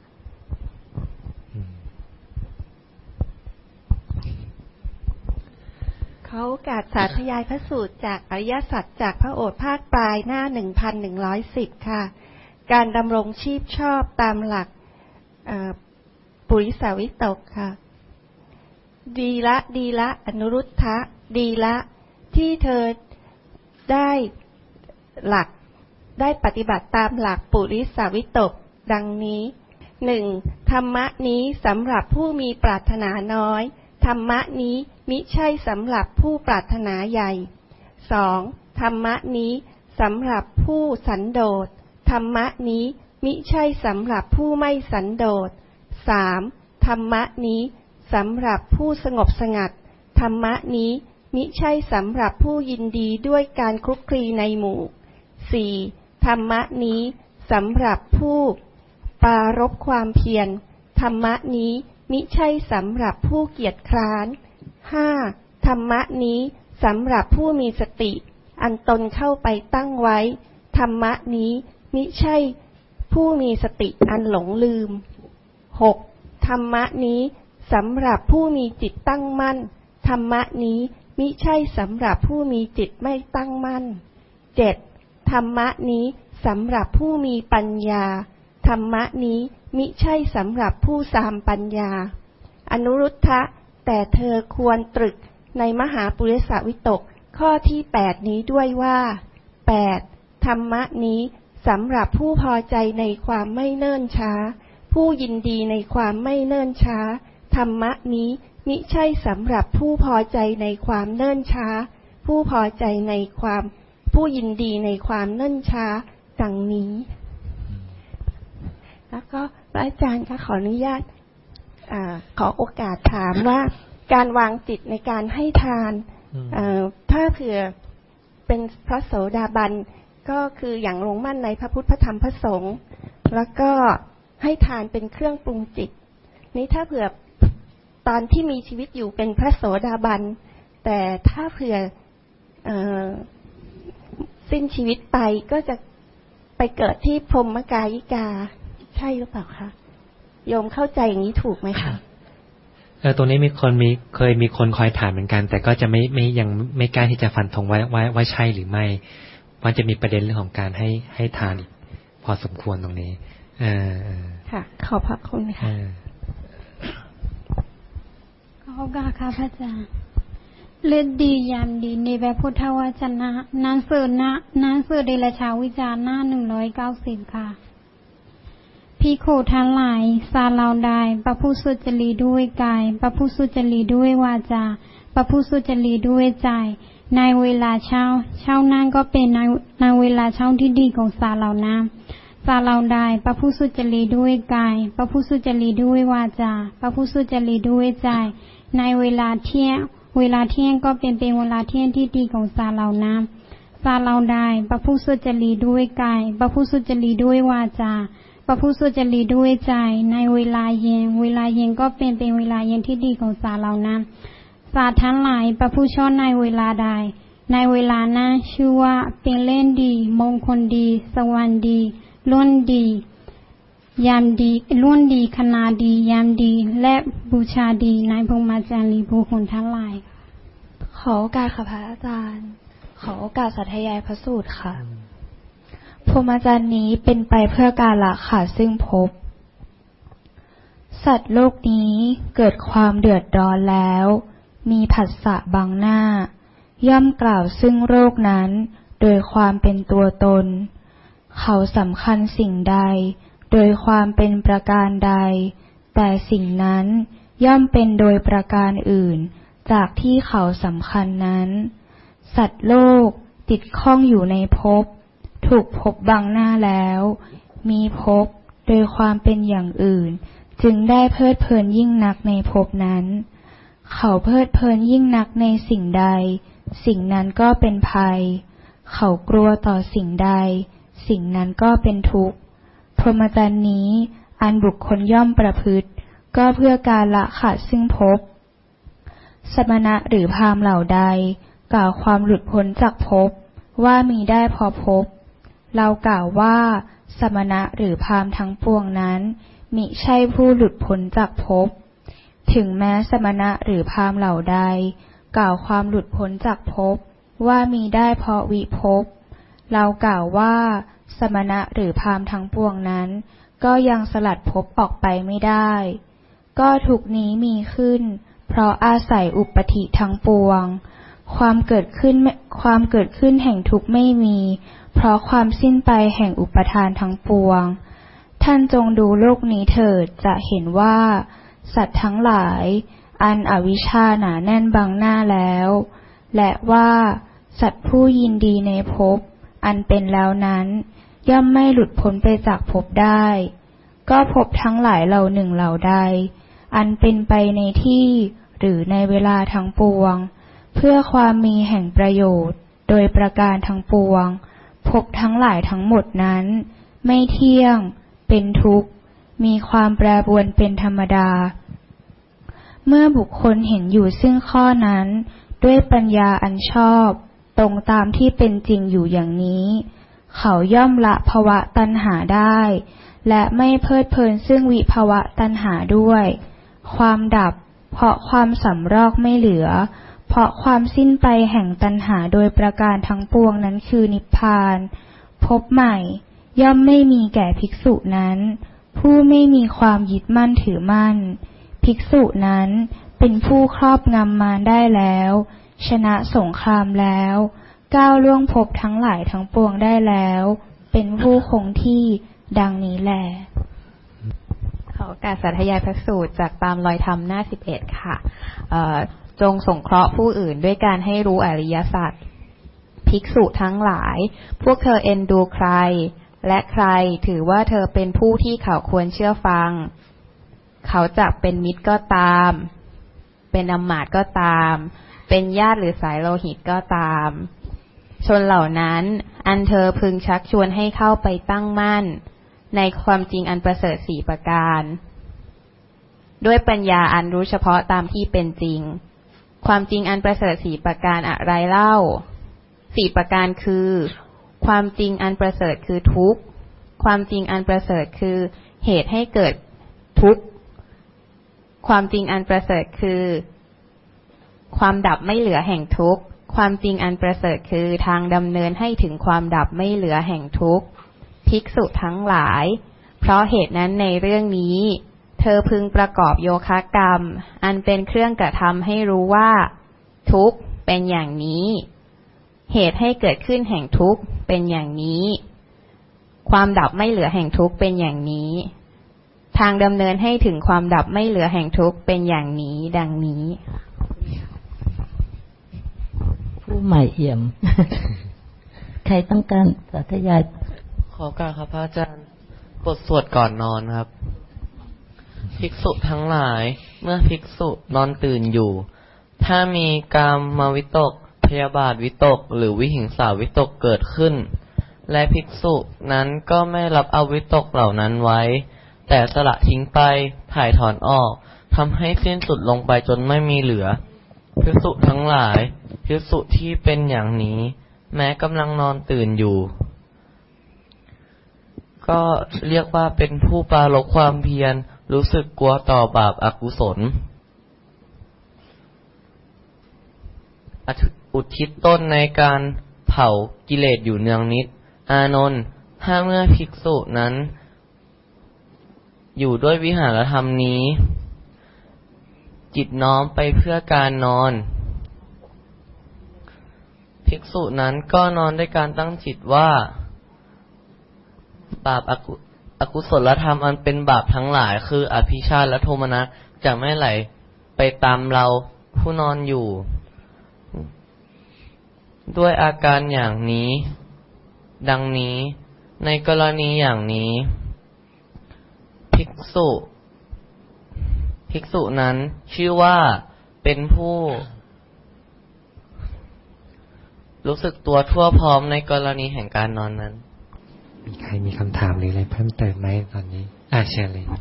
เขาโอกาสสาธยายพระสูตรจากอริยสัจจากพระโอษฐ์ภาคปลายหน้า หนึ่งพันหนึ่งร้อยสิบ ค่ะการดำรงชีพชอบตามหลักปุริสาวิตกค่ะดีละดีละอนุรุทธะดีละที่เธอได้หลักได้ปฏิบัติตามหลักปุริสาวิตกดังนี้หนึ่งธรรมะนี้สำหรับผู้มีปรารถนาน้อยธรรมะนี้มิใช่สำหรับผู้ปรารถนาใหญ่สองธรรมะนี้สำหรับผู้สันโดษธรรมะนี้มิใช่สำหรับผู้ไม่สันโดษสามธรรมะนี้สำหรับผู้สงบสงัดธรรมะนี้มิใช่สำหรับผู้ยินดีด้วยการคลุกคลีในหมู่สี่ธรรมะนี้สำหรับผู้ปรารภความเพียรธรรมะนี้มิใช่สำหรับผู้เกียจคร้านห้าธรรมะนี้สำหรับผู้มีสติอันตนเข้าไปตั้งไว้ธรรมะนี้มิใช่ผู้มีสติอันหลงลืมหกธรรมะนี้สำหรับผู้มีจิตตั้งมั่นธรรมะนี้มิใช่สำหรับผู้มีจิตไม่ตั้งมั่นเจ็ดธรรมะนี้สำหรับผู้มีปัญญาธรรมะนี้มิใช่สำหรับผู้สามปัญญาอนุรุทธะแต่เธอควรตรึกในมหาปุริสวิตกข้อที่แปดนี้ด้วยว่าแปดธรรมะนี้สำหรับผู้พอใจในความไม่เนิ่นช้าผู้ยินดีในความไม่เนิ่นช้าธรรมะนี้มิใช่สำหรับผู้พอใจในความเนิ่นช้าผู้พอใจในความผู้ยินดีในความเนิ่นช้าดังนี้แล้วก็พระอาจารย์ก็ขออนุญาตอ่าขอโอกาสถามว่าการวางจิตในการให้ทานถ้าเผื่อเป็นพระโสดาบันก็คืออย่างลงมั่นในพระพุทธพระธรรมพระสงฆ์แล้วก็ให้ทานเป็นเครื่องปรุงจิตนี้ถ้าเผื่อตอนที่มีชีวิตอยู่เป็นพระโสดาบันแต่ถ้าเผื่อเอ่อสิ้นชีวิตไปก็จะไปเกิดที่พรหมกายิกาใช่หรือเปล่าคะโยมเข้าใจอย่างนี้ถูกไหมคะเออตรงนี้มีคนมีเคยมีคนคอยถามเหมือนกันแต่ก็จะไม่ไม่ยังไม่กล้าที่จะฟันธงว่าว่าว่าใช่หรือไม่มันจะมีประเด็นเรื่องของการให้ให้ทานอีกพอสมควรตรงนี้เออค่ะขอบพระคุณค่ะขอบคุณค่ะพระอาจารย์เลือดดียามดีในแบบพุทธวจนะหนังสือนะหนังสือเดลชาวิจารณ์หน้าหนึ่งร้อยเก้าสิบค่ะภิกขุทั้งหลายสาเราได้ประพฤติสุจริตด้วยกายประพฤติสุจริตด้วยวาจาประพฤติสุจริตด้วยใจในเวลาเช้าเช้านั้นก็เป็นในในเวลาเช้าที่ดีของสาเรานะสาเราได้ประพฤติสุจริตด้วยกายประพฤติสุจริตด้วยวาจาประพฤติสุจริตด้วยใจในเวลาเที่ยงเวลาเที่ยงก็เป็นเป็นเวลาเที่ยงที่ดีของสาเรานะสาเราได้ประพฤติสุจริตด้วยกายประพฤติสุจริตด้วยวาจาประพฤติสุจริตด้วยใจในเวลาเย็นเวลาเย็นก็เป็นเป็นเวลาเย็นที่ดีของสัตว์เหล่านั้นสัตว์ทั้งหลายประพฤติชอบในเวลาใดในเวลานั้นชื่อว่าเป็นเล่นดีมงคลดีสวรรค์ดีล้วนดียามดีล้วนดีคณาดียามดีและบูชาดีในพรหมจรรย์บุคคลทั้งหลายขอโอกาสค่ะพระอาจารย์ขอโอกาสสาธยายพระสูตรค่ะพรหมจรรย์นี้เป็นไปเพื่อการละขาดซึ่งภพสัตว์โลกนี้เกิดความเดือดร้อนแล้วมีผัสสะบังหน้าย่อมกล่าวซึ่งโรคนั้นโดยความเป็นตัวตนเขาสำคัญสิ่งใดโดยความเป็นประการใดแต่สิ่งนั้นย่อมเป็นโดยประการอื่นจากที่เขาสำคัญนั้นสัตว์โลกติดข้องอยู่ในภพถูกภพบังหน้าแล้วมีภพโดยความเป็นอย่างอื่นจึงได้เพลิดเพลินยิ่งนักในภพนั้นเขาเพลิดเพลินยิ่งนักในสิ่งใดสิ่งนั้นก็เป็นภัยเขากลัวต่อสิ่งใดสิ่งนั้นก็เป็นทุกข์พรหมจรรย์นี้อันบุคคลย่อมประพฤติก็เพื่อการละขาดซึ่งภพสมณะหรือพราหมณ์เหล่าใดกล่าวความหลุดพ้นจากภพว่ามีได้พอภพเรากล่าวว่าสมณะหรือพราหมณ์ทั้งปวงนั้นมิใช่ผู้หลุดพ้นจากภพถึงแม้สมณะหรือพราหมณ์เหล่าใดกล่าวความหลุดพ้นจากภพว่ามีได้เพราะวิภพเรากล่าวว่าสมณะหรือพราหมณ์ทั้งปวงนั้นก็ยังสลัดภพออกไปไม่ได้ก็ทุกนี้มีขึ้นเพราะอาศัยอุปธิทั้งปวงความเกิดขึ้นความเกิดขึ้นแห่งทุกข์ไม่มีเพราะความสิ้นไปแห่งอุปทานทั้งปวงท่านจงดูโลกนี้เถิดจะเห็นว่าสัตว์ทั้งหลายอันอวิชชาหนาแน่นบังหน้าแล้วและว่าสัตว์ผู้ยินดีในภพอันเป็นแล้วนั้นย่อมไม่หลุดพ้นไปจากภพได้ก็ภพทั้งหลายเหล่าหนึ่งเหล่าใดอันเป็นไปในที่หรือในเวลาทั้งปวงเพื่อความมีแห่งประโยชน์โดยประการทั้งปวงภพทั้งหลายทั้งหมดนั้นไม่เที่ยงเป็นทุกข์มีความแปรปรวนเป็นธรรมดาเมื่อบุคคลเห็นอยู่ซึ่งข้อนั้นด้วยปัญญาอันชอบตรงตามที่เป็นจริงอยู่อย่างนี้เขาย่อมละภวะตัณหาได้และไม่เพลิดเพลินซึ่งวิภวะตัณหาด้วยความดับเพราะความสำรอกไม่เหลือเพราะความสิ้นไปแห่งตัณหาโดยประการทั้งปวงนั้นคือนิพพานพบใหม่ย่อมไม่มีแก่ภิกษุนั้นผู้ไม่มีความยึดมั่นถือมั่นภิกษุนั้นเป็นผู้ครอบงำมารได้แล้วชนะสงครามแล้วก้าวล่วงภพทั้งหลายทั้งปวงได้แล้วเป็นผู้คงที่ดังนี้แลขอโอกาสสาธยายพระสูตรจากตามรอยธรรมหน้าสิบเอ็ดค่ะจงสงเคราะห์ผู้อื่นด้วยการให้รู้อริยสัจภิกษุทั้งหลายพวกเธอเอ็นดูใครและใครถือว่าเธอเป็นผู้ที่เขาควรเชื่อฟังเขาจักเป็นมิตรก็ตามเป็นอมาตย์ก็ตามเป็นญาติหรือสายโลหิตก็ตามชนเหล่านั้นอันเธอพึงชักชวนให้เข้าไปตั้งมั่นในความจริงอันประเสริฐสี่ประการด้วยปัญญาอันรู้เฉพาะตามที่เป็นจริงความจริงอันประเสริฐสี่ประการอะไรเล่าสี่ประการคือความจริงอันประเสริฐคือทุกข์ความจริงอันประเสริฐคือเหตุให้เกิดทุกข์ความจริงอันประเสริฐคือความดับไม่เหลือแห่งทุกข์ความจริงอันประเสริฐคือทางดำเนินให้ถึงความดับไม่เหลือแห่งทุกข์ภิกษุทั้งหลายเพราะเหตุนั้นในเรื่องนี้เธอพึงประกอบโยคะกรรมอันเป็นเครื่องกระทำให้รู้ว่าทุกข์เป็นอย่างนี้เหตุให้เกิดขึ้นแห่งทุกข์เป็นอย่างนี้ความดับไม่เหลือแห่งทุกข์เป็นอย่างนี้ทางดำเนินให้ถึงความดับไม่เหลือแห่งทุกข์เป็นอย่างนี้ดังนี้ผู้ใหม่เอี่ยม ใครต้องการสาธยายขอการครับพระอาจารย์บทสวดก่อนนอนครับภิกษุทั้งหลายเมื่อภิกษุนอนตื่นอยู่ถ้ามีกามวิตกพยาบาทวิตกหรือวิหิงสาวิตกเกิดขึ้นและภิกษุนั้นก็ไม่รับเอาวิตกเหล่านั้นไว้แต่สละทิ้งไปถ่ายถอนออกทำให้สิ้นสุดลงไปจนไม่มีเหลือภิกษุทั้งหลายภิกษุที่เป็นอย่างนี้แม้กำลังนอนตื่นอยู่ก็เรียกว่าเป็นผู้ปรารภความเพียรรู้สึกกลัวต่อบาปอกุศลอุทิศตนในการเผากิเลสอยู่เนืองนิดอานนท์ถ้าเมื่อภิกษุนั้นอยู่ด้วยวิหารธรรมนี้จิตน้อมไปเพื่อการนอนภิกษุนั้นก็นอนด้วยการตั้งจิตว่าบาปอกุอกุศลธรรมอันเป็นบาปทั้งหลายคืออภิชาและโทมนัสจะไม่ไหลไปตามเราผู้นอนอยู่ด้วยอาการอย่างนี้ดังนี้ในกรณีอย่างนี้ภิกษุภิกษุนั้นชื่อว่าเป็นผู้รู้สึกตัวทั่วพร้อมในกรณีแห่งการนอนนั้นมีใครมีคำถามหรืออะไรเพิ่มเติมไหมตอนนี้อ่าเชิญเลย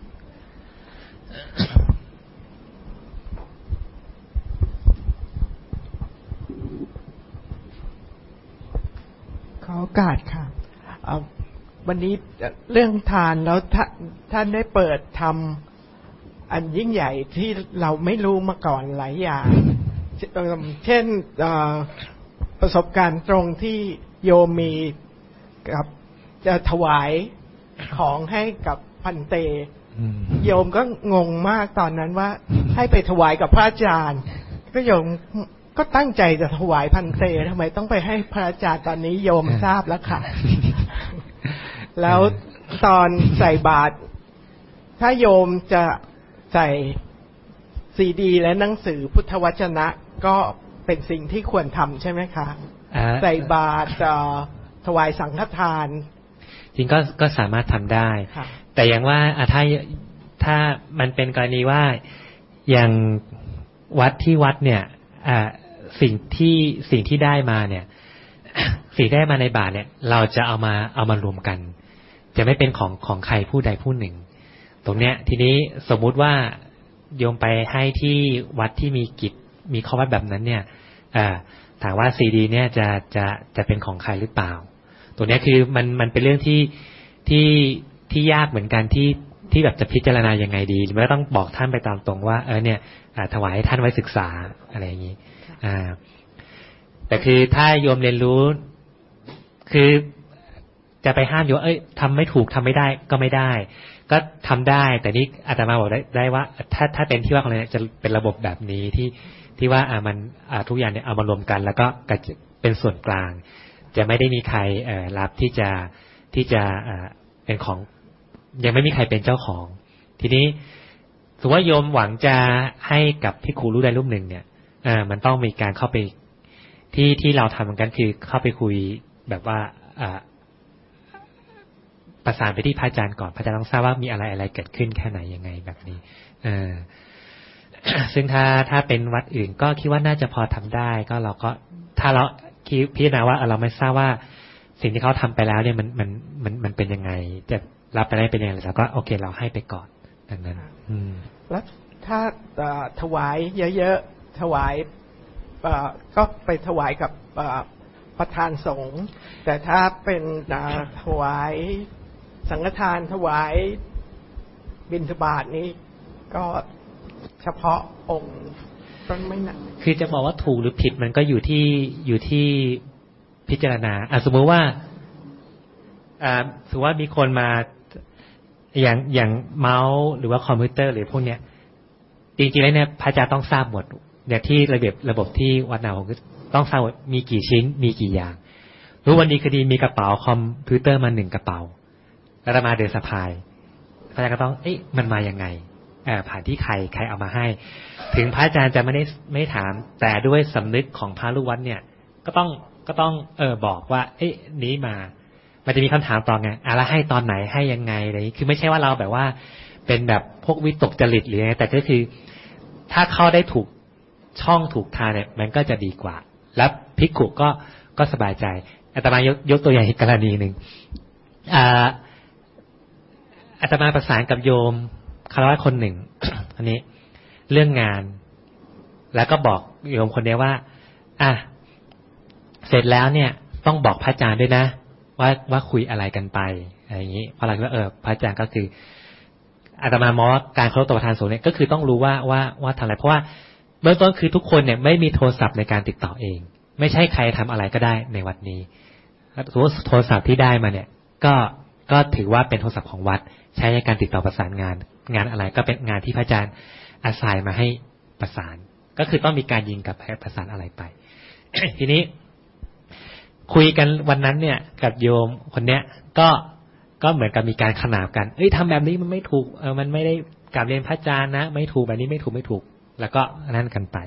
ขอโอกาสค่ะวันนี้เรื่องทานแล้วท่านได้เปิดทำอันยิ่งใหญ่ที่เราไม่รู้มาก่อนหลายอย่างเช่นประสบการณ์ตรงที่โยมมีกับจะถวายของให้กับพันเตโยมก็งงมากตอนนั้นว่าให้ไปถวายกับพระอาจารย์ก็โยมก็ตั้งใจจะถวายพันเตทำไมต้องไปให้พระอาจารย์ตอนนี้โยมทราบแล้วค่ะ แล้วตอนใส่บาตรถ้าโยมจะใส่ซีดีและหนังสือพุทธวจนะก็เป็นสิ่งที่ควรทำใช่ไหมคะใส่บาตรถวายสังฆทานจริงก็ก็สามารถทำได้แต่อย่างว่าถ้าถ้ามันเป็นกรณีว่าอย่างวัดที่วัดเนี่ยสิ่งที่สิ่งที่ได้มาเนี่ยสิ่งได้มาในบาตรเนี่ยเราจะเอามาเอามารวมกันจะไม่เป็นของของใครผู้ใดผู้หนึ่งตรงเนี้ยทีนี้สมมุติว่าโยมไปให้ที่วัดที่มีกิจมีข้อวัดแบบนั้นเนี่ยถามว่าซีดีเนี่ยจะจะจะเป็นของใครหรือเปล่าตัวนี้คือมันมันเป็นเรื่องที่ที่ที่ยากเหมือนกันที่ที่แบบจะพิจารณายังไงดีหรือว่าต้องบอกท่านไปตามตรงว่าเออเนี่ยถวายให้ท่านไว้ศึกษาอะไรอย่างนี้อ่าแต่คือถ้าโยมเรียนรู้คือจะไปห้ามโยมเอ้ยทำไม่ถูกทำไม่ได้ก็ไม่ได้ก็ทำได้แต่นี่อาตมาบอกได้ได้ว่าถ้าถ้าเป็นที่ว่าของเราจะเป็นระบบแบบนี้ที่ที่ว่าอ่ามันอ่าทุกอย่างเนี่ยเอามารวมกันแล้วก็เป็นส่วนกลางจะไม่ได้มีใครเอ่อรับที่จะที่จะเอ่อเป็นของยังไม่มีใครเป็นเจ้าของทีนี้สมมติว่าโยมหวังจะให้กับภิกขุรูปใดรูปหนึ่งเนี่ยเอ่อมันต้องมีการเข้าไปที่ที่เราทำเหมือนกันคือเข้าไปคุยแบบว่าอ่าประสานไปที่พระอาจารย์ก่อนพระอาจารย์ต้องทราบว่ามีอะไรอะไรเกิดขึ้นแค่ไหนยังไงแบบนี้เออ ซึ่งถ้าถ้าเป็นวัดอื่นก็คิดว่าน่าจะพอทำได้ก็เราก็ถ้าเราคิดพิจารณาว่าเราไม่ทราบว่าสิ่งที่เขาทำไปแล้วเนี่ยมันมันมันมันเป็นยังไงจะรับไปได้เป็นยังไงเราก็โอเคเราให้ไปก่อนดังนั้นอืมแล้วถ้าถวายเยอะๆถวายก็ไปถวายกับประธานสงฆ์แต่ถ้าเป็นถวายสังฆทานถวายบิณฑบาตนี้ก็เฉพาะองค์ต้นไม่หนักคือจะบอกว่าถูกหรือผิดมันก็อยู่ที่อยู่ที่พิจารณาอ่ะสมมติว่าอ่าสมมติว่ามีคนมาอย่างอย่างเมาส์หรือว่าคอมพิวเตอร์หรือพวกเนี้ยจริงๆแล้วเนี่ยพระอาจารย์ต้องทราบหมดอย่างที่ระเบียบระบบที่วัดนาคือต้องทราบมีกี่ชิ้นมีกี่อย่างรู้วันดีคดีมีกระเป๋าคอมพิวเตอร์มาหนึ่งกระเป๋าแล้วมาเดินสะพายพระอาจารย์ก็ต้องเอ๊ะมันมายังไงเอ่อผ่านที่ใครใครเอามาให้ถึงพระอาจารย์จะไม่ได้ไม่ถามแต่ด้วยสำนึกของพระลูกวัดเนี่ยก็ต้องก็ต้องเออบอกว่าเอ๊ะนี้มามันจะมีคำถามต่อไงอ่ะแล้วให้ตอนไหนให้ยังไงอะไรนี้คือไม่ใช่ว่าเราแบบว่าเป็นแบบพวกวิตกจริตหรือไงแต่ก็คือถ้าเข้าได้ถูกช่องถูกทางเนี่ยมันก็จะดีกว่าแล้วภิกขุก็ก็สบายใจอาตมายกยกตัวอย่างอีกกรณีหนึ่งอาอาตมาประสานกับโยมคารวะคนหนึ่ง อันนี้เรื่องงานแล้วก็บอกโยมคนนี้ว่าอ่ะเสร็จแล้วเนี่ยต้องบอกพระอาจารย์ด้วยนะว่าว่าคุยอะไรกันไปอะไรอย่างนี้เพราะอะไรว่าเออพระอาจารย์ก็คืออาตมามองว่าการเคารพต่อประธานสงฆ์เนี่ยก็คือต้องรู้ว่าว่าว่าทำอะไรเพราะว่าเบื้องต้นคือทุกคนเนี่ยไม่มีโทรศัพท์ในการติดต่อเองไม่ใช่ใครทำอะไรก็ได้ในวัดนี้โทรศัพท์ที่ได้มาเนี่ยก็ก็ถือว่าเป็นโทรศัพท์ของวัดใช้ในการติดต่อประสานงานงานอะไรก็เป็นงานที่พระอาจารย์อาศัยมาให้ประสานก็คือต้องมีการยิงกับประสานอะไรไป ทีนี้คุยกันวันนั้นเนี่ยกับโยมคนเนี้ยก็ก็เหมือนกับมีการขนานกันเอ้ยทำแบบนี้มันไม่ถูกเออมันไม่ได้กราบเรียนพระอาจารย์นะไม่ถูกแบบนี้ไม่ถูกไม่ถูกแล้วก็นั่นกันไป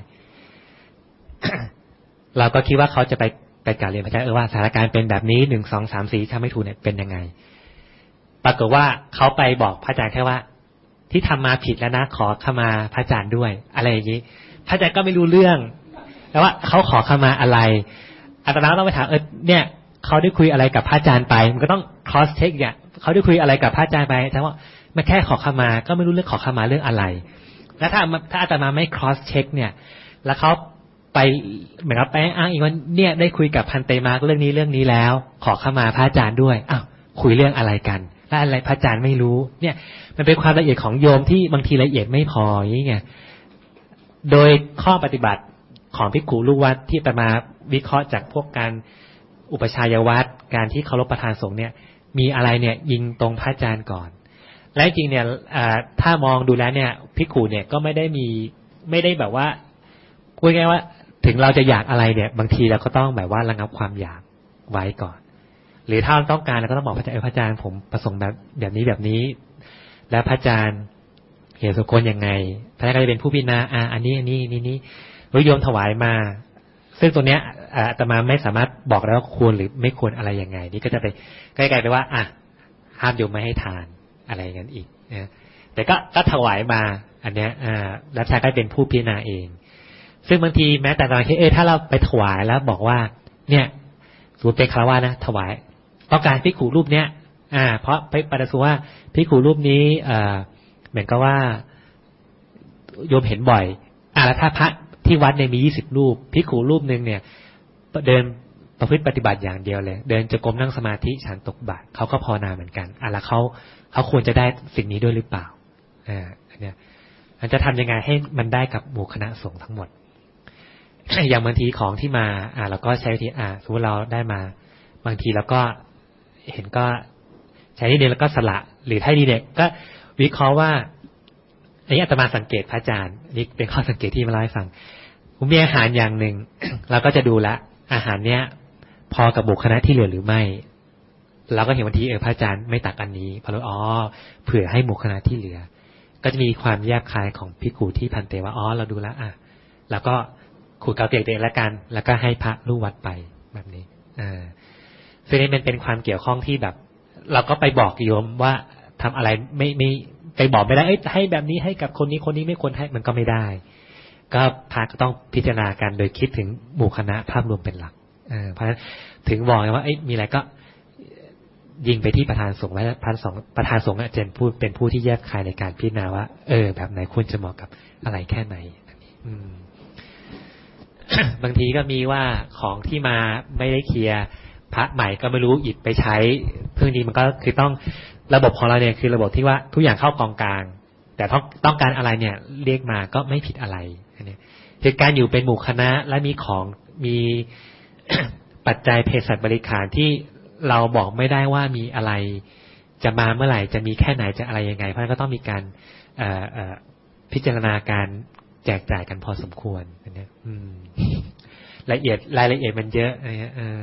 เราก็คิดว่าเขาจะไปไปกราบเรียนพระอาจารย์เออว่าสถานการณ์เป็นแบบนี้หนึ่งสองสามสี่ถ้าไม่ถูกเนี่ยเป็นยังไงปรากฏว่าเขาไปบอกพระอาจารย์แค่ว่าที่ทำมาผิดแล้วนะขอขมาพระอาจารย์ด้วยอะไรอย่างนี้พระอาจารย์ก็ไม่รู้เรื่องแต่ว่าเขาขอขมาอะไรอาตมาต้องไปถามเออเนี่ยเขาได้คุยอะไรกับพระอาจารย์ไปมันก็ต้อง cross check เนี่ยเขาได้คุยอะไรกับพระอาจารย์ไปแต่ว่ามันแค่ขอขมาก็ไม่รู้เรื่องขอขมาเรื่องอะไรแล้วถ้าถ้าอาตมาไม่ cross check เนี่ยแล้วเขาไปเหมือนกับไปอ้างอีกว่าเนี่ยได้คุยกับพันเตมาเรื่องนี้เรื่องนี้แล้วขอขมาพระอาจารย์ด้วยอ้าวคุยเรื่องอะไรกันและอะไรพระอาจารย์ไม่รู้เนี่ยมันเป็นความละเอียดของโยมที่บางทีละเอียดไม่พออย่างนี้ไงโดยข้อปฏิบัติของภิกขุลูกวัดที่อาตมาวิเคราะห์จากพวกการอุปชัยวัดการที่เคารพประธานสงฆ์เนี่ยมีอะไรเนี่ยยิงตรงพระอาจารย์ก่อนและจริงเนี่ยถ้ามองดูแล้วเนี่ยภิกขุเนี่ยก็ไม่ได้มีไม่ได้แบบว่าพูดง่ายว่าถึงเราจะอยากอะไรเนี่ยบางทีเราก็ต้องแบบว่าระงับความอยากไว้ก่อนหรือถ้าเราต้องการเราก็ต้องบอกพระอาจารย์พระอาจารย์ผมประสงค์แบบแบบนี้แบบนี้แล้วพระอาจารย์เห็นสมควรยังไงพระอาจารย์ก็จะเป็นผู้พิจารณาอ่าอันนี้อันนี้นี่นี่โยมถวายมาซึ่งตัวเนี้ยอาตมาไม่สามารถบอกได้ว่าควรหรือไม่ควรอะไรยังไงนี่ก็จะไปใกล้ๆไปว่าอ่ะห้ามโยมไม่ให้ทานอะไรอย่างนั้นอีกนะแต่ก็ก็ถวายมาอันเนี้ยอ่ารับใช้ก็เป็นผู้พิจารณาเองซึ่งบางทีแม้แต่ตอนที่เออถ้าเราไปถวายแล้วบอกว่าเนี่ยสมมติเป็นคารวะนะถวายต้องการภิกขุรูปเนี้ยอ่าเพราะไปประดุว่าภิกขุรูปนี้เอ่อเหมือนกับว่าโยมเห็นบ่อยอ่าแล้วถ้าพระที่วัดเนี่ยมียี่สิบรูปภิกขุรูปนึงเนี่ยเดินประพฤติปฏิบัติอย่างเดียวเลยเดินจะกรมนั่งสมาธิฉันตกบาตรเขาก็ภาวนาเหมือนกันอ่ะแล้วเขาเขาควรจะได้สิ่งนี้ด้วยหรือเปล่าอ่าอันเนี้ยมันจะทำยังไงให้มันได้กับหมู่คณะสงฆ์ทั้งหมด อย่างบางทีของที่มาอ่าเราก็ใช้วิธีอ่าสมมติเราได้มาบางทีเราก็เห็นก็ใช้นิดเดียวแล้วก็สละหรือถ้าดีเด็กก็วิเคราะห์ว่าอันนี้อาตมาสังเกตพระอาจารย์นี่เป็นข้อสังเกตที่มาเล่าให้ฟังผมมีอาหารอย่างหนึ่ง เราก็จะดูละอาหารเนี้ยพอกับหมู่คณะที่เหลือหรือไม่เราก็เห็นวันทีเออพระอาจารย์ไม่ตักอันนี้เพราะอ๋อเผื่อให้หมู่คณะที่เหลือก็จะมีความแยบคายของภิกขุที่พันเตว่าอ๋อเราดูแล้วอ่ะแล้วก็ขูดเกาเตียกเตะแล้วกันแล้วก็ให้พระลูกวัดไปแบบนี้อ่าซึ่งนี่มันเป็นความเกี่ยวข้องที่แบบเราก็ไปบอกโยมว่าทำอะไรไม่ไม่ไปบอกไม่ได้เอ้ยให้แบบนี้ให้กับคนนี้คนนี้ไม่ควรให้มันก็ไม่ได้ก็พระก็ต้องพิจารณากันโดยคิดถึงหมู่คณะภาพรวมเป็นหลักเออเพราะฉะนั้นถึงบอกว่าเอ้ยมีอะไรก็ยิงไปที่ประธานสงฆ์และประธานสงฆ์ประธานสงฆ์อาจารย์พูดเป็นผู้ที่แยกคายในการพิจารณาว่าเออแบบไหนควรจะเหมาะกับอะไรแค่ไหนอืม บางทีก็มีว่าของที่มาไม่ได้เคลียร์พระใหม่ก็ไม่รู้หยิบไปใช้เรื่องนี้มันก็คือต้องระบบของเราเนี่ยคือระบบที่ว่าทุกอย่างเข้ากองกลางแต่ต้องต้องการอะไรเนี่ยเรียกมาก็ไม่ผิดอะไรอันนี้คือการอยู่เป็นหมู่คณะและมีของมี ปัจจัยเภสัชบริขารที่เราบอกไม่ได้ว่ามีอะไรจะมาเมื่อไหร่จะมีแค่ไหนจะอะไรยังไงเพราะฉะนั้นก็ต้องมีการเอ่อเอ่อพิจารณาการแจกจ่ายกันพอสมควรอันนี้อืมละเอียดรายละเอียดมันเยอะอะไรเงี้ยเออ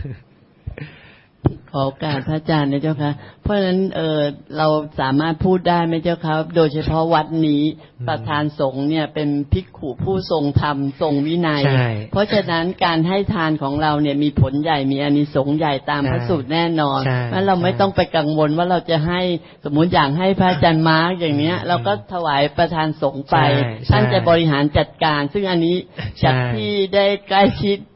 ขอโอกาสพระอาจารย์นะเจ้าค่ะเพราะฉะนั้นเออเราสามารถพูดได้ไหมเจ้าค่ะโดยเฉพาะวัดนี้ประธานสงฆ์เนี่ยเป็นภิกขุผู้ทรงธรรมทรงวินัยเพราะฉะนั้นการให้ทานของเราเนี่ยมีผลใหญ่มีอานิสงส์ใหญ่ตามพระสูตรแน่นอนแล้วเราไม่ต้องไปกังวลว่าเราจะให้สมมุติอย่างให้พระอาจารย์มาร์กอย่างเนี้ยเราก็ถวายประธานสงฆ์ไปท่านจะบริหารจัดการซึ่งอันนี้จากที่ได้ใกล้ชิด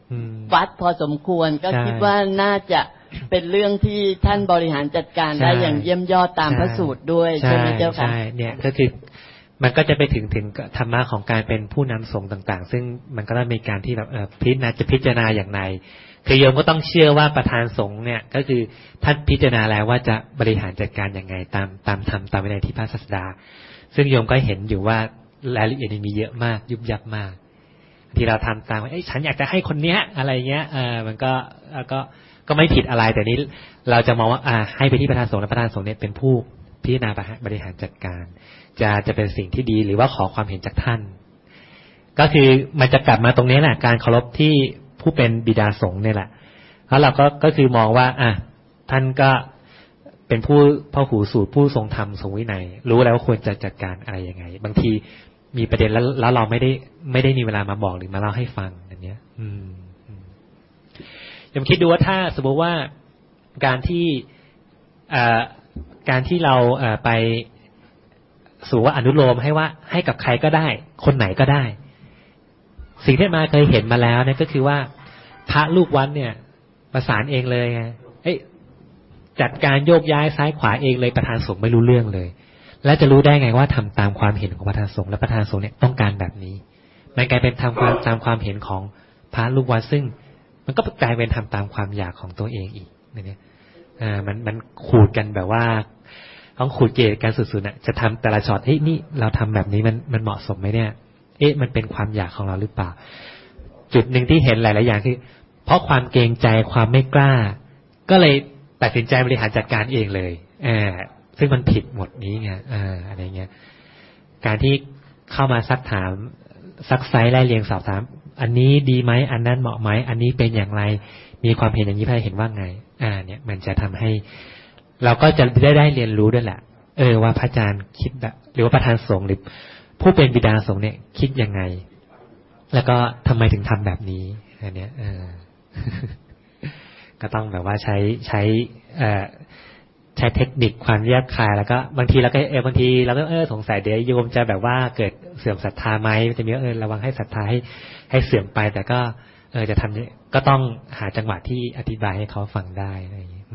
วัดพอสมควรก็คิดว่าน่าจะเป็นเรื่องที่ท่านบริหารจัดการได้อย่างเยี่ยมยอดตามพระสูตรด้วยใช่ไหมเจ้าค่ะใช่เนี่ยก็คือมันก็จะไปถึงถึงธรรมะของการเป็นผู้นำสงฆ์ต่างๆซึ่งมันก็ต้องมีการที่แบบเออพิจารณาจะพิจารณาอย่างไรคือโยมก็ต้องเชื่อว่าประธานสงฆ์เนี่ยก็คือท่านพิจารณาแล้วว่าจะบริหารจัดการอย่างไงตามตามธรรมตามวินัยที่พระศาสดาซึ่งโยมก็เห็นอยู่ว่ารายละเอียดมีเยอะมากยุบยับมากที่เราทำตามว่าเอ้ยฉันอยากจะให้คนเนี้ยอะไรเงี้ยเออมันก็ก็ก็ไม่ผิดอะไรแต่นี้เราจะมองว่าอ่าให้ไปที่ประธานสงฆ์และประธานสงฆ์เนี่ยเป็นผู้พิจารณาบริหารจัดการจะจะเป็นสิ่งที่ดีหรือว่าขอความเห็นจากท่านก็คือมันจะกลับมาตรงนี้แหละการเคารพที่ผู้เป็นบิดาสงฆ์เนี่ยแหละแล้วเราก็ก็คือมองว่าอ่ะท่านก็เป็นผู้พหูสูตรผู้ทรงธรรมทรงวินัยรู้แล้วว่าควรจะจัดการอะไรยังไงบางทีมีประเด็นแล้วแล้วเราไม่ได้ไม่ได้มีเวลามาบอกหรือมาเล่าให้ฟังอย่างเนี้ยอืมผมคิดดูว่าถ้าสมมติว่าการที่อ่าการที่เราเอ่อไปสู่ว่าอนุโลมให้ว่าให้กับใครก็ได้คนไหนก็ได้สิ่งที่มาเคยเห็นมาแล้วเนี่ยก็คือว่าพระลูกวัดเนี่ยประสานเองเลยไงเอ้ยจัดการโยกย้ายซ้ายขวาเองเลยประธานสงฆ์ไม่รู้เรื่องเลยแล้วจะรู้ได้ไงว่าทำตามความเห็นของประธานสงฆ์และประธานสงฆ์เนี่ยต้องการแบบนี้มันกลายเป็นทำความตามความเห็นของพระลูกวัดซึ่งมันก็กลายเป็นทำตามความอยากของตัวเองอีกเนี่ยอ่ามันมันขูดกันแบบว่าต้องขูดเกลียดกันสุดๆน่ะจะทำแต่ละช็อตเฮ้ยนี่เราทำแบบนี้มันมันเหมาะสมไหมเนี่ยเอ๊ะมันเป็นความอยากของเราหรือเปล่าจุดหนึ่งที่เห็นหลายๆอย่างคือเพราะความเกรงใจความไม่กล้าก็เลยตัดสินใจบริหารจัดการเองเลยเออซึ่งมันผิดหมดนี้ไงเอออะไรเงี้ยการที่เข้ามาซักถามซักไซไล่เรียงสอบถามอันนี้ดีไหมอันนั้นเหมาะไหมอันนี้เป็นอย่างไรมีความเห็นอย่างนี้พระเห็นว่าไงอ่าเนี่ยมันจะทำให้เราก็จะได้ได้เรียนรู้ด้วยแหละเออว่าพระอาจารย์คิดแบบหรือว่าประธานสงฆ์หรือผู้เป็นบิดาสงฆ์เนี่ยคิดยังไงแล้วก็ทำไมถึงทำแบบนี้อันเนี้ยเออ ก็ต้องแบบว่าใช้ใช้เอ่อใช้เทคนิคความแยบคายแล้วก็บางทีเราก็เออบางทีเราก็เออสงสัยเดี๋ยวโยมจะแบบว่าเกิดเสื่อมศรัทธาไหมจะมีเออระวังให้ศรัทธาให้ให้เสื่อมไปแต่ก็เออจะทำก็ต้องหาจังหวะที่อธิบายให้เขาฟังได้อะไรอย่างนี้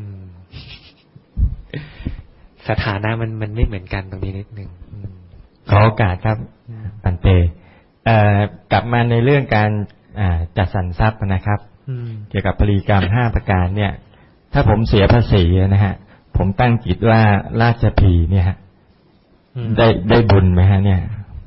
สถานะมันมันไม่เหมือนกันตรงนี้นิดนึงขอโอกาสครับปันเตเอ่อกลับมาในเรื่องการจัดสรรทรัพย์นะครับเกี่ยวกับปริกรรมห้าประการเนี่ยถ้าผมเสียภาษีนะฮะผมตั้งจิตว่าราชพีเนี่ยฮะได้ได้บุญไหมฮะเนี่ย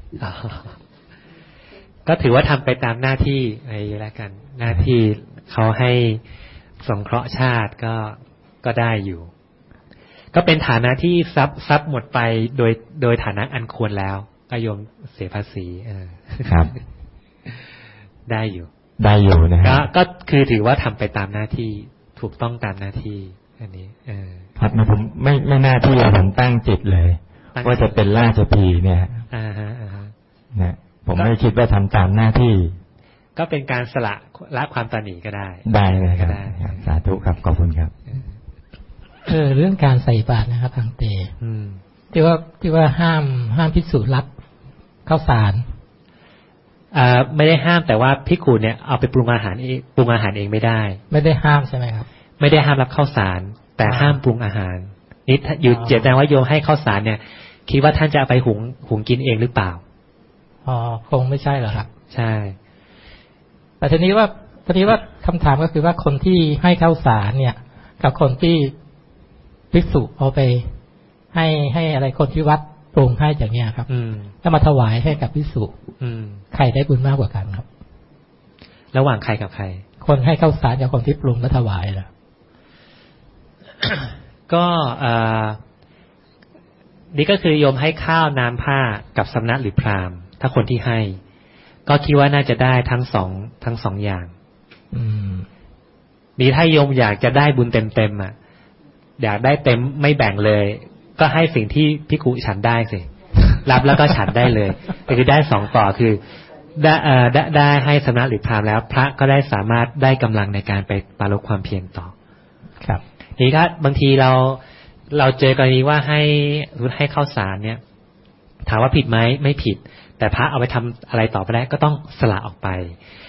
ก็ถือว่าทำไปตามหน้าที่อะไรแล้วกันหน้าที่เขาให้สงเคราะห์ชาติก็ก็ได้อยู่ก็เป็นฐานะที่ทรัพย์ทรัพย์หมดไปโดยโดยฐานะอันควรแล้วก็โยมเสียภาษีเออครับได้อยู่ได้อยู่นะฮะก็ก็คือถือว่าทำไปตามหน้าที่ถูกต้องตามหน้าที่อันนี้เออครับนะผมไม่ไม่หน้าที่ผมตั้งจิตเลยว่าจะเป็นราชพีเนี่ยอ่าฮะอ่าฮะนะผมไม่คิดว่าทำตามหน้าที่ก็เป็นการสละละความตนีก็ได้ได้เลยครับสาธุครับขอบคุณครับเออเรื่องการใส่บาตรนะครับทางเตที่ว่าที่ว่าห้ามห้ามภิกษุรับข้าวสารอ่าไม่ได้ห้ามแต่ว่าภิกขุเนี่ยเอาไปปรุงอาหารเองปรุงอาหารเองไม่ได้ไม่ได้ห้ามใช่ไหมครับไม่ได้ห้ามรับข้าวสารแต่ห้ามปรุงอาหารนี่อยู่เจตนาว่าโยมให้ข้าวสารเนี่ยคิดว่าท่านจะเอาไปหุงหุงกินเองหรือเปล่าอ๋อคงไม่ใช่หรอกครับใช่แต่ทีนี้ว่าทีนี้ว่าคำถามก็คือว่าคนที่ให้ข้าวสารเนี่ยกับคนที่ภิกษุเอาไปให้ให้อะไรคนที่วัดปรุงให้อย่างเนี้ยครับถ้ามาถวายให้กับภิกษุใครได้บุญมากกว่ากันครับระหว่างใครกับใครคนให้ข้าวสารกับคนที่ปรุงและถวายล่ะก็นี่ก็คือโยมให้ข้าวน้ำผ้ากับสำนักหรือพราหมณ์ถ้าคนที่ให้ก็คิดว่าน่าจะได้ทั้งสองทั้งสองอย่างนี่ถ้าโยมอยากจะได้บุญเต็มๆอ่ะอยากได้เต็มไม่แบ่งเลยก็ให้สิ่งที่ภิกขุฉันได้สิรับแล้วก็ฉันได้เลยคือได้สองต่อคือได้เอ่อได้ได้ให้สำนักหรือพราหมณ์แล้วพระก็ได้สามารถได้กำลังในการไปปรารภความเพียรต่อครับนี่ก็บางทีเราเราเจอกรณีว่าให้ให้ข้าวสารเนี่ยถามว่าผิดไหมไม่ผิดแต่พระเอาไปทำอะไรต่อไปได้ก็ต้องสละออกไป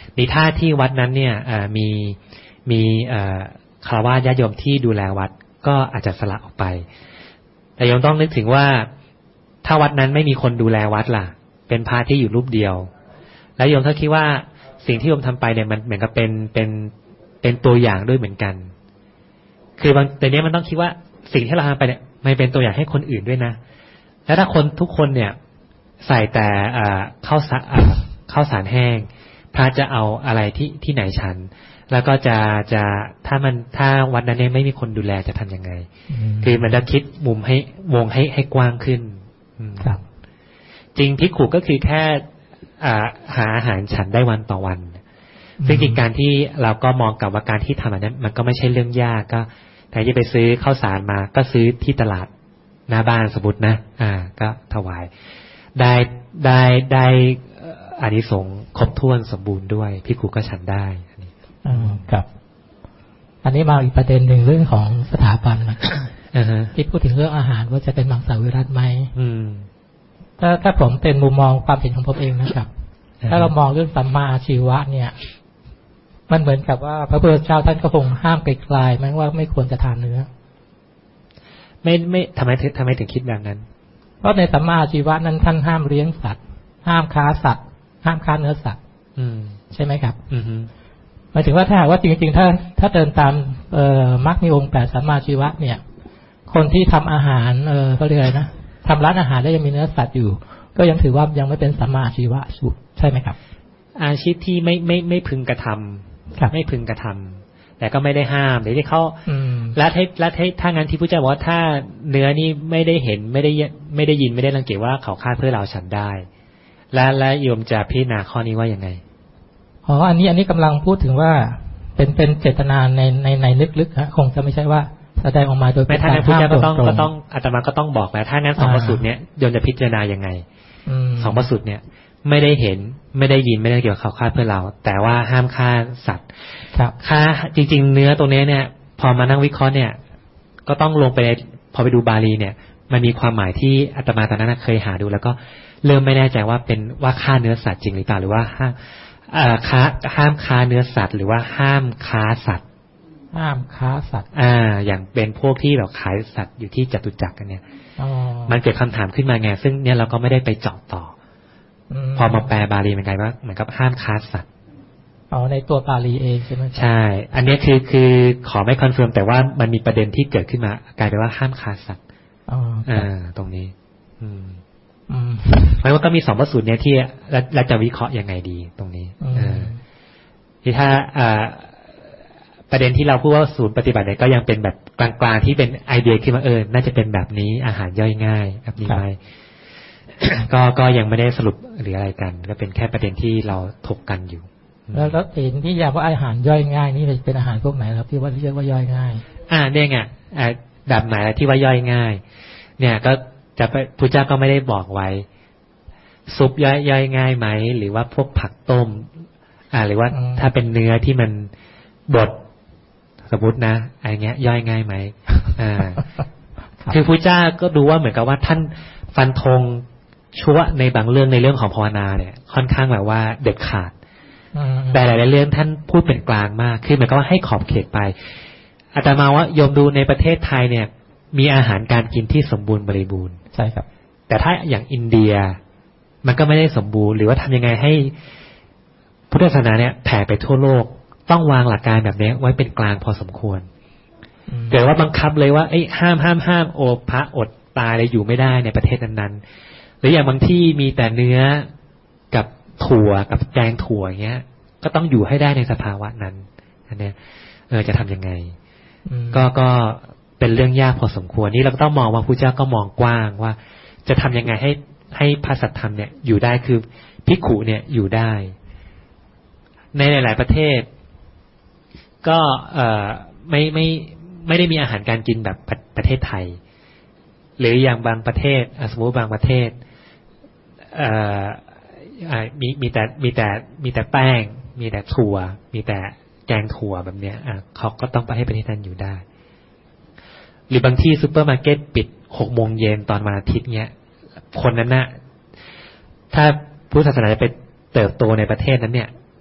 มีท่าที่วัดนั้นเนี่ยมีมีคารวะญาติโยมที่ดูแลวัดก็อาจจะสละออกไปแต่โยมต้องนึกถึงว่าถ้าวัดนั้นไม่มีคนดูแลวัดล่ะเป็นพระที่อยู่รูปเดียวแล้วโยมถ้าคิดว่าสิ่งที่โยมทำไปเนี่ยมันเหมือนกับเป็นเป็นเป็นตัวอย่างด้วยเหมือนกันคือบางแต่เนี้ยมันต้องคิดว่าสิ่งที่เราทำไปเนี่ยมันเป็นตัวอย่างให้คนอื่นด้วยนะแล้วถ้าคนทุกคนเนี่ยใส่แต่ข้าวสารข้าวสารแห้งพระจะเอาอะไรที่ที่ไหนฉันแล้วก็จะจะถ้ามันถ้าวัดนั้นเนี่ยไม่มีคนดูแลจะทำยังไงคือมันจะคิดมุมให้วงให้ให้กว้างขึ้นครับจริงภิกขุก็คือแค่หาอาหารฉันได้วันต่อวันซึ่งจริงการที่เราก็มองกับว่าการที่ทำอันนั้นมันก็ไม่ใช่เรื่องยากก็แต่จะไปซื้อข้าวสารมาก็ซื้อที่ตลาดหน้าบ้านสมมตินะอ่าก็ถวายได้ได้ได้อานิสงส์ครบถ้วนสมบูรณ์ด้วยภิกขุก็ฉันได้อืมครับอันนี้มาอีกประเด็นหนึ่งเรื่องของสถาบันนะ ที่พูดถึงเรื่องอาหารว่าจะเป็นมังสวิรัติไหมถ้าถ้าผมเป็นมุมมองความเห็นของผมเองนะครับถ้าเรามองเรื่องสัมมาอาชีวะเนี่ยมันเหมือนกับว่าพระพุทธเจ้าท่านก็คงห้ามไกลๆไหมว่าไม่ควรจะทานเนื้อไม่ไม่ทำไมทำไมถึงคิดแบบนั้นเพราะในสัมมาอาชีวะนั้นท่านห้ามเลี้ยงสัตว์ห้ามค้าสัตว์ห้ามค้าเนื้อสัตว์ใช่ไหมครับหมายถึงว่าถ้าหากว่าจริงๆถ้าถ้าเดินตามเอ่อมรรคมีองค์แปดสัมมาอาชีวะเนี่ยคนที่ทำอาหารเออเขาเรียกอะไรนะทำร้านอาหารแล้วยังมีเนื้อสัตว์อยู่ก็ยังถือว่ายังไม่เป็นสัมมาอาชีวะสุดใช่ไหมครับอาชีพที่ไม่ไม่ไม่พึงกระทำไม่พึงกระทำแต่ก็ไม่ได้ห้ามเดี๋ยวที่เขาและให้และให้ถ้างั้นที่พระเจ้าบอกว่าถ้าเนื้อนี่ไม่ได้เห็นไม่ได้ไม่ได้ยินไม่ได้สังเกตว่าเขาฆ่าเพื่อเราฉันได้และและโยมจะพิจารณาข้อนี้ว่ายังไงอ๋ออันนี้อันนี้กำลังพูดถึงว่าเป็นเป็นเจตนาในในในลึกๆฮะคงจะไม่ใช่ว่าแสดงออกมาโดยไม่ถ้างั้นพระเจ้าก็ต้องก็ต้องอาตมาก็ต้องบอกแล้วถ้างั้นสองประสูตรเนี้ยโยมจะพิจารณายังไงสองประสูตรเนี้ยไม่ได้เห็นไม่ได้ยินไม่ได้เกี่ยวกับเขาฆ่าเพื่อเราแต่ว่าห้ามฆ่าสัตว์ฆ่าจริงๆเนื้อตรงนี้เนี่ยพอมานั่งวิเคราะห์เนี่ยก็ต้องลงไปพอไปดูบาลีเนี่ยมันมีความหมายที่อาตมาตอนนั้นเคยหาดูแล้วก็เริ่มไม่แน่ใจว่าเป็นว่าฆ่าเนื้อสัตว์จริงหรือเปล่าหรือว่าห้ามค้าห้ามค้าเนื้อสัตว์หรือว่าห้ามค้าสัตว์ห้ามค้าสัตว์อ่าอย่างเป็นพวกที่แบบขายสัตว์อยู่ที่จตุจักรกันเนี่ยมันเกิดคำถามขึ้นมาไงซึ่งเนี่ยเราก็ไม่ได้ไปเจาะต่อพอมาแปลบาลีมันกลายว่าเหมือนกับห้ามค้าสัตว์อ๋อในตัวบาลีเองใช่ไหมใช่อันนี้คือคือขอไม่คอนเฟิร์มแต่ว่ามันมีประเด็นที่เกิดขึ้นมากลายเป็นว่าห้ามค้าสัตว์อ๋ออ่าตรงนี้อืมเพราะว่าก็มีสองพระสูตรเนี่ยที่เราจะวิเคราะห์ยังไงดีตรงนี้ที่ถ้าประเด็นที่เราพูดว่าศูนย์ปฏิบัติเนี่ยก็ยังเป็นแบบกลางๆที่เป็นไอเดียขึ้นมาเออน่าจะเป็นแบบนี้อาหารย่อยง่ายแบบนี้ไหมก็ก็ยังไม่ได้สรุปหรืออะไรกันก็เป็นแค่ประเด็นที่เราถกกันอยู่แล้วแล้วเห็นที่ยาว่าอาหารย่อยง่ายนี่เป็นอาหารพวกไหนครับที่ว่าเรียกว่าย่อยง่ายอ่าเนี่ยไงแบบไหนที่ว่าย่อยง่ายเนี่ยก็จะพุทธเจ้าก็ไม่ได้บอกไว้ซุปย่อยย่อยง่ายไหมหรือว่าพวกผักต้มอ่าหรือว่าถ้าเป็นเนื้อที่มันบดสมมตินะอะไรเงี้ยย่อยง่ายไหมอ่าคือพุทธเจ้าก็ดูว่าเหมือนกับว่าท่านฟันธงชั่วในบางเรื่องในเรื่องของภาวนาเนี่ยค่อนข้างแบบว่าเด็ดขาดแต่หลายๆเรื่องท่านพูดเป็นกลางมากคือเหมือนกับว่าให้ขอบเขตไปอาตมาว่าโยมดูในประเทศไทยเนี่ยมีอาหารการกินที่สมบูรณ์บริบูรณ์ใช่ครับแต่ถ้าอย่างอินเดียมันก็ไม่ได้สมบูรณ์หรือว่าทำยังไงให้พุทธศาสนาเนี่ยแผ่ไปทั่วโลกต้องวางหลักการแบบนี้ไว้เป็นกลางพอสมควรเกิดว่าบังคับเลยว่าไอ้ห้ามห้ามห้ามโอพระอดตายเลยอยู่ไม่ได้ในประเทศนั้นๆหรืออย่างบางที่มีแต่เนื้อกับถั่วกับแกงถั่วอย่างเงี้ยก็ต้องอยู่ให้ได้ในสภาวะนั้นอันเนี้ยเออจะทำยังไงก็ก็เป็นเรื่องยากพอสมควรนี่เราต้องมองว่าพระเจ้าก็มองกว้างว่าจะทำยังไงให้ให้พระสัทธรรมเนี่ยอยู่ได้คือภิกขุเนี่ยอยู่ได้ในหลายๆประเทศก็เอ่อไม่ไม่ไม่ได้มีอาหารการกินแบบประเทศไทยหรืออย่างบางประเทศสมมติบางประเทศเอ่อมีมีแต่มีแต่มีแต่แป้งมีแต่ถั่วมีแต่แกงถั่วแบบเนี้ยอ่ะเขาก็ต้องไปให้ประเทศนั้นอยู่ได้หรือบางที่ซูเปอร์มาร์เก็ตปิดหกโมงเย็นตอนวันอาทิตย์เนี้ยคนนั้นน่ะถ้าพุทธศาสนาจะไปเติบโตในประเทศนั้นเนี่ย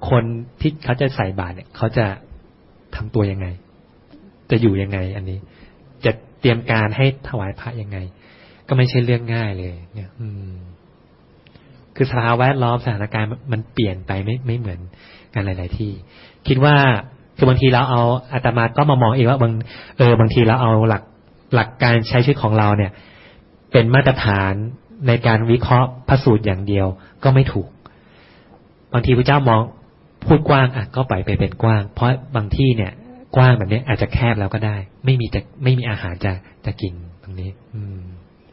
คนที่เขาจะใส่บาตรเนี่ยเขาจะทำตัวยังไงจะอยู่ยังไงอันนี้จะเตรียมการให้ถวายพระยังไงก็ไม่ใช่เรื่องง่ายเลยเนี่ยอืมคือสภาวะแวดล้อมสถานการณ์มันเปลี่ยนไปไม่ไม่เหมือนกันหลายๆที่คิดว่าคือบางทีเราเอาอาตมาก็มามองเองว่าบางเออบางทีเราเอาหลักหลักการใช้ชีวิตของเราเนี่ยเป็นมาตรฐานในการวิเคราะห์พระสูตรอย่างเดียวก็ไม่ถูกบางทีพระเจ้ามองพูดกว้างอ่ะก็ปล่อยไปเป็นกว้างเพราะบางที่เนี่ยกว้างแบบนี้อาจจะแคบแล้วก็ได้ไม่มีจะไม่มีอาหารจะจะกินตรงนี้อืม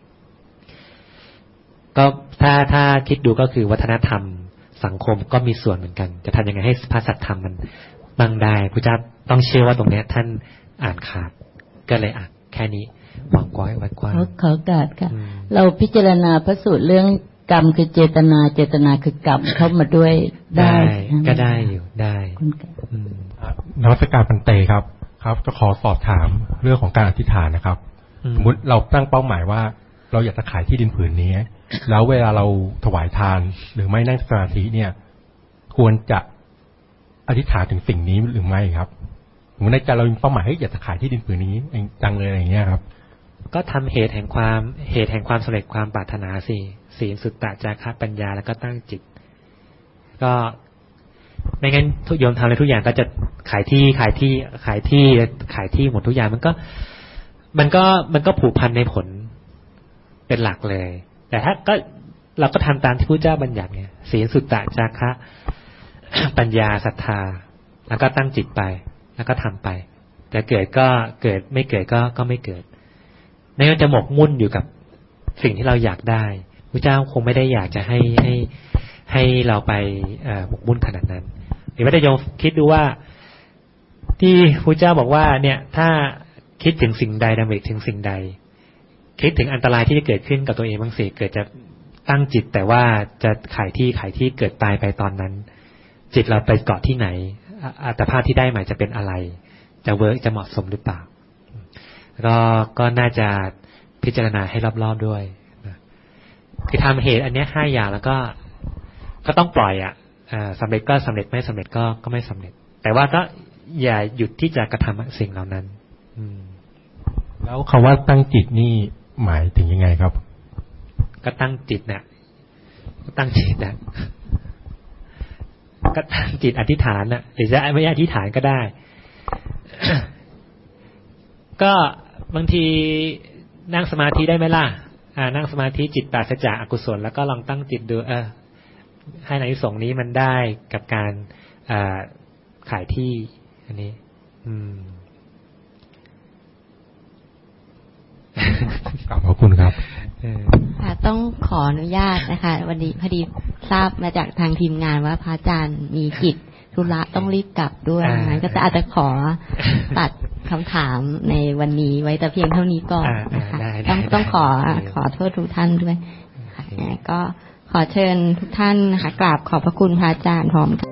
ก็ถ้าถ้าคิดดูก็คือวัฒนธรรมสังคมก็มีส่วนเหมือนกันจะทำยังไงให้พระสัทธรรมมันบังได้พระเจ้าต้องเชื่อว่าตรงนี้ท่านอ่านขาดก็เลยอ่ะแค่นี้วางก้อยไว้กว้างขอการค่ะเราพิจารณาพระสูตรเรื่องกรรมคือเจตนาเจตนาคือกรรมเข้ามาด้วยได้ก็ได้อยู่ได้นวัตการพันเตครับครับจะขอสอบถามเรื่องของการอธิษฐานนะครับสมมติเราตั้งเป้าหมายว่าเราอยากจะขายที่ดินผืนนี้แล้วเวลาเราถวายทานหรือไม่นั่งสมาธิเนี่ยควรจะอธิษฐานถึงสิ่งนี้หรือไม่ครับสมมติในใจเรามีเป้าหมายให้อยากจะขายที่ดินผืนนี้จังเลยอะไรอย่างเงี้ยครับก็ทำเหตุแห่งความเหตุแห่งความสำเร็จความปรารถนาสิศีลสุตตะจาคะปัญญาแล้วก็ตั้งจิตก็ไม่งั้นทุกโยมทำอะไรทุกอย่างก็จะขายที่ขายที่ขายที่ขายที่หมดทุกอย่างมันก็มันก็มันก็ผูกพันในผลเป็นหลักเลยแต่ถ้าก็เราก็ทำตามที่พระเจ้าบัญญัติไงศีลสุตตะจาคะปัญญาศรัทธาแล้วก็ตั้งจิตไปแล้วก็ทำไปจะเกิดก็เกิดไม่เกิดก็ก็ไม่เกิดไม่งั้นจะหมกมุ่นอยู่กับสิ่งที่เราอยากได้พระเจ้าคงไม่ได้อยากจะให้ให้ให้เราไปหมกมุ่นขนาดนั้นหรือว่าจะโยมคิดดูว่าที่พระเจ้าบอกว่าเนี่ยถ้าคิดถึงสิ่งใดดำริถึงสิ่งใดคิดถึงอันตรายที่จะเกิดขึ้นกับตัวเองบางสิเกิดจะตั้งจิตแต่ว่าจะขายที่ขายที่เกิดตายไปตอนนั้นจิตเราไปเกาะที่ไหนอัตภาพที่ได้ใหม่จะเป็นอะไรจะเวิร์กจะเหมาะสมหรือเปล่าก็ก็น่าจะพิจารณาให้รอบๆด้วยคือทำเหตุอันนี้ห้าอย่างแล้วก็ก็ต้องปล่อยอ่ะสำเร็จก็สำเร็จไม่สำเร็จก็ก็ไม่สำเร็จแต่ว่าก็อย่าหยุดที่จะกระทำสิ่งเหล่านั้นแล้วคำว่าตั้งจิตนี่หมายถึงยังไงครับก็ตั้งจิตเนี่ยก็ตั้งจิตนะก็ตั้งจิตอธิษฐานน่ะหรือจะไม่อธิษฐานก็ได้ ก็บางทีนั่งสมาธิได้ไหมล่ะอ่านั่งสมาธิจิตปราศจากอกุศลแล้วก็ลองตั้งจิตดูเออให้อานิสงส์นี้มันได้กับการอ่าขายที่อันนี้อืมขอบคุณครับค่ะต้องขออนุญาตนะคะวันนี้พอดีทราบมาจากทางทีมงานว่าพระอาจารย์มีกิจธุระต้องรีบกลับด้วยงั้นก็จะอาจจะขอตัดคำถามในวันนี้ไว้แต่เพียงเท่านี้ก่อนนะคะต้องต้องขอขอโทษทุกท่านด้วยก็ขอเชิญทุกท่านนะคะกราบขอบพระคุณพระอาจารย์พร้อม